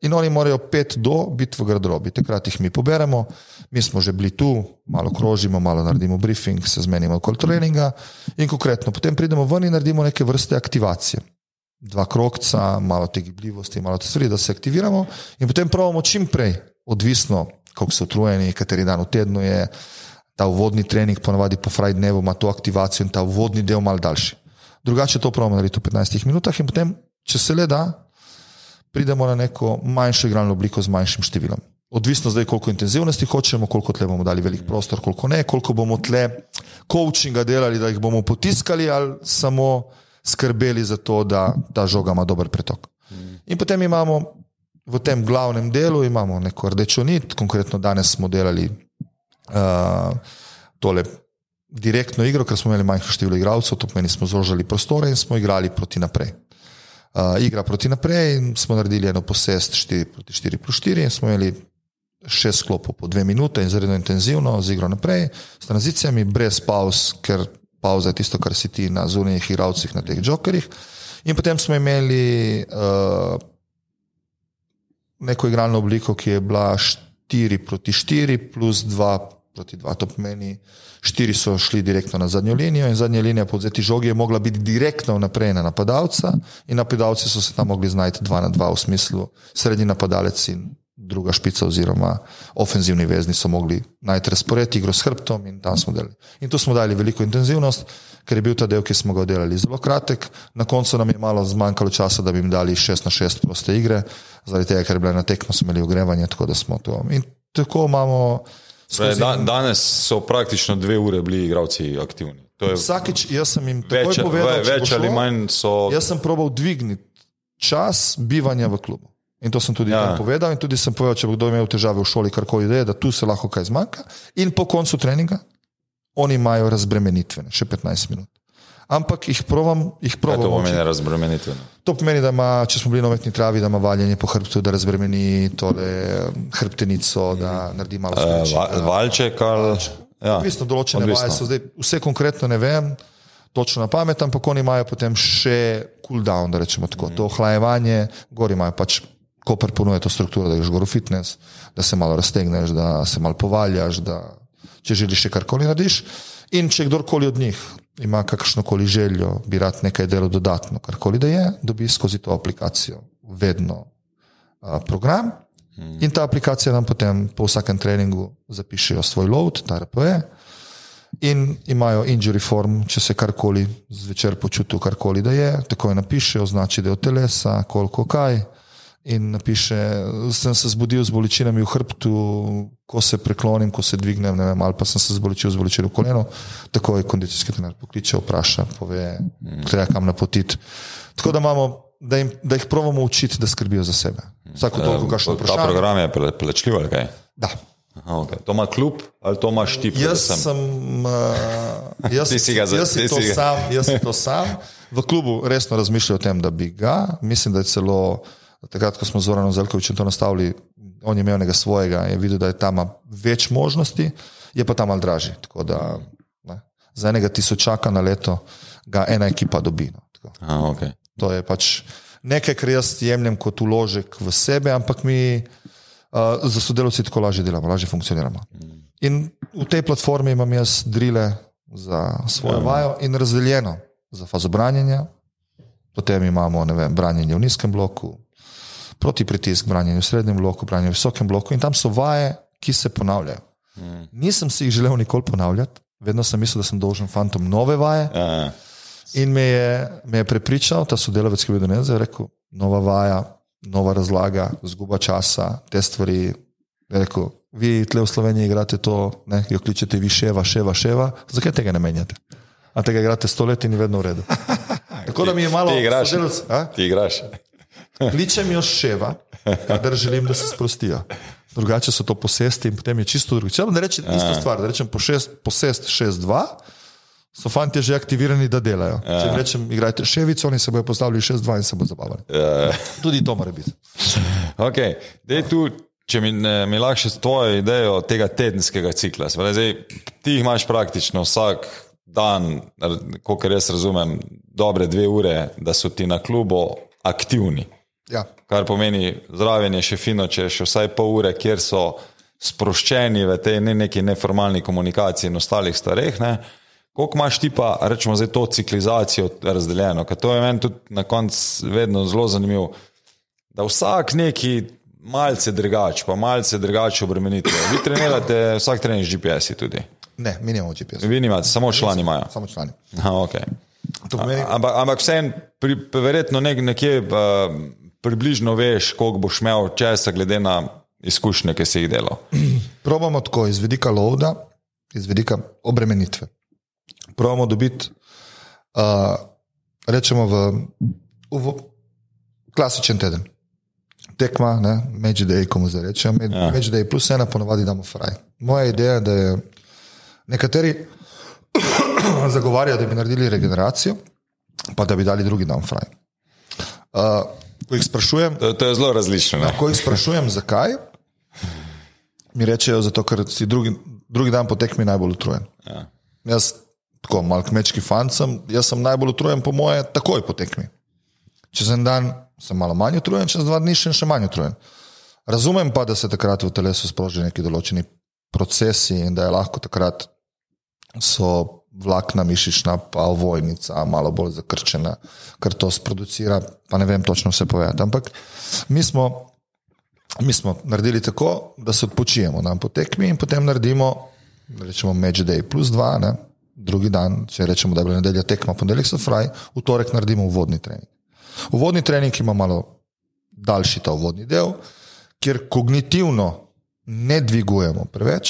in oni morajo 5 do biti v garderobi. Takrat jih mi poberemo, mi smo že bili tu, malo krožimo, malo naredimo briefing, se zmenimo okoli treninga in konkretno potem pridemo ven in naredimo neke vrste aktivacije. 2 krogca, malo te gibljivosti, malo te stvari, da se aktiviramo in potem pravimo čim prej, odvisno, koliko so utrujeni, kateri dan v tednu je, ta uvodni trening ponavadi po fraj dnevu ima to aktivacijo in ta uvodni del malo daljši. Drugače to pravimo narediti v 15 minutah in potem, če se le da, pridemo na neko manjšo igralno obliko z manjšim številom. Odvisno zdaj, koliko intenzivnosti hočemo, koliko tle bomo dali velik prostor, koliko ne, koliko bomo tle coachinga delali, da jih bomo potiskali ali samo skrbeli za to, da ta žoga ima dober pretok. In potem imamo v tem glavnem delu imamo neko rdečo nit, konkretno danes smo delali tole direktno igro, ker smo imeli manjše število igralcev, to pomeni smo zožali prostore in smo igrali proti naprej. Igra proti naprej in smo naredili eno posest 4+4 in smo imeli 6 sklopov po 2 minute in zredno intenzivno z igro naprej, s tranzicijami, brez pauz, ker pauza je tisto, kar si ti na zunanjih igralcih na teh jokerjih. In potem smo imeli neko igralno obliko, ki je bila 4+4 plus 2+2. To pomeni, 4 so šli direktno na zadnjo linijo in zadnja linija po vzeti žogi je mogla biti direktno naprej na napadalca in napadalci so se tam mogli znajti 2-2 v smislu srednji napadalec in druga špica oziroma ofenzivni vezni so mogli najti razpored, igro s hrbtom in tam smo delali. In tu smo dali veliko intenzivnost, ker je bil ta del, ki smo ga delali zelo kratek. Na koncu nam je malo zmanjkalo časa, da bi jim dali 6-6 proste igre, zaradi tega, ker je bila na tekmo, smo imeli ogrevanje, tako da smo to. In tako imamo... Danes so praktično 2 ure bili igralci aktivni. Vsakič, jaz sem jim takoj povedal, več ali manj so... Jaz sem probal dvigniti čas bivanja v klubu. In to sem tudi povedal in tudi sem povedal, če bo kdo imel težave v šoli, karkoli ideje, da tu se lahko kaj zmanjka. In po koncu treninga oni imajo razbremenitvene, še 15 minut. Ampak jih probam Kaj to pomeni razbremenitvene? To pomeni, da ima, če smo bili na umetni travi, da ima valjenje po hrbtu, da razbremeni tole hrbtenico, da naredi malo sreče. Valček ali... Odvisno, določene vaje so zdaj, vse konkretno ne vem, točno na pamet, ampak oni imajo potem še cool down, da rečemo tako. To ohlajevanje, gor imajo pač, Koper ponuje to strukturo, da greš gor v fitness, da se malo raztegneš, da se malo povaljaš, da če želiš še karkoli narediš. In če kdorkoli od njih ima kakršnokoli željo, bi rad nekaj delo dodatno, karkoli da je, dobi skozi to aplikacijo vedno program in ta aplikacija nam potem po vsakem treningu zapišejo svoj load, ta RPE, in imajo injury form, če se karkoli zvečer počutil, karkoli da je, tako je napiše, označi del telesa, koliko kaj, in napiše, sem se zbudil z bolečinami v hrbtu, ko se preklonim, ko se dvignem, ne vem, ali pa sem se zbolečil z bolečino v koleno, tako je kondicijski trener pokliče, vpraša, pove, treba kam napotiti. Tako da imamo, da jih probamo učiti, da skrbijo za sebe. Vsako toliko, kakšno vprašanje. Ta program je plačljiv ali kaj? Da. Aha, okay. To ima klub ali to imaš ti? Jaz sem to sam. V klubu resno razmišljajo o tem, da bi ga, mislim, da je celo takrat, ko smo z Zoranom Zeljkovićem to nastavili, on je imel nekaj svojega, je videl, da je tam več možnosti, je pa tam malo dražji. Tako da za enega tisočaka na leto ga ena ekipa dobi. Okay. To je pač nekaj, kar jaz jemljem kot uložek v sebe, ampak mi za sodelavci tako lažje delamo, lažje funkcioniramo. In v tej platformi imam jaz drile za svojo vajo in razdeljeno za fazo branjenja, potem imamo, ne vem, branjenje v nizkem bloku, proti pritisk, branjenje v srednjem bloku, branjenje v visokem bloku in tam so vaje, ki se ponavljajo. Nisem si jih želel nikoli ponavljati, vedno sem mislil, da sem dolžen fantom nove vaje in me je prepričal, ta sodelavec, ki je bil danes, je rekel, nova vaja, nova razlaga, zguba časa, te stvari, je rekel, vi tle v Sloveniji igrate to, ne, jo kličete vi ševa, zakaj tega ne menjate? A tega igrate 100 let in je vedno v redu. Tako da mi je malo... Ti igraš. Kličem jo ševa, kadar želim, da se sprostijo. Drugače so to posesti in potem je čisto drugi. Če vam ne rečem isto stvar, da rečem posest 6-2, so fantje že aktivirani, da delajo. Če rečem, igrajte ševico, oni se bojo postavili 6-2 in se bojo zabavali. Tudi to mora biti. Ok, dej tu, če mi lahko še s tvojo idejo tega tedenskega cikla. Zdaj, ti jih imaš praktično vsak dan, kolikor jaz razumem, dobre 2 ure, da so ti na klubu aktivni. Ja. Kar pomeni, zraven je še fino, če še vsaj pol ure, kjer so sproščeni v tej neki neformalni komunikaciji in ostalih stareh, ne? Koliko imaš ti pa, rečemo zdaj, to ciklizacijo razdeljeno, ker to je meni tudi na koncu vedno zelo zanimivo, da vsak neki malce drugače, pa malce drugače obremenitev. Vi trenirate vsak trening z GPS-i tudi? Ne, mi nimamo GPS. Vi nimate, samo člani imajo? Samo člani. Aha, okay. Pomeni... Ampak vsem verjetno nekje približno veš, koliko boš imel časa glede na izkušnje, ki si jih delal. Probamo tako, iz vidika loada, iz vidika obremenitve. Probamo dobiti, rečemo v klasičen teden. Tekma, ne, match day, komu zdaj rečem, match day plus 1 ponovadi damo fraj. Moja ideja, da je nekateri zagovarjajo, da bi naredili regeneracijo, pa da bi dali drugi dan fraj. Ko jih sprašujem... To je zelo različno. Ne? Ko jih sprašujem, zakaj, mi rečejo, zato ker si drugi dan po tekmi najbolj utrujen. Ja. Jaz, tako mal kmečki fan sem, jaz sem najbolj utrujen po moje takoj po tekmi. Čez en dan sem malo manj utrujen, čez 2 dni še manj utrujen. Razumem pa, da se takrat v telesu sprožijo neki določeni procesi in da je lahko takrat so vlakna mišična pa ovojnica malo bolj zakrčena, ker to sproducira, pa ne vem točno vse povedati. Ampak mi smo naredili tako, da se odpočijemo dan po tekmi in potem naredimo, rečemo match day plus 2, ne? Drugi dan, če rečemo, da je bila nedelja tekma, ponedeljek so fraj, v torek naredimo uvodni trening. Uvodni trening ima malo daljši ta uvodni del, kjer kognitivno ne dvigujemo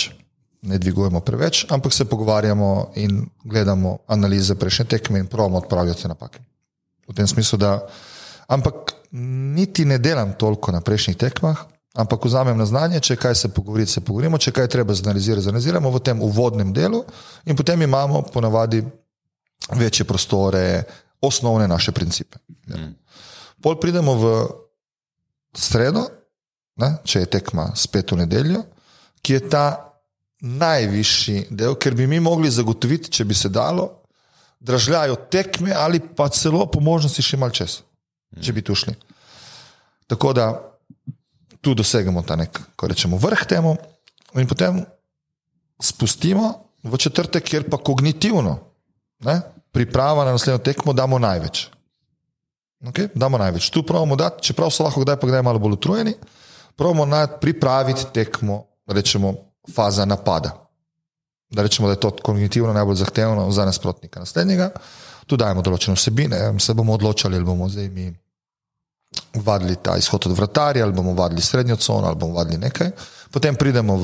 preveč, ampak se pogovarjamo in gledamo analize prejšnje tekme in probamo odpravljati napake. V tem smislu, da ampak niti ne delam toliko na prejšnjih tekmah, ampak vzamem na znanje, če kaj se pogovorimo, če kaj treba zanaliziramo v tem uvodnem delu in potem imamo ponavadi večje prostore, osnovne naše principe. Pol pridemo v sredo, ne, če je tekma spet v nedeljo, ki je ta najvišji del, ker bi mi mogli zagotoviti, če bi se dalo, dražljajo tekme ali pa celo po možnosti še malo čez, če bi tu šli. Tako da tu dosegamo ta nek, ko rečemo, vrh temu in potem spustimo v četrtek, kjer pa kognitivno, ne, priprava na naslednjo tekmo damo največ. Okay? Damo največ. Tu pravimo dati, čeprav so lahko kdaj pa kdaj malo bolj utrujeni, pravimo pripraviti tekmo, rečemo, faza napada. Da rečemo, da je to kognitivno najbolj zahtevno za nasprotnika naslednjega. Tu dajemo določene vsebine, se bomo odločali, ali bomo zdaj mi vadili ta izhod od vratarja, ali bomo vadili srednjo cono, ali bomo vadili nekaj. Potem pridemo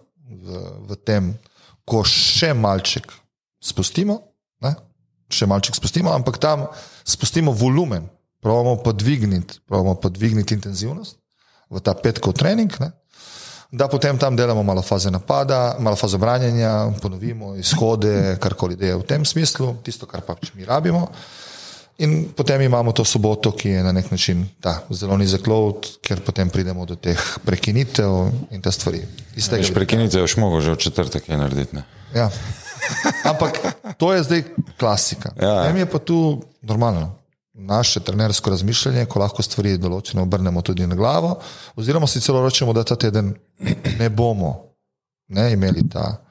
v tem, ko še malček spustimo, ne? Še malček spustimo, ampak tam spustimo volumen, probamo podvigniti intenzivnost v ta petkov trening, ne? Da potem tam delamo malo faze napada, malo faze branjenja, ponovimo izhode, karkoli ideje v tem smislu, tisto, kar pač mi rabimo. In potem imamo to soboto, ki je na nek način zelo nizek load, ker potem pridemo do teh prekinitev in te stvari. Prekinitev još mogo že v četrtek je narediti, ne? Ja. Ampak to je zdaj klasika. Ja. Meni je pa tu normalno. Naše trenersko razmišljanje, ko lahko stvari določene obrnemo tudi na glavo, oziroma si celo rečemo, da ta teden ne bomo imeli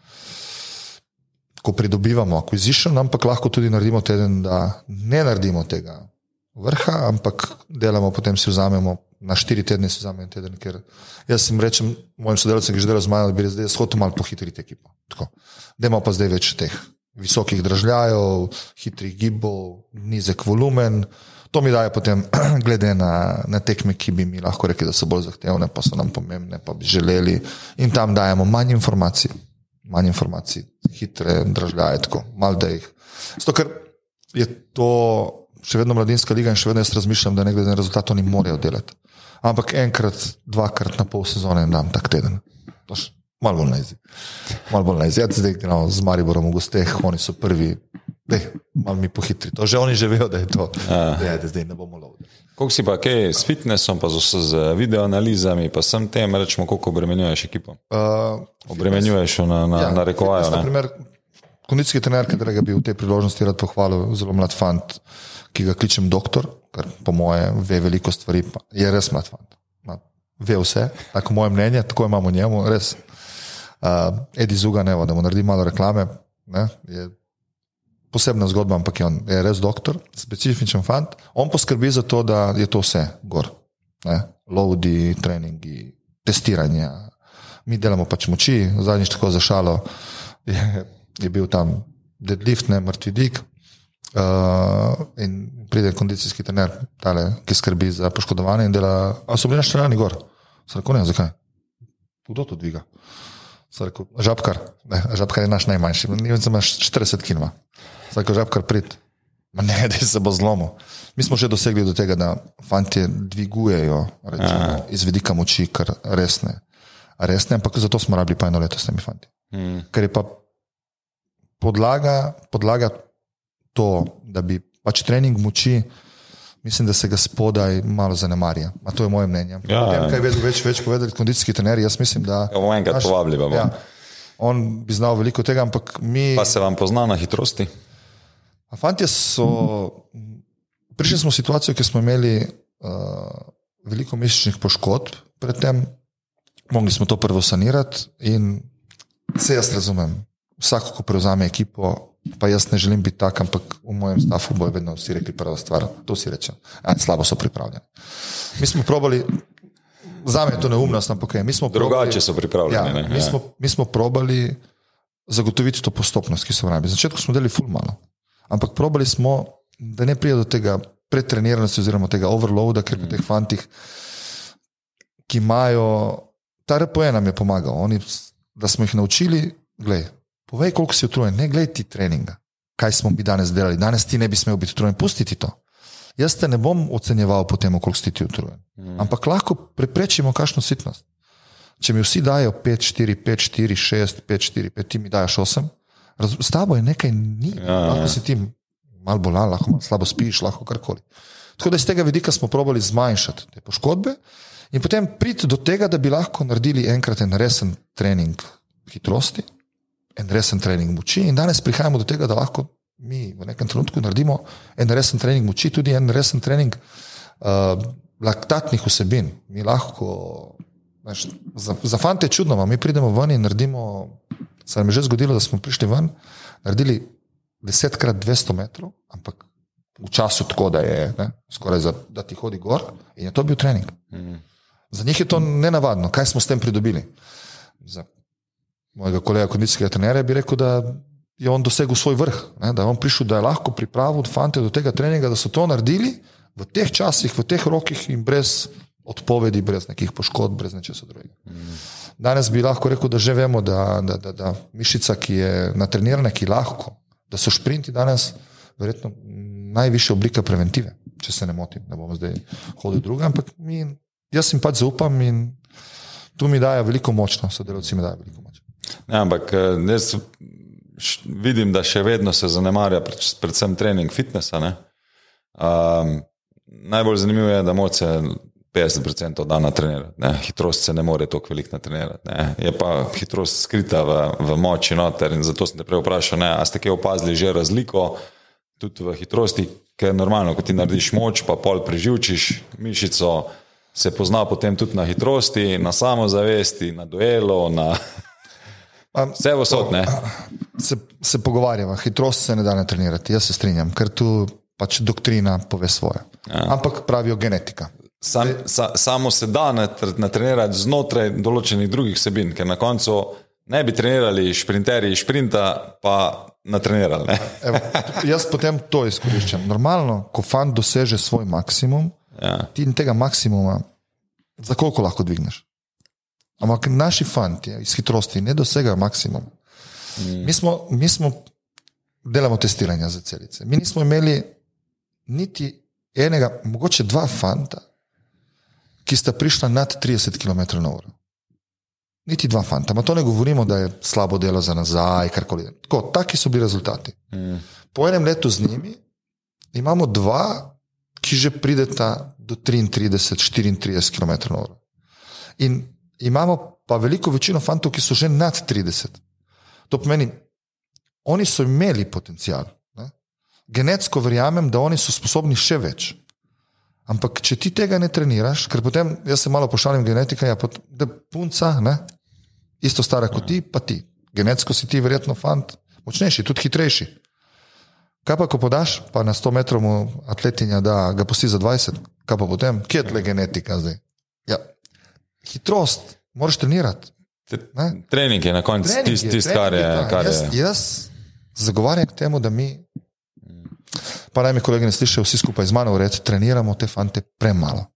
ko pridobivamo acquisition, ampak lahko tudi naredimo teden, da ne naredimo tega vrha, ampak delamo, potem si vzamemo, na 4 tedne si vzamemo teden, ker jaz jim rečem, mojim sodelavcem, ki že delajo z mano, da bi zdaj hotel malo pohitriti ekipo. Tako. Dajmo pa zdaj več teh visokih dražljajev, hitrih gibov, nizek volumen. To mi daje potem glede na tekme, ki bi mi lahko rekli, da so bolj zahtevne, pa so nam pomembne, pa bi želeli. In tam dajemo manj informacij, hitre dražljaje, tako, malo da jih. Zato, ker je to še vedno mladinska liga in še vedno jaz razmišljam, da ne glede na rezultat oni morajo delati. Ampak enkrat, 2krat na pol sezone dam tak teden. Malo bolj najzi. Jaz zdaj z Mariborom v gosteh, oni so prvi, malo mi pohitri. To že oni že vejo, da je to. Da zdaj ne bomo lovili. Koliko si pa kaj s fitnessom, pa z videoanalizami, pa sem tem, rečemo, koliko obremenjuješ ekipo? Obremenjuješ na rekovaju, ne? Naprimer, kondicijski trener, katerega bi v tej priložnosti rad pohvalil, zelo mlad fant, ki ga kličem doktor, ker po moje ve veliko stvari, je res mlad fant. Ve vse, tako moje mnenje, tako imamo njemu, res. Edi Zuga, da mu naredi malo reklame, ne, je posebna zgodba, ampak je res doktor, specifičen fant. On poskrbi za to, da je to vse gor. Ne, loadi, treningi, testiranja. Mi delamo pač moči, zadnjič tako za šalo je bil tam deadlift, ne, mrtvi dig, in pride kondicijski trener, tale, ki skrbi za poškodovanje in dela, a so bili naštrajani gor. Sem rekel, ne, zakaj? Kdo to dviga? Sem rekel, Žabkar. Ne, Žabkar je naš najmanjši, imaš 40 kg. Sem rekel, Žabkar, prid. Ma ne, da se bo zlomil. Mi smo že dosegli do tega, da fantje dvigujejo, rečemo, iz vidika moči, kar resne, ampak zato smo rabili pa 1 leto s temi fanti. Ker je pa podlaga to, da bi pač trening moči, mislim, da se ga spodaj malo zanemarja. A to je moje mnenje. Kaj je vedel več povedali kondicijski trener, jaz mislim, da... Ja, bomo enkrat povabili, bom. Ja, on bi znal veliko tega, ampak mi... Pa se vam pozna na hitrosti? A fantje prišli smo v situacijo, ki smo imeli veliko mesečnih poškodb predtem, mogli smo to prvo sanirati in se jaz razumem. Vsako, ko prevzame ekipo, pa jaz ne želim biti tak, ampak v mojem stafu bojo vedno vsi rekli prva stvar, to si rečem, slabo so pripravljeni. Mi smo probali, zame je to neumnost, ampak mi smo probali... Drugače so pripravljeni. Ja, mi smo probali zagotoviti to postopnost, ki so rabi. Začetku smo delali ful malo, ampak probali smo, da ne prije do tega pretreniranosti oziroma tega overloada, ker pri teh fantih, ki imajo, ta RPE nam je pomagal, da smo jih naučili, glej, povej, koliko si utrujen, ne glej ti treninga, kaj smo bi danes delali, danes ti ne bi smel biti utrujen, pusti ti to. Jaz te ne bom ocenjeval po tem, koliko si ti utrujen, ampak lahko preprečimo kakšno sitnost. Če mi vsi dajo 5, 4, 5, 4, 6, 5, 4, 5, ti mi daš 8, s tabo je nekaj ni, lahko si ti malo bolan, lahko malo slabo spiš, lahko karkoli. Tako da iz tega vidika smo probali zmanjšati te poškodbe in potem priti do tega, da bi lahko naredili enkrat en resen trening hitrosti, en resen trening moči in danes prihajamo do tega, da lahko mi v nekem trenutku naredimo en resen trening moči, tudi en resen trening laktatnih vsebin. Mi lahko, za fante je čudno, mi pridemo ven in naredimo, se nam je že zgodilo, da smo prišli ven, naredili 10x200 metrov, ampak v času tako, da je skoraj da ti hodi gor in je to bil trening. Za njih je to nenavadno. Kaj smo s tem pridobili? Za mojega kolega kondicijskega trenerja bi rekel, da je on dosegel svoj vrh, da je on prišel, da je lahko pripravil fante do tega treninga, da so to naredili v teh časih, v teh rokih in brez odpovedi, brez nekih poškodb, brez nečesa drugega. Danes bi lahko rekel, da že vemo, da mišica, ki je natrenirana, ki lahko, da so šprinti danes verjetno najvišja oblika preventive, če se ne motim, da bomo zdaj hodili druga, ampak jaz jim pač zaupam in tu mi daje veliko moč, sodelavci mi daje veliko moč. Ne, ampak jaz vidim, da še vedno se zanemarja predvsem trening fitnessa. Najbolj zanimivo je, da moče 50% dana trenirati. Hitrost se ne more toliko veliko natrenirati. Je pa hitrost skrita v moči noter in zato sem te prej vprašal, a ste kaj opazili že razliko tudi v hitrosti, ker normalno, ko ti narediš moč, pa pol preživčiš mišico, se pozna potem tudi na hitrosti, na samozavesti, na duelu, na... Vse vsot, ne? Se pogovarjava, hitrost se ne da natrenirati, jaz se strinjam, ker tu pač doktrina pove svoje. Ampak pravijo genetika. Samo se da natrenirati znotraj določenih drugih vsebin, ker na koncu ne bi trenirali šprinterji šprinta, pa natrenirali. Ne? Evo, jaz potem to izkoriščam. Normalno, ko fant doseže svoj maksimum, ti tega maksimuma za koliko lahko dvigneš? Ampak naši fanti iz hitrosti ne dosegajo maksimum. Mi smo delamo testiranja za celice. Mi nismo imeli niti enega, mogoče 2 fanta, ki sta prišla nad 30 km/h. Niti 2 fanta. Ma to ne govorimo, da je slabo delo za nazaj, karkoli. Tako, taki so bili rezultati. Po enem letu z njimi imamo 2, ki že prideta do 33-34 km/h. In imamo pa veliko večino fantov, ki so že nad 30. To pomeni, oni so imeli potencial. Ne? Genetsko verjamem, da oni so sposobni še več. Ampak če ti tega ne treniraš, ker potem, jaz se malo pošalim genetika, da punca, ne? Isto stara kot ti, pa ti. Genetsko si ti verjetno fant, močnejši, tudi hitrejši. Kaj pa, ko podaš, pa na 100 metrov mu atletinja, da ga pusti za 20, kaj pa potem? Kje je tle genetika zdaj? Ja, hitrost, moraš trenirati. Trening je na koncu tisto, kar je. Jaz zagovarjam k temu, da mi, pa naj mi kolegi ne slišajo, vsi skupaj z mano reči, treniramo te fante premalo.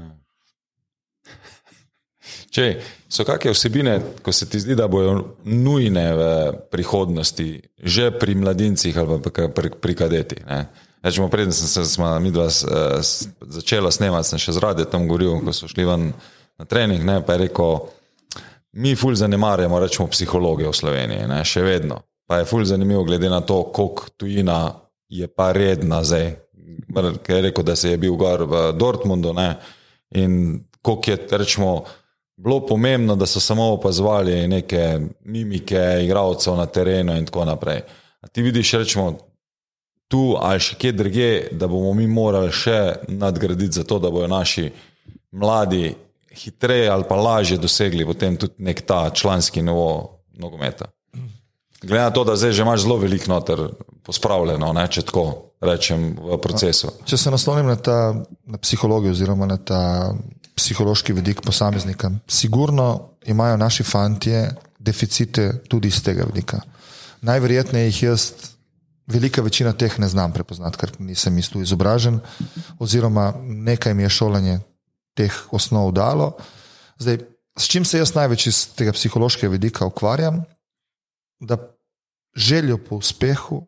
Če so kakšne vsebine, ko se ti zdi, da bojo nujne v prihodnosti, že pri mladincih ali pa pri kadetih. Rečemo, preden smo midva začela snemati, sem še z Rade tam govoril, ko so šli ven na trening, pa je rekel, mi ful zanemarjamo, rečemo, psihologijo v Sloveniji, še vedno. Pa je ful zanimivo glede na to, koliko tujina je pa redna zdaj. Ker je rekel, da se je bil gor v Dortmundu, in koliko je, rečemo, bilo pomembno, da so samo opazovali neke mimike igralcev na terenu in tako naprej. A ti vidiš, rečemo, tu ali še kje drugje, da bomo mi morali še nadgraditi za to, da bojo naši mladi hitreje ali pa lažje dosegli potem tudi nek ta članski nivo nogometa. Glede na to, da zdaj že imaš zelo velik noter pospravljeno, če tako rečem, v procesu. Če se naslonim na psihologijo oziroma na ta psihološki vidik posameznika, sigurno imajo naši fantje deficite tudi iz tega vidika. Najverjetneje jih jaz, velika večina teh ne znam prepoznati, ker nisem isto izobražen, oziroma nekaj mi je šolanje teh osnov dalo. Zdaj, s čim se jaz največ iz tega psihološkega vidika ukvarjam, da željo po uspehu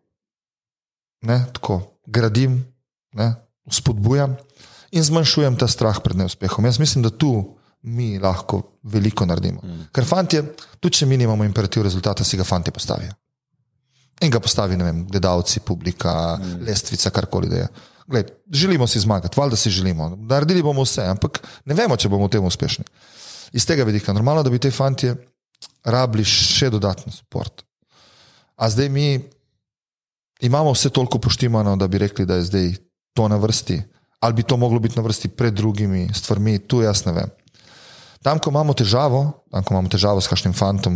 tako gradim, spodbujam in zmanjšujem ta strah pred neuspehom. Jaz mislim, da tu mi lahko veliko naredimo. Ker fantje, tudi če mi nimamo imperativ rezultata, si ga fantje postavijo. In ga postavi, ne vem, gledalci, publika, lestvica, karkoli da je. Gled, želimo si zmagati, valjda si želimo. Naredili bomo vse, ampak ne vemo, če bomo v tem uspešni. Iz tega vidika, normalno, da bi te fantje rabili še dodatno support. A zdaj mi imamo vse toliko poštimano, da bi rekli, da je zdaj to na vrsti, ali bi to moglo biti na vrsti pred drugimi stvarmi, tu jaz ne vem. Tam, ko imamo težavo s kakšnim fantom,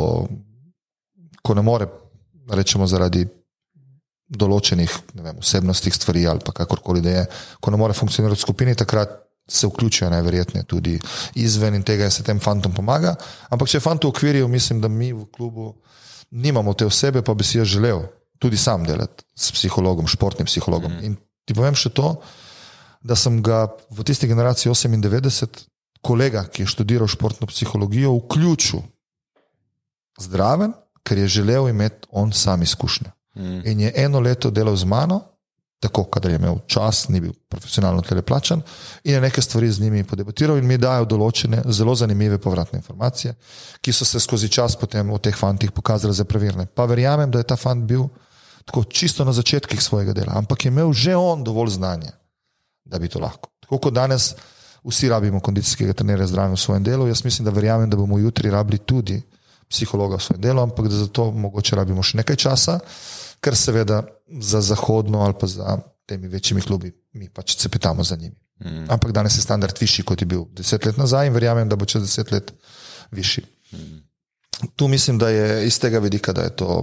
ko ne more, rečemo zaradi določenih, ne vem, osebnostih stvari ali pa kakorkoli da je, ko ne more funkcionirati v skupini, takrat se vključijo najverjetneje tudi izven in tega in se tem fantom pomaga. Ampak če je fant v okvirju, mislim, da mi v klubu nimamo te osebe, pa bi si jaz želel tudi sam delati s psihologom, športnim psihologom. In ti povem še to, da sem ga v tisti generaciji 98 kolega, ki je študiral športno psihologijo, vključil zdraven, ker je želel imeti on sam izkušnje. In je 1 leto delal z mano, tako, kadar je imel čas, ni bil profesionalno teleplačan, in je neke stvari z njimi podebatiral in mi dajo določene zelo zanimive povratne informacije, ki so se skozi čas potem v teh fantih pokazali za pravilne. Pa verjamem, da je ta fant bil tako čisto na začetkih svojega dela, ampak je imel že on dovolj znanja, da bi to lahko. Tako kot danes vsi rabimo kondicijskega trenerja zdravja v svojem delu, jaz mislim, da verjamem, da bomo jutri rabili tudi psihologa v svojem delu, ampak da za to mogoče rabimo še nekaj časa, ker seveda za zahodno ali pa za temi večjimi klubi mi pač cepetamo za njimi. Ampak danes je standard višji, kot je bil 10 let nazaj in verjamem, da bo čez 10 let višji. Tu mislim, da je iz tega vidika, da je to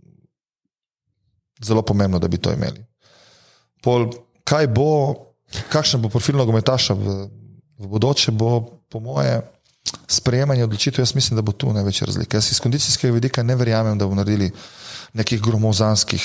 zelo pomembno, da bi to imeli. Kakšen bo profil nogometaša v bodoče, bo po moje sprejemanje odločitev, jaz mislim, da bo tu največja razlika. Jaz iz kondicijskega vidika ne verjamem, da bomo naredili nekih gromozanskih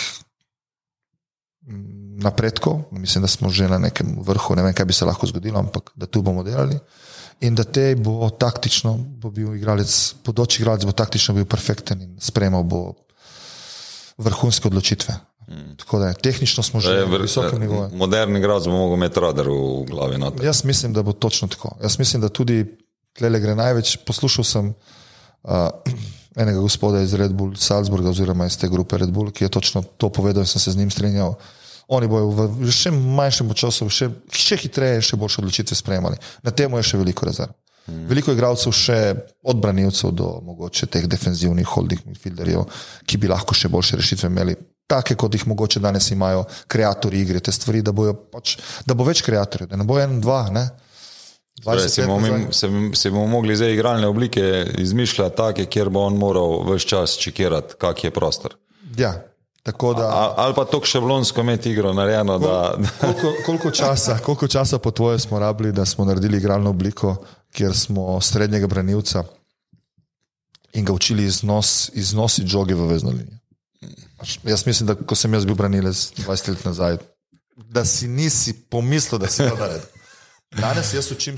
napredkov. Mislim, da smo že na nekem vrhu, ne vem, kaj bi se lahko zgodilo, ampak da tu bomo delali in da te bo taktično, bo bil igralec, bodoči igralec bo taktično bil perfekten in sprejemal bo vrhunske odločitve. Tako da tehnično smo že na visokem nivoju. Moderni igralec bo mogel imeti radar v glavi. Jaz mislim, da bo točno tako. Jaz mislim, da tudi tlele gre največ. Poslušal sem enega gospoda iz Red Bull Salzburga oziroma iz te grupe Red Bull, ki je točno to povedal in sem se z njim strinjal. Oni bojo v še manjšem času še hitreje, še boljše odločitve sprejemali. Na temu je še veliko rezerv. Veliko igralcev še od branilcev do mogoče teh defenzivnih holding midfielderjev, ki bi lahko še boljše rešitve imeli. Take, kot jih mogoče danes imajo kreatorji igre, te stvari, da bo več kreatorjev, da ne bo 1, 2, ne? Se bomo mogli zdaj igralne oblike izmišljati take, kjer bo on moral ves čas čekirati, kak je prostor. Ja, tako da... Ali pa tok šablonsko imeti igro narejeno, da... Koliko časa po tvoje smo rabili, da smo naredili igralno obliko, kjer smo srednjega branilca in ga učili iznositi žoge v vezno linijo. Jaz mislim, da ko sem jaz bil branilec 20 let nazaj, da si nisi pomislil, da si to naredil. Danes jaz učim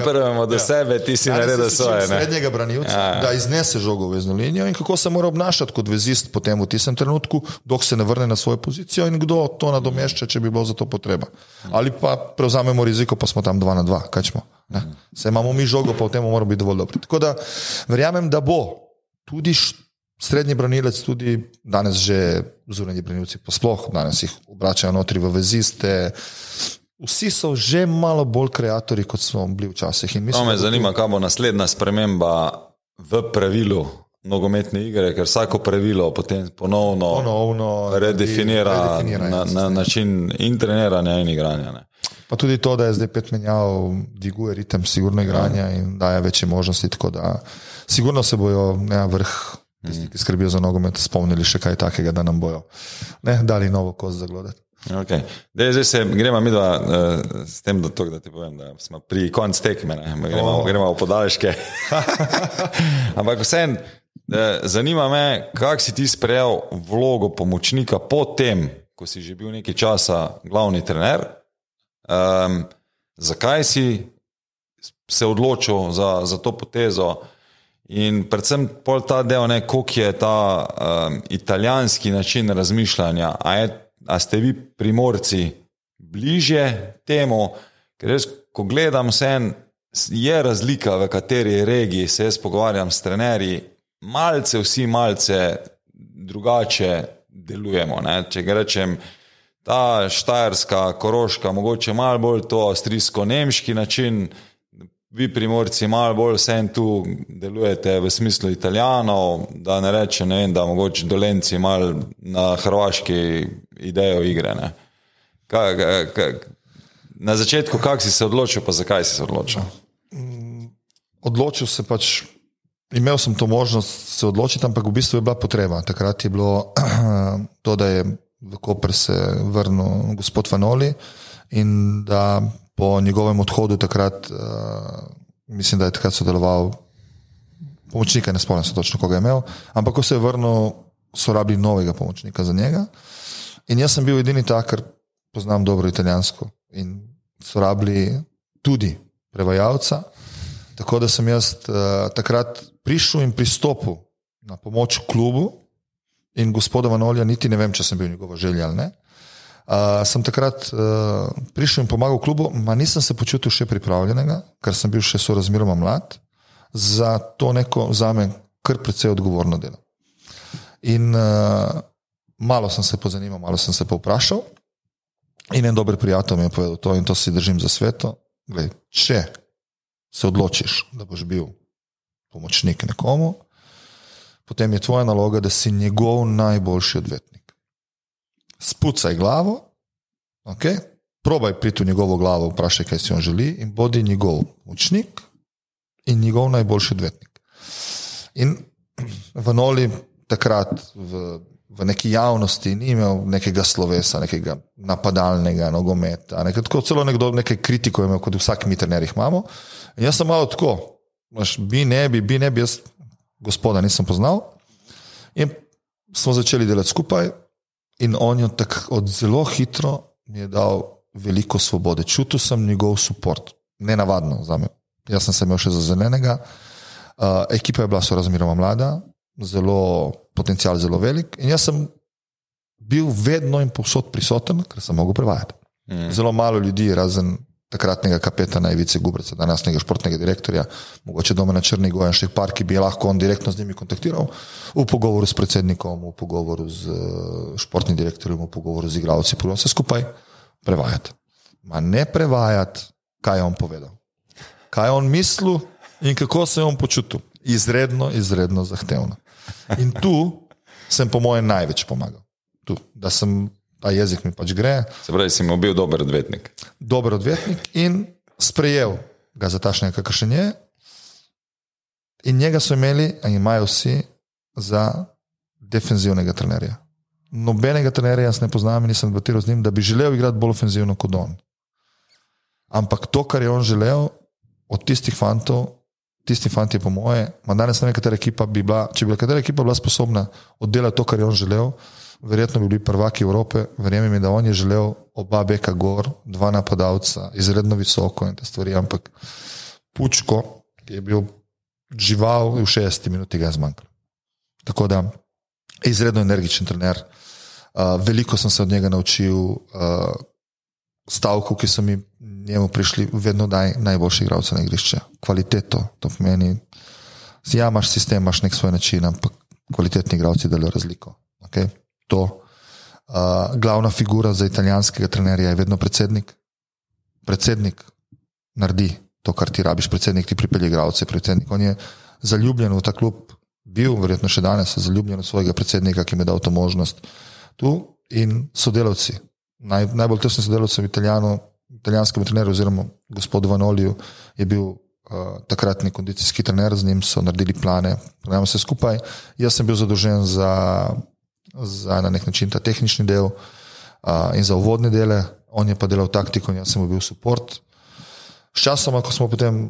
srednjega branilca, da iznese žogo v vezno linijo in kako se mora obnašati kot vezist potem v tistem trenutku, dok se ne vrne na svojo pozicijo in kdo to nadomešča, če bi bilo za to potreba. Ali pa prevzamemo riziko, pa smo tam 2 na 2, kaj smo. Se imamo mi žogo, pa v tem moramo biti dovolj dobri. Tako da verjamem, da bo tudi srednji branilec, tudi danes že zunanji branilci posploh, danes jih obračajo notri v veziste. Vsi so že malo bolj kreatorji, kot smo bili včasih. To me zanima, kaj bo naslednja sprememba v pravilu nogometne igre, ker vsako pravilo potem ponovno redefinira na način in treniranja in igranja. Ne. Pa tudi to, da je zdaj 5 menjav, dviguje ritem sigurno igranja in daje večje možnosti, tako da sigurno se bojo vrh tisti, ki skrbijo za nogomet, spomnili še kaj takega, da nam bojo dali novo kost zaglodati. Okay. Zdaj se gremo mi dva s tem, da ti povem, da smo pri konc tekme, gremo v podaljške. Ampak vsem, zanima me, kak si ti sprejel vlogo pomočnika po tem, ko si že bil nekaj časa glavni trener. Zakaj si se odločil za to potezo in predvsem pol ta del, koliko je ta italijanski način razmišljanja, a ste vi Primorci bližje temu, ker res, ko gledam je razlika, v kateri regiji se jaz pogovarjam s trenerji, vsi malce drugače delujemo. Ne? Če ga rečem, ta štajerska, koroška, mogoče malo bolj to avstrijsko-nemški način, vi Primorci malo bolj tu delujete v smislu Italijanov, da ne rečem, da mogoče Dolenci malo na hrvaški idejo igre. Ne? Na začetku, kak si se odločil, pa zakaj si se odločil? Odločil se pač, imel sem to možnost se odločiti, ampak v bistvu je bila potreba. Takrat je bilo to, da je v Koper se vrnil gospod Vanoli in da po njegovem odhodu takrat, mislim, da je takrat sodeloval pomočnika, ne spomnim se točno, koga je imel, ampak ko se je vrnil, so rabili novega pomočnika za njega in jaz sem bil edini tak, ker poznam dobro italijansko in so rabili tudi prevajalca, tako da sem jaz takrat prišel in pristopil na pomoč klubu in gospoda Vanolija, niti ne vem, če sem bil njegova želja ali ne. Sem takrat prišel in pomagal klubu, nisem se počutil še pripravljenega, ker sem bil še sorazmeroma mlad, za to neko zame kar precej odgovorno delo. In malo sem se pozanimal, malo sem se povprašal in en dober prijatelj mi je povedal to in to si držim za sveto. Glej, če se odločiš, da boš bil pomočnik nekomu, potem je tvoja naloga, da si njegov najboljši odvetnik. Spucaj glavo, okay? Probaj priti v njegovo glavo, vprašaj, kaj si on želi in bodi njegov močnik in njegov najboljši odvetnik. In Vanoli takrat v neki javnosti ni imel nekega slovesa, nekega napadalnega nogometa, celo nekaj kritiko je imel, kot vsak mi trenerjih imamo. In jaz sem malo tako, bi ne bi, jaz gospoda nisem poznal in smo začeli delati skupaj. In on je od zelo hitro mi je dal veliko svobode. Čutil sem njegov support. Nenavadno za me. Jaz sem se imel še za zelenega. Ekipa je bila sorazmeroma mlada, potencial zelo velik. In jaz sem bil vedno in povsod prisoten, ker sem mogel prevajati. Zelo malo ljudi, razen takratnega kapetana Ivice Gubreca, danasnega športnega direktorja, mogoče doma na Črni Gojan še par, ki bi lahko on direktno z njimi kontaktiral, v pogovoru s predsednikom, v pogovoru z športnim direktorjem, v pogovoru z igralci, vse skupaj prevajati. Ne prevajati, kaj je on povedal. Kaj je on mislil In kako se je on počutil? Izredno, izredno zahtevno. In tu sem po mojem največ pomagal. Tu, da sem, ta jezik mi pač gre. Se pravi, si mu bil dober odvetnik. Dober odvetnik in sprejel ga za takšnega, kakršen je. In njega so imeli, in imajo vsi, za defenzivnega trenerja. Nobenega trenerja jaz ne poznam in nisem debatiral z njim, da bi želel igrati bolj ofenzivno kot on. Ampak to, kar je on želel od tistih fantov, tisti fanti po moje, ma danes ne vem, katera ekipa bi bila, če bi katera ekipa bila sposobna oddelati to, kar je on želel, verjetno bi bili prvaki Evrope, verjemi mi, da on je želel oba beka gor, dva napadalca, izredno visoko in te stvari, ampak Pučko, ki je bil žival, v 60 minuti ga je zmanjkalo. Tako da, izredno energičen trener, veliko sem se od njega naučil, stavkov, ki so mi njemu prišli, vedno daj najboljši igralce na igrišče. Kvaliteto, to pomeni, ja, imaš sistem, imaš nek svoj način, ampak kvalitetni igralci delajo razliko. Okay? To. Glavna figura za italijanskega trenerja je vedno predsednik. Predsednik naredi to, kar ti rabiš, predsednik ti pripelje igralce, predsednik. On je zaljubljen v ta klub, bil, verjetno še danes, zaljubljen v svojega predsednika, ki mi je dal to možnost tu in sodelavci. Najbolj tesni sodelavci italijanskemu trenerju oziroma gospodu Vanoliju je bil takratni kondicijski trener, z njim so naredili plane, pravimo se skupaj. Jaz sem bil zadolžen za na nek način ta tehnični del in za uvodne dele, on je pa delal taktiko in jaz sem bil support. Sčasoma, ko smo potem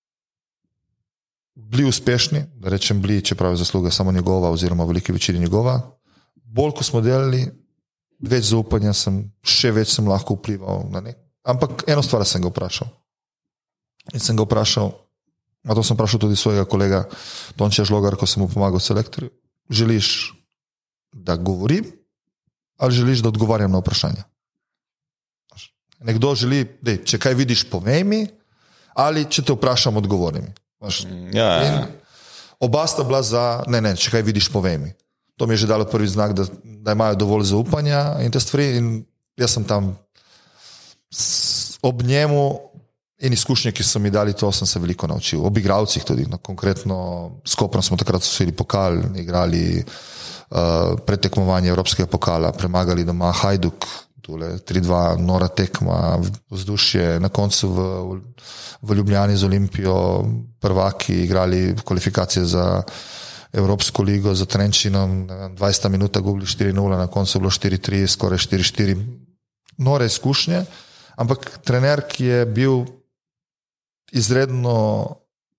bili uspešni, da rečem bili, čeprav je zasluga samo njegova oziroma v veliki večini njegova, bolj ko smo delali, več zaupanja še več sem lahko vplival na nek. Ampak eno stvar sem ga vprašal. In sem ga vprašal, a to sem vprašal tudi svojega kolega Tončija Žlogar, ko sem mu pomagal selektorju, želiš, da govorim ali želiš, da odgovarjam na vprašanja? Nekdo želi, če kaj vidiš, povej mi, ali če te vprašam, odgovori mi. Ja. Oba sta bila za, ne, če kaj vidiš, povej mi. To mi je že dalo prvi znak, da imajo dovolj zaupanja in te stvari in jaz sem tam ob njemu in izkušnje, ki so mi dali to, sem se veliko naučil. Ob igravcih tudi, konkretno s Koprom smo takrat osvojili pokal, igrali predtekmovanje Evropskega pokala, premagali doma Hajduk, tule 3-2, nora tekma, vzdušje, na koncu v Ljubljani z Olimpijo prvaki igrali kvalifikacije za Evropsko ligo za Trenčinom, 20 minuta gubili 4-0, na koncu je bilo 4-3, skoraj 4-4. Nore izkušnje, ampak trener, ki je bil izredno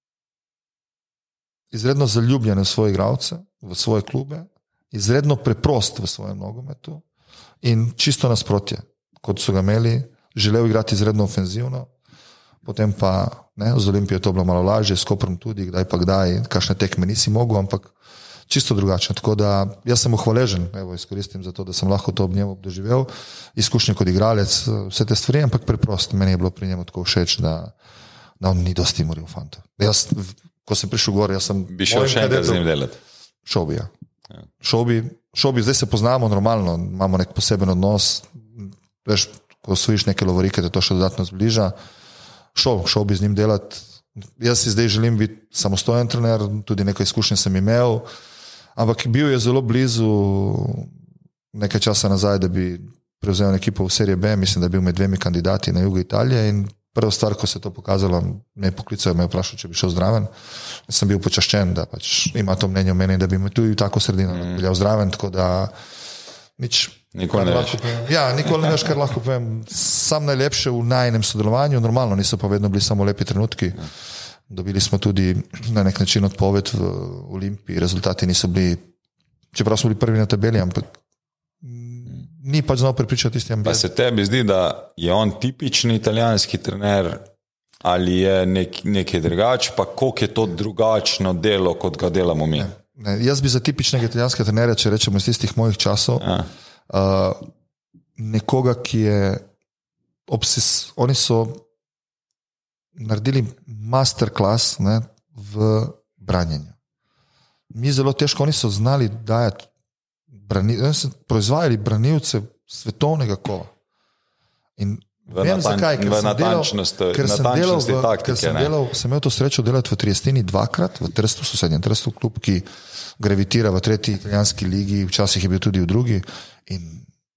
zaljubljen v svoje igralce, v svoje klube, izredno preprost v svojem nogometu in čisto nasprotje, kot so ga imeli, želel igrati izredno ofenzivno, potem pa z Olimpijo je to bilo malo lažje, s Koprom tudi, kdaj, kakšne tekme nisi mogel, ampak čisto drugačno. Tako da jaz sem mu hvaležen, izkoristim za to, da sem lahko to ob njemu doživel, izkušnje kot igralec, vse te stvari, ampak preprost. Meni je bilo pri njemu tako všeč, da on ni dosti moril fantov. Jaz, ko sem prišel gor, jaz sem... Bi šel še enkrat z njim delati? Šel bi, ja. Šel bi, zdaj se poznamo normalno, imamo nek poseben odnos, veš, ko osvojiš neke lovorike, te to še dodatno zbliža. Šel bi z njim delati. Jaz si zdaj želim biti samostojen trener, tudi nekaj izkušnje sem imel, ampak bil je zelo blizu nekaj časa nazaj, da bi prevzel ekipo v seriji B, mislim, da je bil med dvemi kandidati na jugu Italije in prva stvar, ko se je to pokazalo, me je poklical, me je vprašal, če bi šel zraven. Sem bil počaščen, da pač ima to mnenje o meni, da bi me tudi v tako sredino peljal zraven, tako da nič... Nikoli ne veš. Ja, nikoli ne veš, kar lahko povem. Sam najlepše v najnem sodelovanju, normalno niso pa vedno bili samo lepi trenutki. Dobili smo tudi na nek način odpoved v Olimpiji, rezultati niso bili, čeprav smo bili prvi na tabeli, ampak ni pač znal prepričati tisti ambient. Pa se tebi zdi, da je on tipični italijanski trener ali je nekaj drugač, pa koliko je to drugačno delo, kot ga delamo mi? Ne, jaz bi za tipičnega italijanskega trenerja, če rečemo iz tistih mojih časov, nekoga, ki je oni so naredili masterclass v branjenju. Mi zelo težko, oni so znali dajati proizvajali branilce svetovnega kova. In Vem zakaj, ker sem imel to srečo delati v Triestini dvakrat, v Trstu, sosednjem Trstu, klub, ki gravitira v 3. italijanski ligi, včasih je bil tudi v 2. in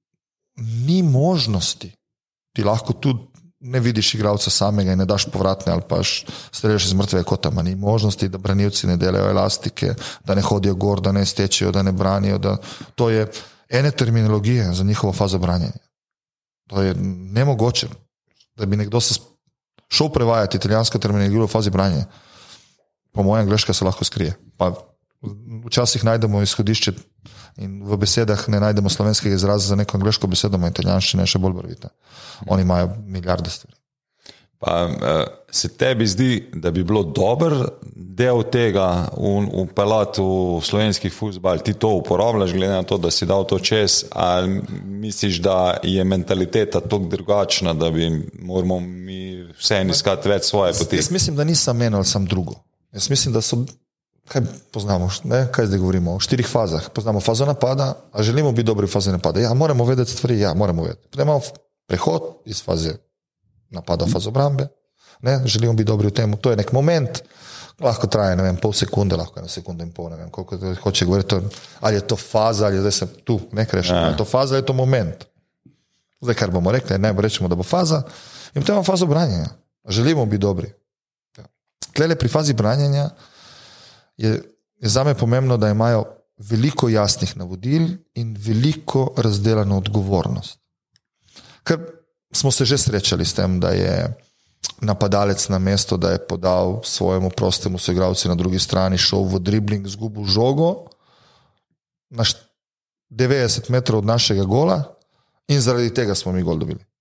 ni možnosti, ti lahko tudi ne vidiš igralca samega in ne daš povratne ali pa streljaš iz mrtvega kota, ni možnosti, da branilci ne delajo elastike, da ne hodijo gor, da ne stečejo, da ne branijo, to je ene terminologije za njihovo fazo branjenja. To je nemogoče, da bi nekdo se šel prevajati italijansko terminologijo v fazi branja. Po mojem, angleška se lahko skrije. Pa včasih najdemo izhodišče in v besedah ne najdemo slovenskega izraza za neko angleško besedo, ima italijanščina še bolj barvita. Oni imajo milijarde stvari. Pa se tebi zdi, da bi bilo dober del tega upeljati v slovenski fuzbal, ti to uporabljaš, glede na to, da si dal to čez, ali misliš, da je mentaliteta toliko drugačna, da bi moramo mi vseeno iskati več svoje poti? Jaz mislim, da nisem eno ali sam drugo. Jaz mislim, da so, kaj poznamo, kaj zdaj govorimo, v 4 fazah. Poznamo fazo napada, a želimo biti dobri v fazi napada. Ja, moramo vedeti stvari, moramo vedeti. Potem imamo prehod iz faze napada v fazo obrambe, želimo biti dobri v tem, to je nek moment, lahko traje, ne vem, pol sekunde, lahko 1 sekunda in pol, ne vem, koliko hoče govoriti, ali je to faza, ali je zdaj se tu, ne kreš, ali je to faza, ali je to moment. Zdaj, kar bomo rekli, najbolj rečemo, da bo faza, in potem imamo fazo branjenja. Želimo biti dobri. Tlele pri fazi branjenja je zame pomembno, da imajo veliko jasnih navodil in veliko razdeljeno odgovornost. Ker smo se že srečali s tem, da je napadalec na mesto, da je podal svojemu prostemu soigralcu na drugi strani, šel v dribling, zgubil žogo na 90 metrov od našega gola in zaradi tega smo mi gol dobili.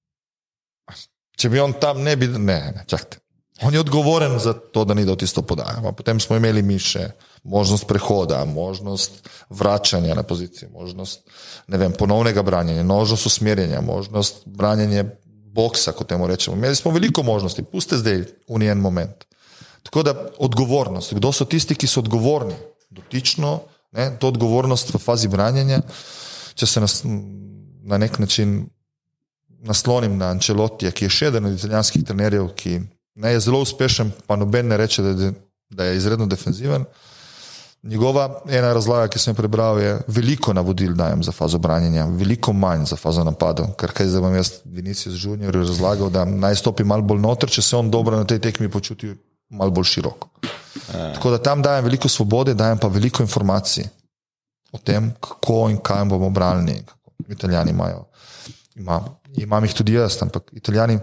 Če bi on tam ne bi... Ne, čakajte. On je odgovoren za to, da ni dal tisto podajo. Potem smo imeli mi še možnost prehoda, možnost vračanja na pozicijo, možnost, ne vem, ponovnega branjenja, možnost usmerjenja, možnost branjenja boksa, kot temu rečemo. Imeli smo veliko možnosti, puste zdaj v njen moment. Tako da odgovornost, kdo so tisti, ki so odgovorni, dotično, to odgovornost v fazi branjenja, če se na nek način naslonim na Ancelotija, ki je še eden od italijanskih trenerjev, ki je zelo uspešen, pa noben ne reče, da je izredno defenziven. Njegova ena razlaga, ki sem prebral, je veliko navodil dajem za fazo branjenja, veliko manj za fazo napadov, ker kaj zdaj vam jaz Vinicius Junior razlagal, da naj stopi malo bolj noter, če se on dobro na tej tekmi počuti malo bolj široko. Tako da tam dajem veliko svobode, dajem pa veliko informacij o tem, kako in kaj bomo branili. Italijani imajo, imam jih tudi jaz, ampak Italijani,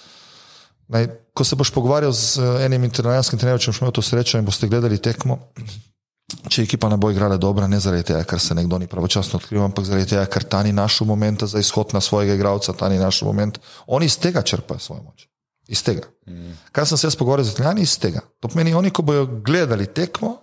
ko se boš pogovarjal z enim italijanskim trenerjem, če boš imel to srečo in boste gledali tekmo, če ekipa ne bo igrala dobra, ne zaradi tega, ker se nekdo ni pravočasno odkrival, ampak zaradi tega, ker ta ni našel momenta za izhod na svojega igralca, ta ni našel moment, oni iz tega črpajo svojo moč. Iz tega. Kar sem se jaz pogovarjal z Italijani, iz tega. To pomeni, oni, ko bojo gledali tekmo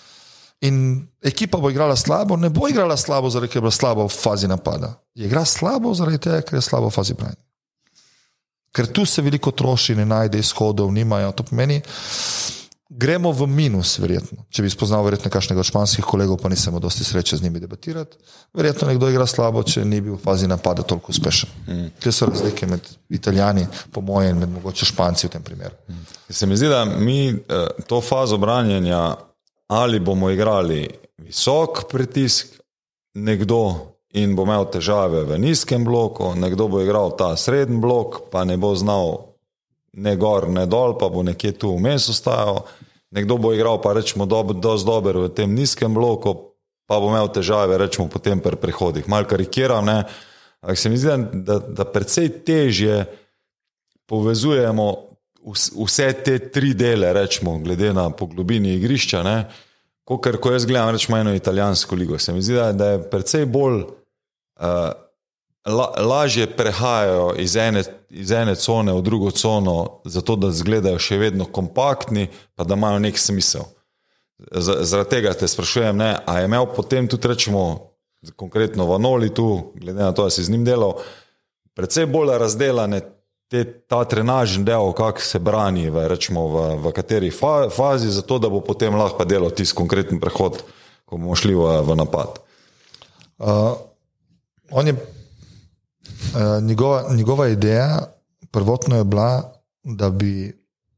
in ekipa bo igrala slabo, ne bo igrala slabo zaradi, ker je bila slaba v fazi napada. Je igra slabo zaradi tega, ker je slabo v fazi branja. Ker tu se veliko troši, ne najde izhodov, nimajo. To pomeni, gremo v minus, verjetno. Če bi spoznal verjetno kakšnega od španskih kolegov, pa nisem dosti sreče z njimi debatirati. Verjetno nekdo igra slabo, če ni bil v fazi napada toliko uspešen. Te so razlike med Italijani, po mojem, med mogoče Španci v tem primeru. Se mi zdi, da mi to fazo branjenja, ali bomo igrali visok pritisk, nekdo in bo imel težave v nizkem bloku, nekdo bo igral ta srednji blok, pa ne bo znal ne gor, ne dol, pa bo nekje tu vmes ostajal, nekdo bo igral pa rečemo dosti dober v tem nizkem bloku, pa bo imel težave rečemo potem pri prehodih. Malo karikiram, ne? Ampak se mi zdi, da precej težje povezujemo vse te 3 dele, rečemo, glede na poglobini igrišča, ne? Ko jaz gledam rečemo eno italijansko ligo, se mi zdi, da je precej bolj lažje prehajajo iz ene cone v drugo cono, zato da izgledajo še vedno kompaktni, pa da imajo nek smisel. Zaradi tega te sprašujem, ne, a je imel potem tudi rečemo, konkretno Vanoli tu, glede na to, da si z njim delal, precej bolj razdelane ta trenažni del, kako se brani v kateri fazi, zato da bo potem lahko delal tisti konkreten prehod, ko bomo šli v napad. On je njegova ideja prvotno je bila, da bi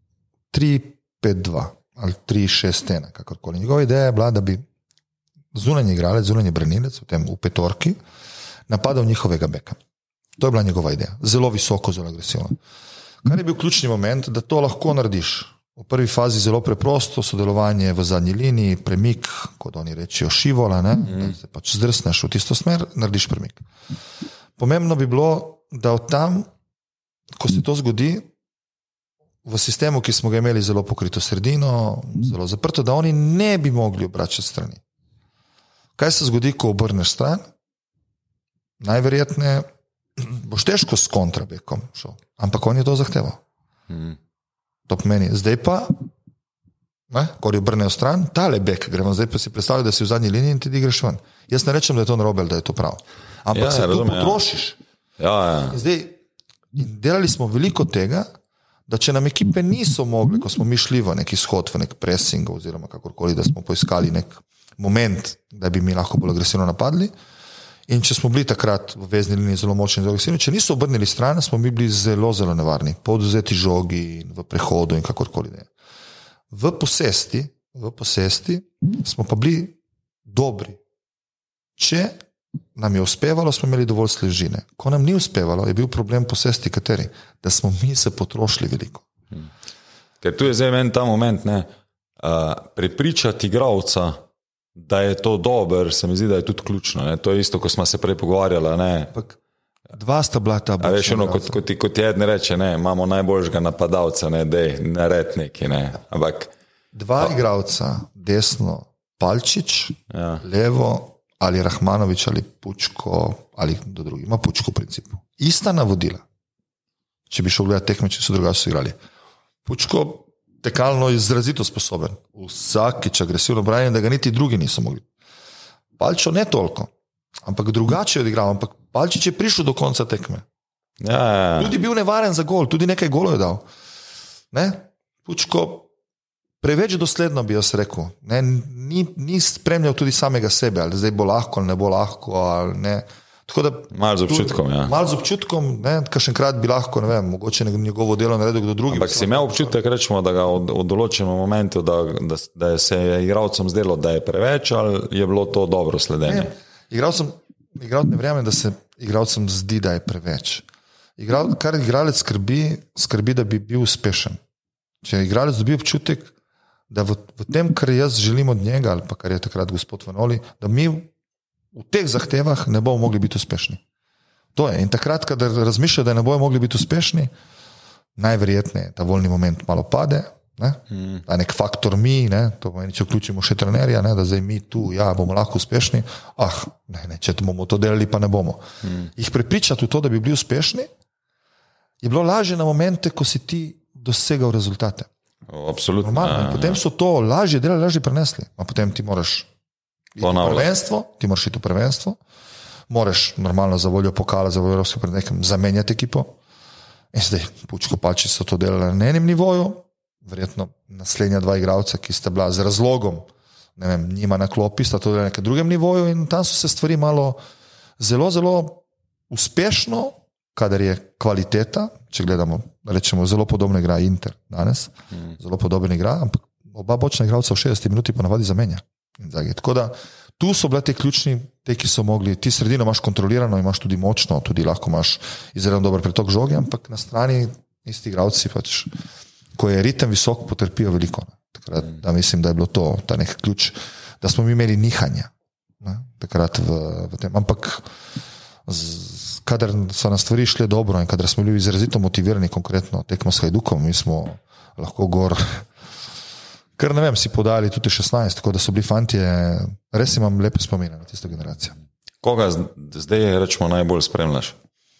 3-5-2 ali 3-6-1, kakorkoli. Njegova ideja je bila, da bi zunanji igralec, zunanji branilec v petorki napadal njihovega beka. To je bila njegova ideja. Zelo visoko, zelo agresivno. Kar je bil ključni moment, da to lahko narediš. V prvi fazi zelo preprosto, sodelovanje v zadnji liniji, premik, kot oni rečijo, šivola, da se pač zdrsneš v tisto smer, narediš premik. Pomembno bi bilo, da od tam, ko se to zgodi, v sistemu, ki smo ga imeli zelo pokrito sredino, zelo zaprto, da oni ne bi mogli obračati strani. Kaj se zgodi, ko obrneš stran? Najverjetneje boš težko s kontrabekom šel, ampak on je to zahteval. To pomeni, zdaj pa, ko jo obrnejo stran, tale bek gremo, zdaj pa si predstavljaj, da si v zadnji liniji in ti greš ven. Jaz ne rečem, da je to narobe, da je to prav. Ampak se tu potrošiš. Zdaj, delali smo veliko tega, da če nam ekipe niso mogli, ko smo mi šli v neki shod, v nek pressing oziroma kakorkoli, da smo poiskali nek moment, da bi mi lahko bolj agresivno napadli, in če smo bili takrat v vezni liniji zelo močni in zelo agresivni, če niso obrnili stran, smo mi bili zelo, zelo nevarni, po odvzeti žogi, v prehodu in kakorkoli. V posesti smo pa bili dobri. Če nam je uspevalo, smo imeli dovolj sležine. Ko nam ni uspevalo, je bil problem posesti kateri? Da smo mi se potrošili veliko. Ker tu je zdaj meni ta moment, prepričati igralca, da je to dober, se mi zdi, da je tudi ključno. Ne? To je isto, ko smo se prej pogovarjali. Dva sta bila ta bočna. Veš, kot je eden reče, imamo najboljšega napadalca, dej, nared neki. Ampak, dva igralca, desno Palčič, levo ali Rahmanović ali Pučko, ali do drugi, ima Pučko v principu. Ista navodila. Če bi šel gledati tekme, če so drugače so igrali. Pučko tekalno izrazito sposoben. Vsakič agresivno branjenje, da ga niti drugi niso mogli. Palčo ne toliko, ampak drugače je odigral, ampak Palčič je prišel do konca tekme. Tudi bil nevaren za gol, tudi nekaj golov je dal. Pučko preveč dosledno bi jaz rekel. Ni spremljal tudi samega sebe, ali zdaj bo lahko ali ne bo lahko. Ali ne. Malo z občutkom. Malo z občutkom, kakšenkrat bi lahko, mogoče njegovo delo naredil kdo drugi. Ampak si imel občutek, rečemo, da ga v določenem momentu, da se je igralcem zdelo, da je preveč, ali je bilo to dobro sledenje? Ne verjamem, da se igralcem zdi, da je preveč. Kar igralec skrbi, da bi bil uspešen. Če igralec dobi občutek, da v tem, kar jaz želim od njega, ali pa kar je takrat gospod Vanoli, da mi v teh zahtevah ne bomo mogli biti uspešni. To je. In takrat, kadar razmišljajo, da ne bomo mogli biti uspešni, najverjetneje ta voljni moment malo pade, da nek faktor mi, to pomeni, če vključimo še trenerja, da zdaj mi tu, bomo lahko uspešni, če bomo to delali, pa ne bomo. Jih prepričati v to, da bi bili uspešni, je bilo lažje na momente, ko si ti dosegal rezultate. Absolutno. Potem so to lažje delali, lažje prenesli. A potem ti moraš iti v prvenstvo, moraš normalno za voljo pokala, za voljo evropske pred nekem zamenjati ekipo. In zdaj Pučko Palčič so to delali na enem nivoju, verjetno naslednja dva igralca, ki sta bila z razlogom, njima na klopi, sta to delali na nekem drugem nivoju in tam so se stvari malo zelo, zelo uspešno, kadar je kvaliteta, če gledamo, rečemo, zelo podobno igra Inter danes, zelo podoben igra, ampak oba bočna igralca v 60 minuti ponavadi zamenja. Tako da tu so bile te ključni, te, ki so mogli, ti sredino imaš kontrolirano, imaš tudi močno, tudi lahko imaš izredno dober pretok žoge, ampak na strani isti igralci pač, ko je ritem visok, potrpijo veliko. Takrat, da mislim, da je bilo to, ta nek ključ, da smo mi imeli nihanja takrat v tem, ampak kadar so nas stvari šle dobro in kadar smo bili izrazito motivirani, konkretno tekmo s Hajdukom, mi smo lahko gor, kar ne vem, si podali tudi 16, tako da so bili fantje, res imam lepe spomine na tisto generacijo. Koga zdaj, rečemo, najbolj spremljaš?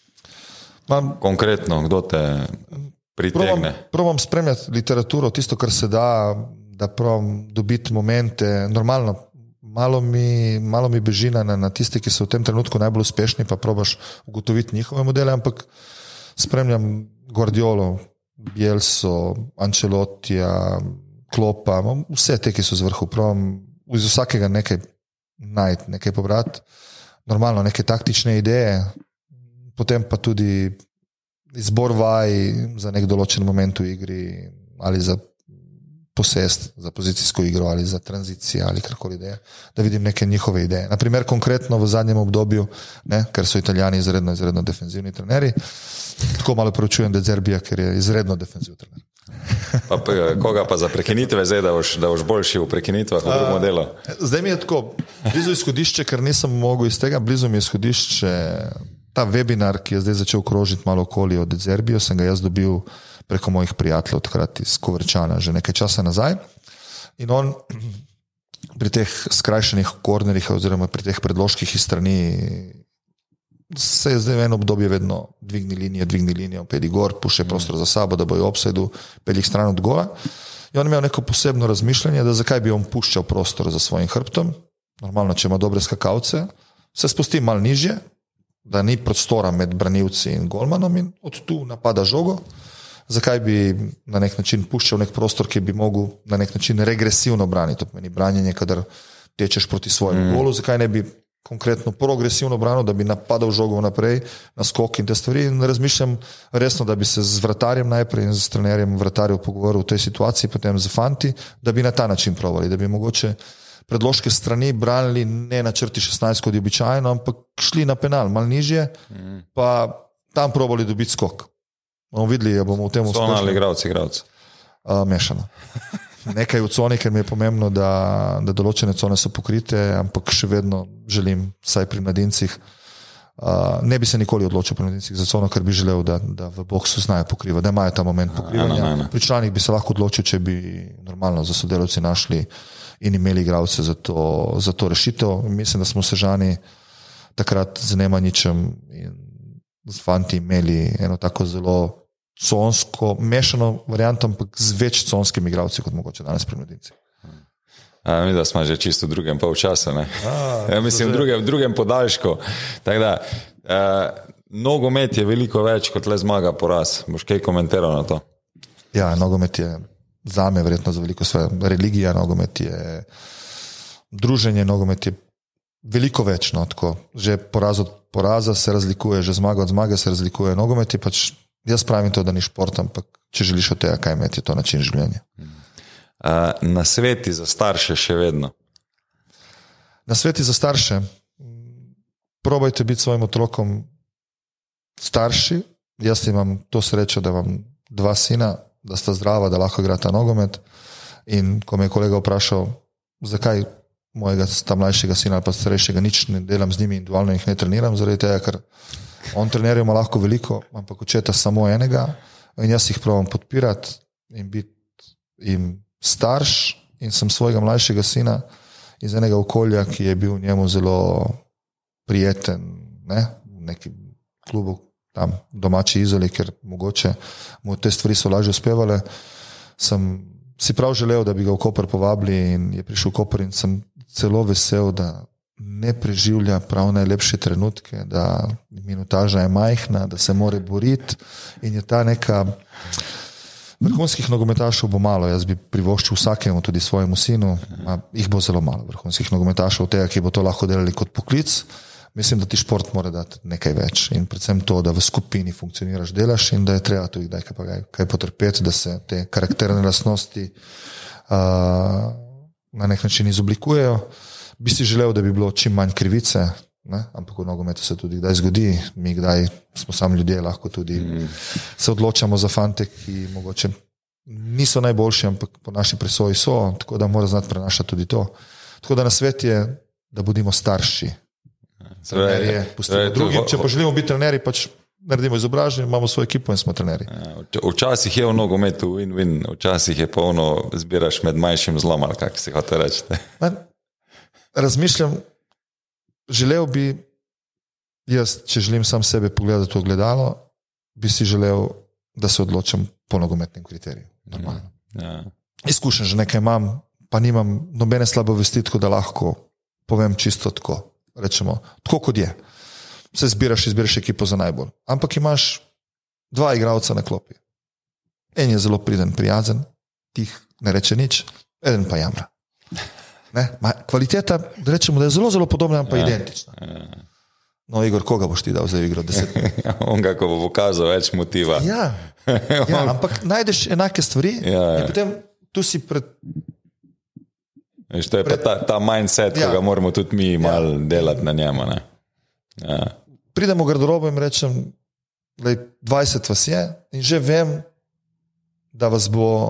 Konkretno, kdo te pritegne? Probam spremljati literaturo, tisto, kar se da probam dobiti momente, normalno, malo mi beži na tiste, ki so v tem trenutku najbolj uspešni, pa probaš ugotoviti njihove modele, ampak spremljam Guardiolo, Bielso, Ancelotija, Klopa, vse te, ki so z vrhu, probam iz vsakega nekaj najti, nekaj pobrati, normalno neke taktične ideje, potem pa tudi izbor vaj za nek določen moment v igri ali za posest, za pozicijsko igro ali za tranzicije ali karkoli ideje, da vidim neke njihove ideje. Naprimer, konkretno v zadnjem obdobju, ker so Italijani izredno defenzivni trenerji, tako malo preučujem De Zerbija, ker je izredno defenziv trener. Pa, koga pa za prekinitve zdaj, da boš boljši v prekinitvah v drugem delu? Zdaj mi je tako, blizu izhodišče, ker nisem mogel iz tega, blizu mi je izhodišče, ta webinar, ki je zdaj začel krožiti malo okoli od De Zerbija, sem ga jaz dobil preko mojih prijateljev, takrat iz Kovrčana, že nekaj časa nazaj. In on pri teh skrajšenih kornerih oziroma pri teh predložkih iz strani se je zdaj v eno obdobje vedno dvigni linijo, pedi gor, puše prostor za sabo, da bojo offsideu, pedi jih stran od gola. In on imel neko posebno razmišljanje, da zakaj bi on puščal prostor za svojim hrbtom. Normalno, če ima dobre skakalce, se spusti malo nižje, da ni prostora med branilci in golmanom in od tu napada žogo. Zakaj bi na nek način puščal nek prostor, ki bi mogel na nek način regresivno braniti, to pomeni branjenje, kadar tečeš proti svojemu golu, zakaj ne bi konkretno progresivno branil, da bi napadal žogo naprej, na skok in te stvari. In razmišljam resno, da bi se z vratarjem najprej in z trenerjem vratarjev pogovoril v tej situaciji, potem z fanti, da bi na ta način provali, da bi mogoče predložke strani branili ne na črti 16 kot je običajno, ampak šli na penal, malo nižje, pa tam provali dobiti skok. Bomo videli, ja bomo v tem uspešni. Cona ali igravci? Mešano. Nekaj v coni, ker mi je pomembno, da določene cone so pokrite, ampak še vedno želim, saj pri mladincih, ne bi se nikoli odločil pri mladincih za cono, ker bi želel, da v boksu znajo pokrivati, da imajo ta moment pokrivanja. Pri članih bi se lahko odločil, če bi normalno za sodelavci našli in imeli igravce za to rešitev. Mislim, da smo Sežani takrat z Nemanjičem in z fanti imeli eno tako zelo consko, mešano varianto, ampak z več conskimi igravci, kot mogoče danes pri mladinci. Mi da smo že čisto v drugem polčasu, ne? Mislim, v drugem podaljšku. Tako da, nogomet je veliko več kot le zmaga, poraz. Boš kaj komentiral na to? Ja, nogomet je zame verjetno za veliko svoje religija, nogomet je druženje, nogomet je veliko več, no, tako. Že poraz od poraza se razlikuje, že zmaga od zmage se razlikuje. Nogomet je pač, jaz pravim to, da ni šport, ampak če želiš od tega, kaj imeti, je to način življenja. Na sveti za starše še vedno? Na sveti za starše probajte biti svojim otrokom starši. Jaz imam to srečo, da imam 2 sina, da sta zdrava, da lahko igrata nogomet. In ko me je kolega vprašal, zakaj mojega ta mlajšega sina ali pa starejšega nič ne delam z njimi, individualno jih ne treniram, zaradi tega, ker on trenerja ima lahko veliko, ampak očeta samo enega in jaz jih probam podpirati in biti jim starš in sem svojega mlajšega sina iz enega okolja, ki je bil njemu zelo prijeten, ne, v neki klubu tam domači Izoli, ker mogoče mu te stvari so lažje uspevale, sem si prav želel, da bi ga v Koper povabili in je prišel v Koper in sem celo vesel, da ne preživlja prav najlepše trenutke, da minutaža je majhna, da se more boriti in je ta neka vrhunskih nogometašov bo malo, jaz bi privoščil vsakemu, tudi svojemu sinu, jih bo zelo malo vrhunskih nogometašov tega, ki bo to lahko delali kot poklic. Mislim, da ti šport mora dati nekaj več in predvsem to, da v skupini funkcioniraš, delaš in da je treba tudi kaj potrpeti, da se te karakterne lastnosti na nek način izoblikujejo. Bi si želel, da bi bilo čim manj krivice, ne? Ampak v nogometu se tudi kdaj zgodi, mi kdaj smo sami ljudje, lahko tudi se odločamo za fante, ki mogoče niso najboljši, ampak po naši presoji so, tako da mora znati prenašati tudi to. Tako da na svet je, da bodimo starši. Če pa želimo biti trenerji, pač naredimo izobražanje, imamo svojo ekipo in smo trenerji. Včasih je v nogometu win-win, včasih je polno zbiraš med manjšim zlom, ali kako si hoče reči. Razmišljam, želel bi jaz, če želim sam sebe pogledati v ogledalo, bi si želel, da se odločam po nogometnem kriteriju. Izkušen že nekaj imam, pa nimam nobene slabo vesti, tako da lahko povem čisto tako. Rečemo, tako kot je. Se izbiraš ekipo za najbolj. Ampak imaš 2 igralca na klopi. En je zelo priden, prijazen, tih ne reče nič, eden pa jamra. Kvaliteta, da rečemo, da je zelo, zelo podobna, pa identična. No, Igor, koga boš ti dal za igro? 10 minut? On ga, ko bo pokazal več motiva. Ja, ampak najdeš enake stvari in potem tu si pred... Veš, to je pa ta mindset, ko ga moramo tudi mi malo delati na njemu. Ne? Ja. Pridem v garderobo in rečem, 20 vas je in že vem, da vas bo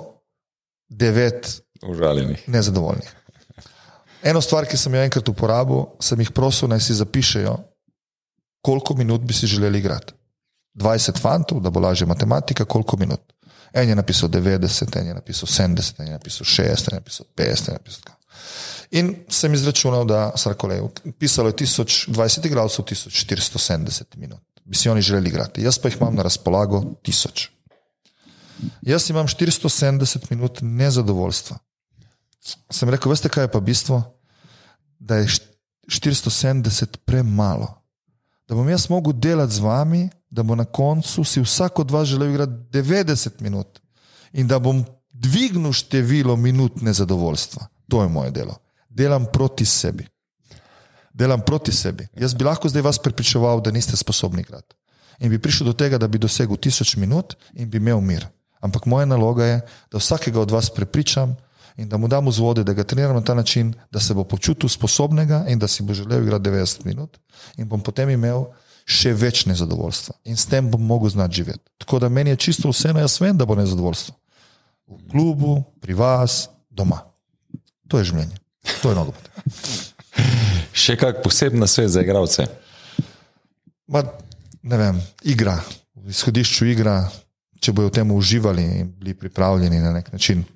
9 užaljenih, nezadovoljnih. Eno stvar, ki sem jo enkrat uporabil, sem jih prosil, naj si zapišejo, koliko minut bi si želeli igrati. 20 fantov, da bo lažje matematika, koliko minut. En je napisal 90, en je napisal 70, en je napisal 60, en je napisal 50, en je napisal tako. In sem izračunal, da pisalo je 1020 igralcev, 1470 minut. Bi si oni želeli igrati. Jaz pa jih imam na razpolago 1000. Jaz imam 470 minut nezadovoljstva. Sem rekel, veste, kaj je pa bistvo? Da je 470 premalo. Da bom jaz mogel delati z vami, da bo na koncu si vsak od vas želel igrati 90 minut in da bom dvignil število minut nezadovoljstva. To je moje delo. Delam proti sebi. Jaz bi lahko zdaj vas prepričeval, da niste sposobni igrati. In bi prišel do tega, da bi dosegel 1000 minut in bi imel mir. Ampak moja naloga je, da vsakega od vas prepričam in da mu dam vzvode, da ga treniram na ta način, da se bo počutil sposobnega in da si bo želel igrati 90 minut in bom potem imel še več nezadovoljstva. In s tem bom mogel znati živeti. Tako da meni je čisto vseeno, jaz vem, da bo nezadovoljstvo. V klubu, pri vas, doma. To je življenje. To je nogomet. Še kak posebna svet za igralce? Ne vem, igra. V izhodišču igra, če bojo v tem uživali in bili pripravljeni na nek način.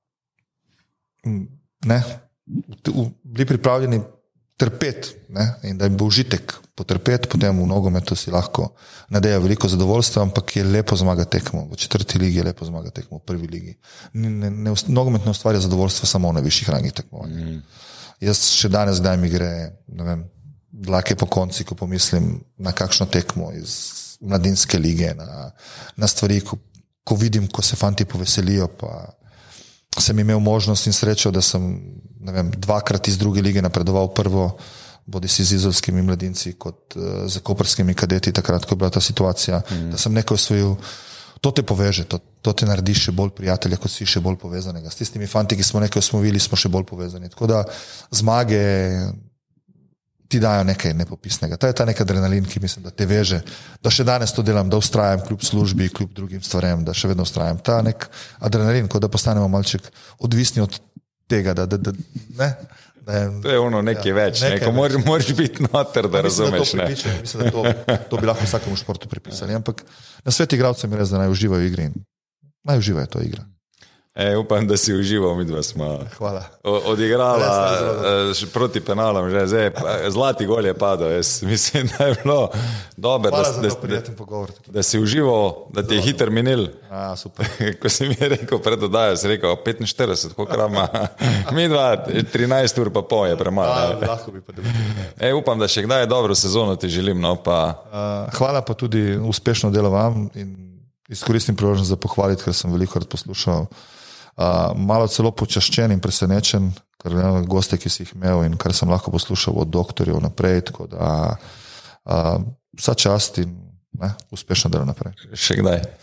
Bili pripravljeni trpeti in da jim bo užitek potrpeti, potem v nogometu si lahko nadeja veliko zadovoljstva, ampak je lepo zmagati tekmo. V 4. ligi je lepo zmagati tekmo, v 1. ligi. Nogomet ne ustvarja zadovoljstva samo v najvišjih rangih tekmovanj. Jaz še danes kdaj mi gre, ne vem, dlake po konci, ko pomislim na kakšno tekmo iz mladinske lige, na stvari, ko vidim, ko se fanti poveselijo, pa sem imel možnost in srečo, da sem, ne vem, 2-krat iz 2. lige napredoval prvo, bodi si z izolskimi mladinci, kot z koprskimi kadeti, takrat, ko je bila ta situacija, da sem nekaj osvojil. To te poveže, to te naredi še bolj prijatelja, kot si še bolj povezanega. S tistimi fanti, ki smo nekaj osvojili, smo še bolj povezani. Tako da zmage ti dajo nekaj nepopisnega. To je ta nek adrenalin, ki mislim, da te veže, da še danes to delam, da ustrajam kljub službi, kljub drugim stvarem, da še vedno ustrajam. Ta nek adrenalin, kot da postanemo malček odvisni od tega, to je ono nekaj več, ko moraš biti noter, da razumeš. Mislim, da to bi lahko vsakemu športu pripisali, ampak na svet igralcem je res, da naj uživajo v igri in naj uživajo to igra. Upam, da si užival, midva smo odigrala proti penalom, že zdaj, zlati gol je padel, jaz mislim, da je bilo dobro, da si užival, da ti je hiter minil. Super. Ko si mi rekel pred oddajo, si rekel 45, koliko rama, midva 13 ur pa pol je premalo. Lahko bi pa debitil. Upam, da še kdaj dobro sezono ti želim. Hvala pa tudi uspešno delo vam in izkoristim priložnost za pohvaliti, ker sem veliko krat poslušal. Malo celo počaščen in presenečen, ker goste, ki si jih imel in kar sem lahko poslušal od doktorjev naprej, tako da vsa čast in uspešno delo naprej. Še kdaj.